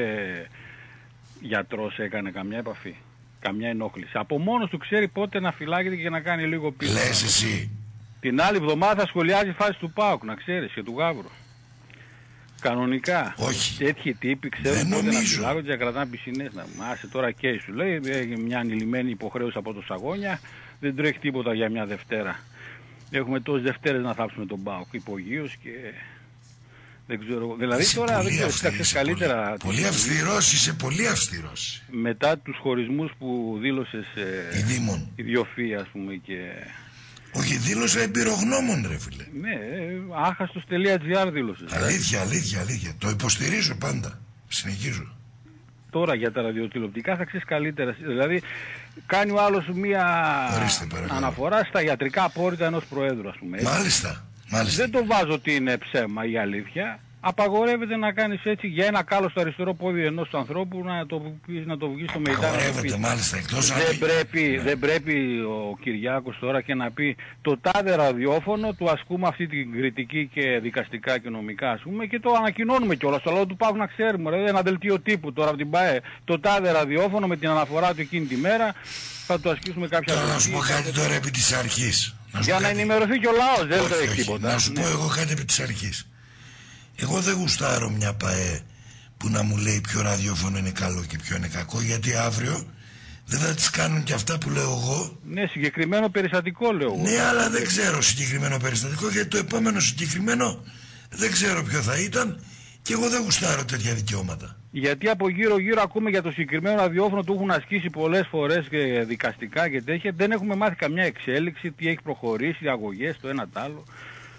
γιατρός έκανε καμιά επαφή. Καμιά ενόχληση. Από μόνος του ξέρει πότε να φυλάγεται και να κάνει λίγο πίσω. Λες εσύ. Την άλλη εβδομάδα σχολιάζει φάση του ΠΑΟΚ, να ξέρεις, και του Γάβρου. Κανονικά. Όχι. Τέτοιοι τύποι ξέρουν πότε να φυλάγονται και να κρατάνε πισινές. Να άσε τώρα και σου λέει, έχει μια ανηλυμένη υποχρέωση από το Σαγόνια, δεν τρέχει τίποτα για μια Δευτέρα. Έχουμε τόσες Δευτέρες να θάψουμε τον ΠΑΟΚ, υπογείως και δεν ξέρω. Δηλαδή είσαι τώρα δεν ξέρω, είσαι καλύτερα. Πολύ, πολύ αυστηρός, είσαι πολύ αυστηρός. Μετά τους χωρισμούς που δήλωσες η Δήμον, η Διοφή, ας πούμε, και... Όχι, δήλωσε εμπειρογνώμων, ρε φίλε. Ναι, άχαστος τελεία τζι άρ δήλωσες. Αλήθεια, αλήθεια, αλήθεια. Το υποστηρίζω πάντα. Συνεχίζω. Τώρα για τα ραδιοτηλεοπτικά θα ξέρεις καλύτερα. Δηλαδή, κάνει ο άλλος μία ορίστε, αναφορά στα ιατρικά απόρριτα ενός προέδρου, ας πούμε. Μάλιστα, μάλιστα. Δεν το βάζω ότι είναι ψέμα ή αλήθεια. Απαγορεύεται να κάνεις έτσι για ένα κάλο στο αριστερό πόδι ενός ανθρώπου να το, να το βγει στο μεϊτάνο. Απαγορεύεται μάλιστα, εκτός δεν, αν... πρέπει, ναι. δεν πρέπει ο Κυριάκος τώρα και να πει το τάδε ραδιόφωνο του ασκούμε αυτή την κριτική και δικαστικά και νομικά, ας πούμε, και το ανακοινώνουμε κιόλας στο λόγο του Παύλου να ξέρουμε. Δηλαδή ένα δελτίο τύπου τώρα από την ΠΑΕ, το τάδε ραδιόφωνο με την αναφορά του εκείνη τη μέρα θα το ασκήσουμε κάποια τώρα να σου πω κάτι τώρα επί της αρχής. Για να, να ενημερωθεί και ο λαός, δεν το έχει τίποτα. Να σου πω εγώ κάτι επί της αρχής. Εγώ δεν γουστάρω μια ΠΑΕ που να μου λέει ποιο ραδιόφωνο είναι καλό και ποιο είναι κακό, γιατί αύριο δεν θα τις κάνουν και αυτά που λέω εγώ. Ναι, συγκεκριμένο περιστατικό λέω εγώ. Ναι, αλλά δεν ξέρω συγκεκριμένο περιστατικό, γιατί το επόμενο συγκεκριμένο δεν ξέρω ποιο θα ήταν και εγώ δεν γουστάρω τέτοια δικαιώματα. Γιατί από γύρω γύρω ακούμε για το συγκεκριμένο ραδιόφωνο, του έχουν ασκήσει πολλές φορές και δικαστικά και τέτοια. Δεν έχουμε μάθει καμιά εξέλιξη, τι έχει προχωρήσει, αγωγές, το ένα τ' άλλο.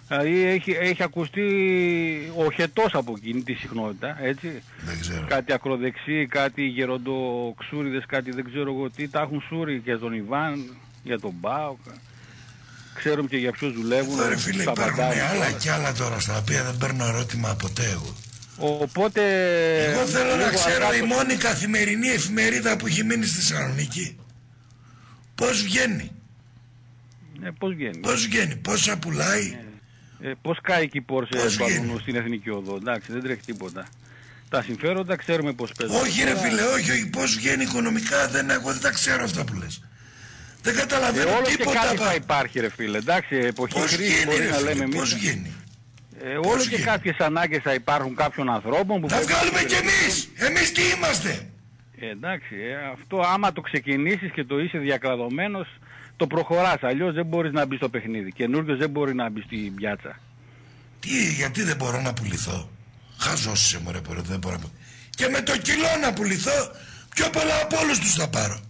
Δηλαδή έχει, έχει ακουστεί ο χετός από εκείνη τη συχνότητα, έτσι. Δεν ξέρω. Κάτι ακροδεξί, κάτι γεροντοξούριδες, κάτι δεν ξέρω εγώ τι. Τα έχουν σούρει και τον Ιβάν, για τον ΠΑΟΚ. Ξέρουμε και για ποιους δουλεύουν. Ρε φίλε, υπάρχουν άλλα και άλλα τώρα στα οποία δεν παίρνω ερώτημα ποτέ εγώ. Οπότε... Εγώ θέλω να ξέρω η μόνη καθημερινή εφημερίδα που έχει μείνει στη Θεσσαλονίκη πώς βγαίνει. Ε, πώς βγαίνει. Πώς βγαίνει, πόσα πουλάει. Ε, ε, πώς κάει εκεί η Πόρσε στην Εθνική Οδό. Εντάξει, δεν τρέχει τίποτα. Τα συμφέροντα ξέρουμε πώς παίζουν. Όχι ρε φίλε, όχι, όχι, πώς βγαίνει οικονομικά δεν, εγώ δεν τα ξέρω αυτά που λες. Δεν καταλαβαίνω ε, όλο τίποτα. Και κάτι θα υπάρχει ρε φίλε, εντάξει, εποχή κρίση μπορεί ρε, να φίλε, λέμε εμείς. Πώς βγαίνει. Ε, όλο πώς και γίνει. Κάποιες ανάγκες θα υπάρχουν κάποιων ανθρώπων που... Θα βγάλουμε κι εμείς, εμείς τι είμαστε. Ε, εντάξει, ε, αυτό άμα το ξεκινήσεις και το είσαι διακλαδωμένος, το προχωράς, αλλιώς δεν μπορείς να μπεις στο παιχνίδι. Καινούργιος δεν μπορεί να μπει στην πιάτσα. Τι, γιατί δεν μπορώ να πουληθώ. Χαζός είσαι μωρέ, δεν μπορώ να... Και με το κιλό να πουληθώ, πιο πολλά από όλους τους θα πάρω.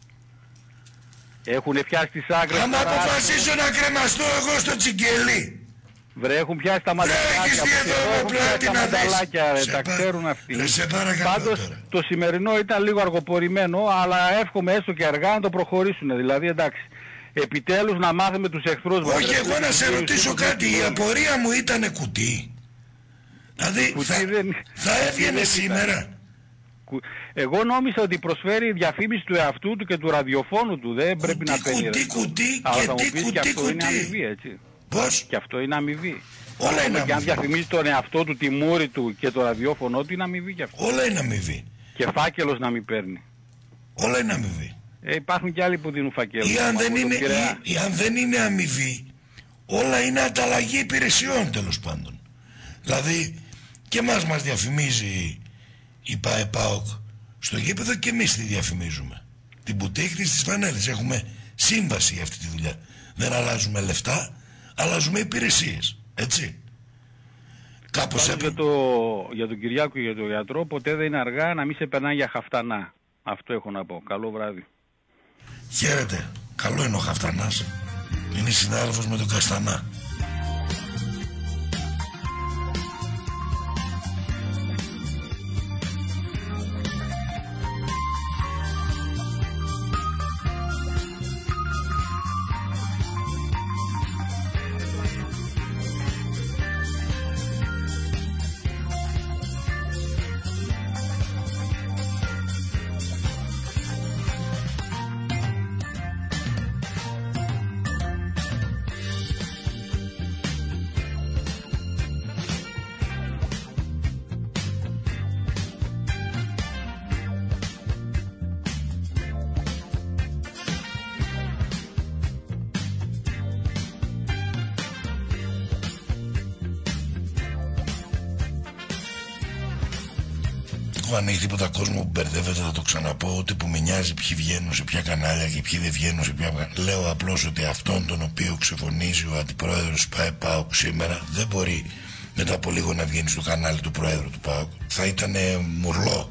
Έχουνε πιάσει τις άκρες. Άμα αποφασίσω να κρεμαστώ εγώ στο τσιγκελί. Βρε, έχουν πιάσει τα μανταλάκια. Έχουν πιάσει τα μανταλάκια, ρε, τα ξέρουν αυτοί. Πάντως το σημερινό ήταν λίγο αργοπορημένο, αλλά εύχομαι έστω και αργά να το προχωρήσουν. Δηλαδή εντάξει, επιτέλους να μάθουμε τους εχθρούς μας. Όχι, εγώ να σε ρωτήσω κάτι, η απορία μου ήτανε κουτί. Δηλαδή θα, δεν... θα έβγαινε σήμερα. Εγώ νόμιζα ότι προσφέρει διαφήμιση του εαυτού του και του ραδιοφώνου του. Δεν κουτί, πρέπει να παίρνει. Κουτί, κουτί, αλλά και θα μου τι, πεις κουτί, και αυτό κουτί. είναι αμοιβή, έτσι. Πώς? Και αυτό είναι αμοιβή. Όλα είναι αμοιβή. Και αν διαφημίζει τον εαυτό του, τη μούρη του και το ραδιόφωνο του, είναι αμοιβή και αυτό. Όλα είναι αμοιβή. Και φάκελος να μην παίρνει. Όλα είναι αμοιβή. Ε, υπάρχουν και άλλοι που δίνουν φακέλους. Ή αν, δεν είναι, ή, ή αν δεν είναι αμοιβή, όλα είναι ανταλλαγή υπηρεσιών τέλος πάντων. Δηλαδή και εμάς μας διαφημίζει η ΠΑΕΠΑΟΚ στο γήπεδο και εμείς τη διαφημίζουμε. Την μπουτίκ της, τις φανέλες. Έχουμε σύμβαση για αυτή τη δουλειά. Δεν αλλάζουμε λεφτά, αλλάζουμε υπηρεσίες. Έτσι. Κάπως έπρεπε. Για, το, για τον Κυριάκο και για τον γιατρό, ποτέ δεν είναι αργά να μην σε περνάει για χαφτανά. Αυτό έχω να πω. Καλό βράδυ. Χαίρετε. Καλό είναι ο Χαφτανάς. Είναι συνάδελφος με τον Καστανά. Αν έχει τίποτα κόσμο που μπερδεύεται θα το ξαναπώ, ότι που με νοιάζει ποιοι βγαίνουν σε ποια κανάλια και ποιοι δεν βγαίνουν σε ποια... Λέω απλώς ότι αυτόν τον οποίο ξεφωνίζει ο αντιπρόεδρος ΠΑΕΠΑΟΚ σήμερα δεν μπορεί μετά από λίγο να βγαίνει στο κανάλι του πρόεδρου του ΠΑΟΚ. Θα ήταν μουρλό.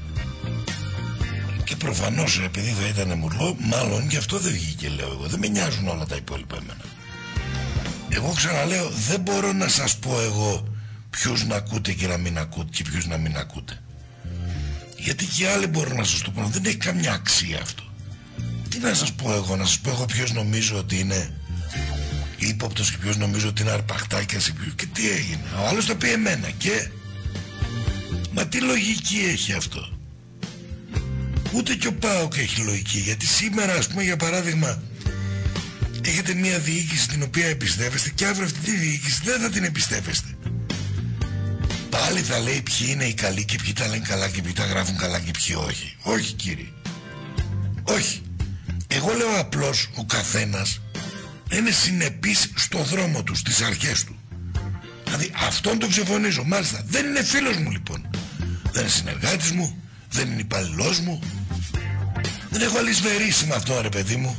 Και προφανώς επειδή θα ήταν μουρλό, μάλλον γι' αυτό δεν βγήκε, λέω εγώ. Δεν με νοιάζουν όλα τα υπόλοιπα εμένα. Εγώ ξαναλέω, δεν μπορώ να σας πω εγώ ποιους να ακούτε και να μην ακούτε και ποιους να μην ακούτε. Γιατί και άλλοι μπορούν να σας το πούνε. Δεν έχει καμιά αξία αυτό. Τι να σας πω εγώ, να σας πω εγώ ποιος νομίζω ότι είναι ύποπτος και ποιος νομίζω ότι είναι αρπαχτάκιας και τι έγινε. Ο άλλος το πει εμένα και... Μα τι λογική έχει αυτό. Ούτε και ο ΠΑΟΚ έχει λογική. Γιατί σήμερα ας πούμε για παράδειγμα έχετε μια διοίκηση την οποία εμπιστεύεστε και αύριο αυτή τη διοίκηση δεν θα την εμπιστεύεστε. Πάλι θα λέει ποιοι είναι οι καλοί και ποιοι τα λένε καλά και ποιοι τα γράφουν καλά και ποιοι όχι. Όχι κύριε. Όχι. Εγώ λέω απλώς ο καθένας είναι συνεπής στο δρόμο του, στις αρχές του. Δηλαδή αυτόν τον ξεφωνίζω. Μάλιστα δεν είναι φίλος μου λοιπόν. Δεν είναι συνεργάτης μου. Δεν είναι υπαλληλός μου. Δεν έχω αλυσβερίσει με αυτόν ρε παιδί μου.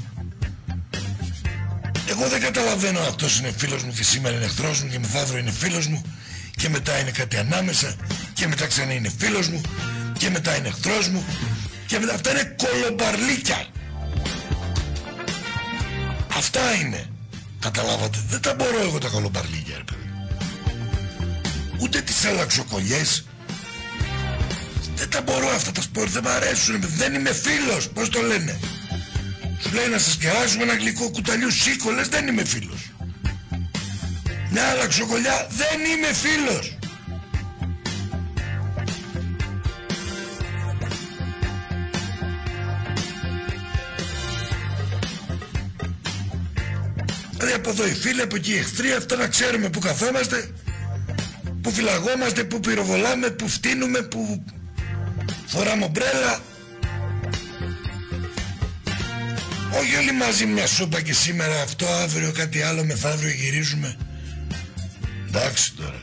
Εγώ δεν καταλαβαίνω αυτός είναι φίλος μου και σήμερα είναι εχθρός μου και μεθαύριο είναι φίλος μου. Και μετά είναι κάτι ανάμεσα και μετά ξανά είναι φίλος μου και μετά είναι εχθρός μου και μετά αυτά είναι κολομπαρλίκια. Αυτά είναι. Καταλάβατε, δεν τα μπορώ εγώ τα κολομπαρλίκια, ρε παιδί. Ούτε τις αλλαξοκολλιές. Δεν τα μπορώ αυτά τα σπορ, δεν μ' αρέσουν. Δεν είμαι φίλος, πώς το λένε. Σου λέει να σας κεράσουμε ένα γλυκό κουταλιού σίκολες, δεν είμαι φίλος. Μια αλλαξοκολλιά, δεν είμαι φίλος. Δηλαδή από εδώ οι φίλοι, από εκεί οι εχθροί, αυτά να ξέρουμε που καθόμαστε, που φυλαγόμαστε, που πυροβολάμε, που φτύνουμε, που φοράμε ομπρέλα. Όχι όλοι μαζί μια σούπα και σήμερα αυτό, αύριο κάτι άλλο, μεθαύριο γυρίζουμε. Εντάξει τώρα.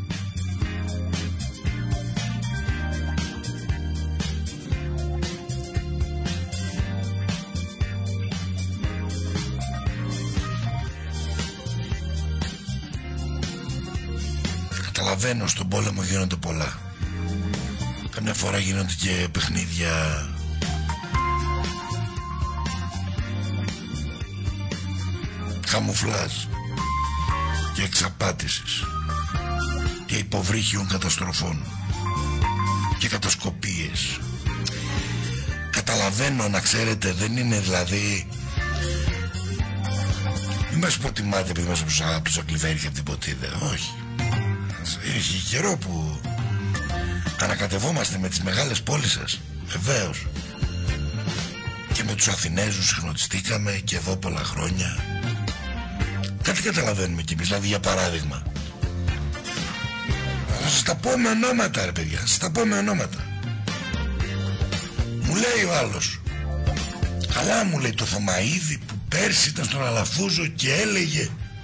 Καταλαβαίνω, στον πόλεμο γίνονται πολλά. Καμιά φορά γίνονται και παιχνίδια χαμουφλάζ και εξαπάτησης και υποβρύχιων καταστροφών και κατασκοπίες. Καταλαβαίνω, να ξέρετε, δεν είναι δηλαδή, μην μας υποτιμάτε επειδή μας από τους Ακλιβέρη και από την Ποτίδα. Όχι. Έχει καιρό που ανακατευόμαστε με τις μεγάλες πόλεις σας. Βεβαίως. Και με τους Αθηνέζους συχνοτιστήκαμε και εδώ πολλά χρόνια. Κάτι καταλαβαίνουμε κι εμείς, δηλαδή για παράδειγμα. Θα σας τα πω με ονόματα, ρε παιδιά, σας τα πω με ονόματα. Μου λέει ο άλλος, καλά, μου λέει, το Θωμαίδη που πέρσι ήταν στον Αλαφούζο και έλεγε.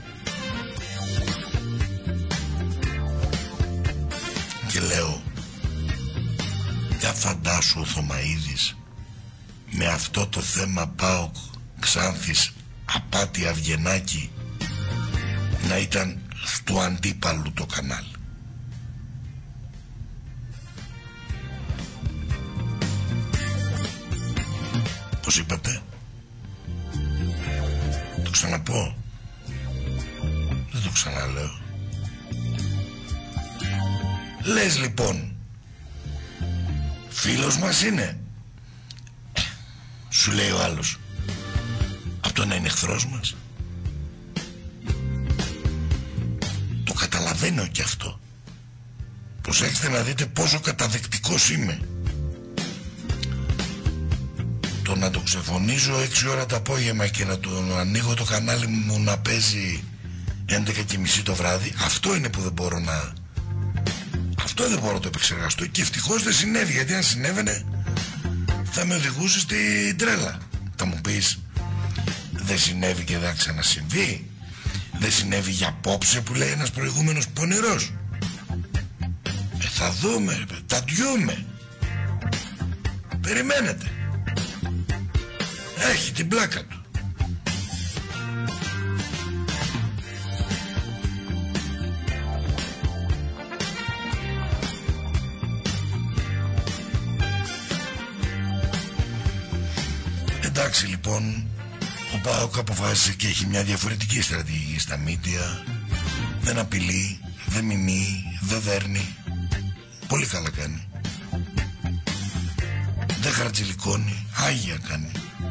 Και λέω, για φαντάσου ο Θωμαίδης με αυτό το θέμα ΠΑΟΚ Ξάνθης Απάτη Αυγενάκη να ήταν του αντίπαλου το κανάλι. Πώς είπατε? Το ξαναπώ? Δεν το ξαναλέω. Λες λοιπόν, φίλος μας είναι. Σου λέει ο άλλος, από το να είναι εχθρός μας. Το καταλαβαίνω κι αυτό. Προσέξτε να δείτε πόσο καταδεκτικός είμαι. Το να το ξεφωνίζω έξι ώρα το απόγευμα και να το ανοίγω το κανάλι μου να παίζει έντεκα και μισή το βράδυ, αυτό είναι που δεν μπορώ να... Αυτό δεν μπορώ να το επεξεργαστώ και ευτυχώς δεν συνέβη, γιατί αν συνέβαινε θα με οδηγούσε στην τρέλα. Θα μου πεις, δεν συνέβη και δεν ξανασυμβεί? Δεν συνέβη για απόψε που λέει ένας προηγούμενος πονηρός? Ε, θα δούμε, τα διούμε. Περιμένετε. Έχει την πλάκα του. Εντάξει λοιπόν, ο ΠΑΟΚ αποφάσισε και έχει μια διαφορετική στρατηγική στα μίντια. Δεν απειλεί, δεν μιμεί, δεν δέρνει. Πολύ καλά κάνει. Δεν χαρτζηλικώνει, άγια κάνει.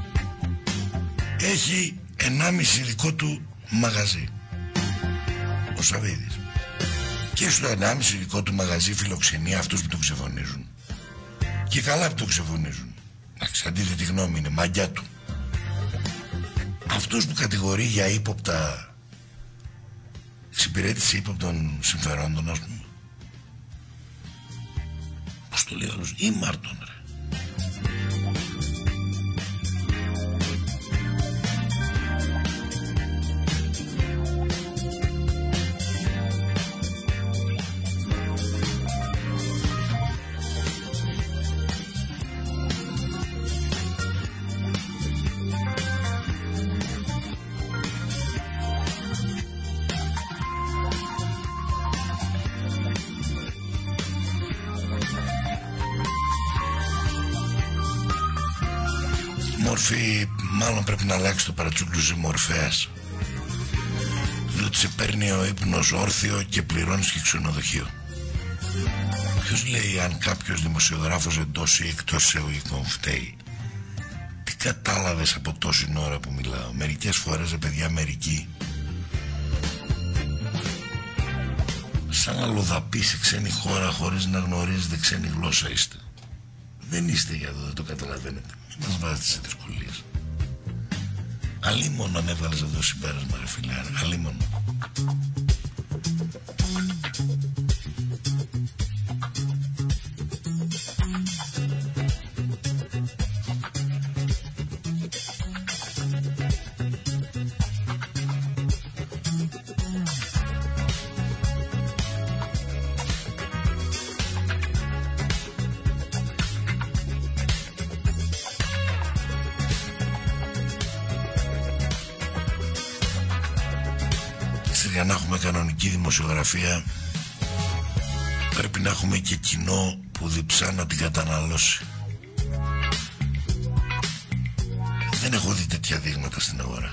Έχει ενάμιση δικό του μαγαζί ο Σαββίδης. Και στο ενάμιση δικό του μαγαζί φιλοξενεί αυτούς που τον ξεφωνίζουν. Και καλά που τον ξεφωνίζουν. Εντάξει, αντίθετη γνώμη είναι, μαγιά του. Αυτούς που κατηγορεί για ύποπτα εξυπηρέτηση ύποπτων συμφερόντων, ας πούμε. Πώς το λέει άλλος, ή Μάρτον, ρε. Μορφή, μάλλον πρέπει να αλλάξει το παρατσούκλουζι μορφέας. ότι σε παίρνει ο ύπνος όρθιο και πληρώνεις και ξενοδοχείο. Ποιος λέει αν κάποιος δημοσιογράφος εντός ή εκτός εισαγωγικών φταίει? Τι κατάλαβες από τόση ώρα που μιλάω? Μερικές φορές, ρε παιδιά, μερικοί σαν να λοδαπεί σε ξένη χώρα χωρίς να γνωρίζετε ξένη γλώσσα είστε. Δεν είστε για εδώ, δεν το καταλαβαίνετε. Μην μας βάζετε σε δυσκολίες. Αλίμονο αν έβγαλες εδώ συμπέρασμα, ρε φίλε, αλίμονο. Για να έχουμε κανονική δημοσιογραφία πρέπει να έχουμε και κοινό που διψά να την καταναλώσει. Δεν έχω δει τέτοια δείγματα στην αγορά.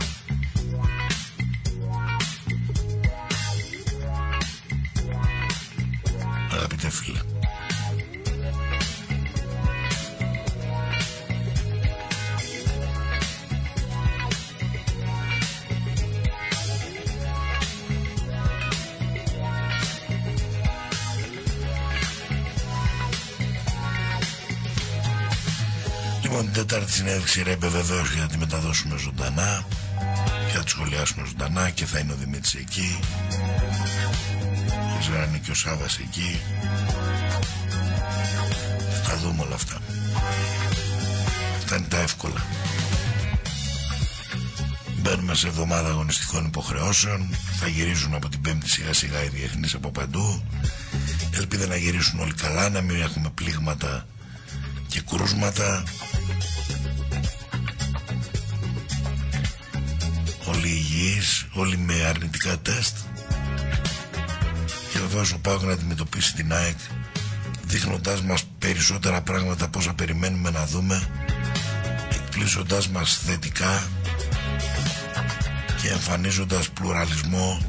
Αγαπητέ φίλε, την Τετάρτη συνέντευξη Ρέμπε βεβαίως για να τη μεταδώσουμε ζωντανά, για να τη σχολιάσουμε ζωντανά και θα είναι ο Δημήτρης εκεί, δεν ξέρω αν είναι και ο Σάββας εκεί, θα δούμε όλα αυτά. Αυτά είναι τα εύκολα. Μπαίνουμε σε εβδομάδα αγωνιστικών υποχρεώσεων, θα γυρίζουν από την Πέμπτη σιγά σιγά οι διεθνείς από παντού, ελπίδα να γυρίσουν όλοι καλά, να μην έχουμε πλήγματα και κρούσματα. Όλοι υγιείς, όλοι με αρνητικά τεστ. Και βεβαίως ο ΠΑΟΚ να αντιμετωπίσει την ΑΕΚ δείχνοντάς μας περισσότερα πράγματα από όσα περιμένουμε να δούμε, εκπλήσοντάς μας θετικά και εμφανίζοντας πλουραλισμό,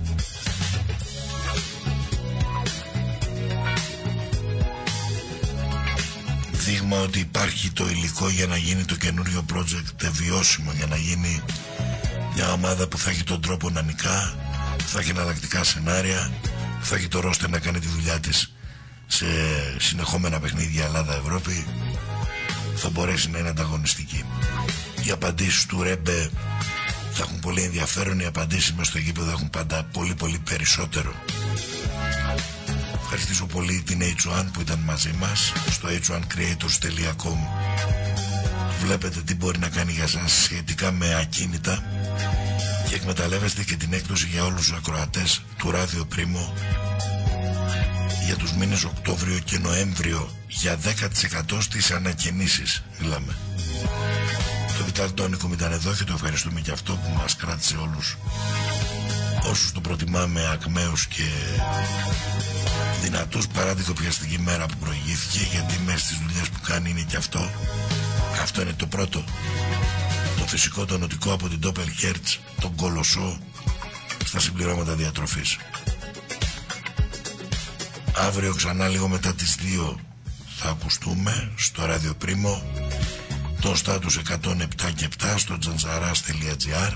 δείγμα ότι υπάρχει το υλικό για να γίνει το καινούριο project βιώσιμο, για να γίνει μια ομάδα που θα έχει τον τρόπο να νικά, που θα έχει εναλλακτικά σενάρια, που θα έχει το ρόστερ να κάνει τη δουλειά της σε συνεχόμενα παιχνίδια Ελλάδα-Ευρώπη, θα μπορέσει να είναι ανταγωνιστική. Οι απαντήσεις του Ρέμπε θα έχουν πολύ ενδιαφέρον, οι απαντήσεις μες στο γήπεδο έχουν πάντα πολύ πολύ περισσότερο. Ευχαριστήσω πολύ την έιτς ουάν που ήταν μαζί μας στο έιτς ουάν creators τελεία com. Βλέπετε τι μπορεί να κάνει για σας σχετικά με ακίνητα και εκμεταλλεύεστε και την έκδοση για όλους τους ακροατές του Ράδιο Πρίμο για τους μήνες Οκτώβριο και Νοέμβριο για δέκα τοις εκατό στις ανακαινήσεις μιλάμε. Το Βιτάλ Τόνικο ήταν εδώ και το ευχαριστούμε και αυτό που μας κράτησε όλους όσους το προτιμάμε ακμαίους και δυνατούς παρά την κοπιαστική μέρα που προηγήθηκε, γιατί μέσα στις δουλειές που κάνει είναι και αυτό. Αυτό είναι το πρώτο. Το φυσικό, το νοτικό από την Doppel Hertz, τον κολοσσό στα συμπληρώματα διατροφής. Αύριο ξανά λίγο μετά τις δύο θα ακουστούμε στο Ράδιο Πρίμο, το στάτους εκατόν επτά και επτά στο τζαντζαράς τελεία τζι άρ.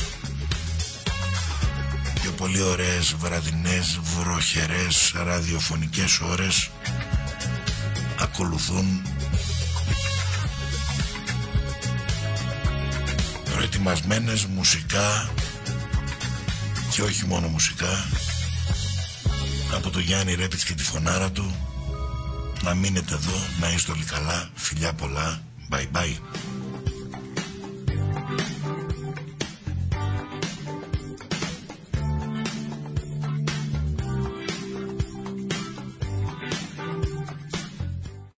Και πολύ ωραίες βραδινές, βροχερές ραδιοφωνικές ώρες ακολουθούν, προετοιμασμένες μουσικά και όχι μόνο μουσικά από το Γιάννη Ρέπιτς και τη φωνάρα του. Να μείνετε εδώ, να είστε όλοι καλά, φιλιά πολλά, bye bye.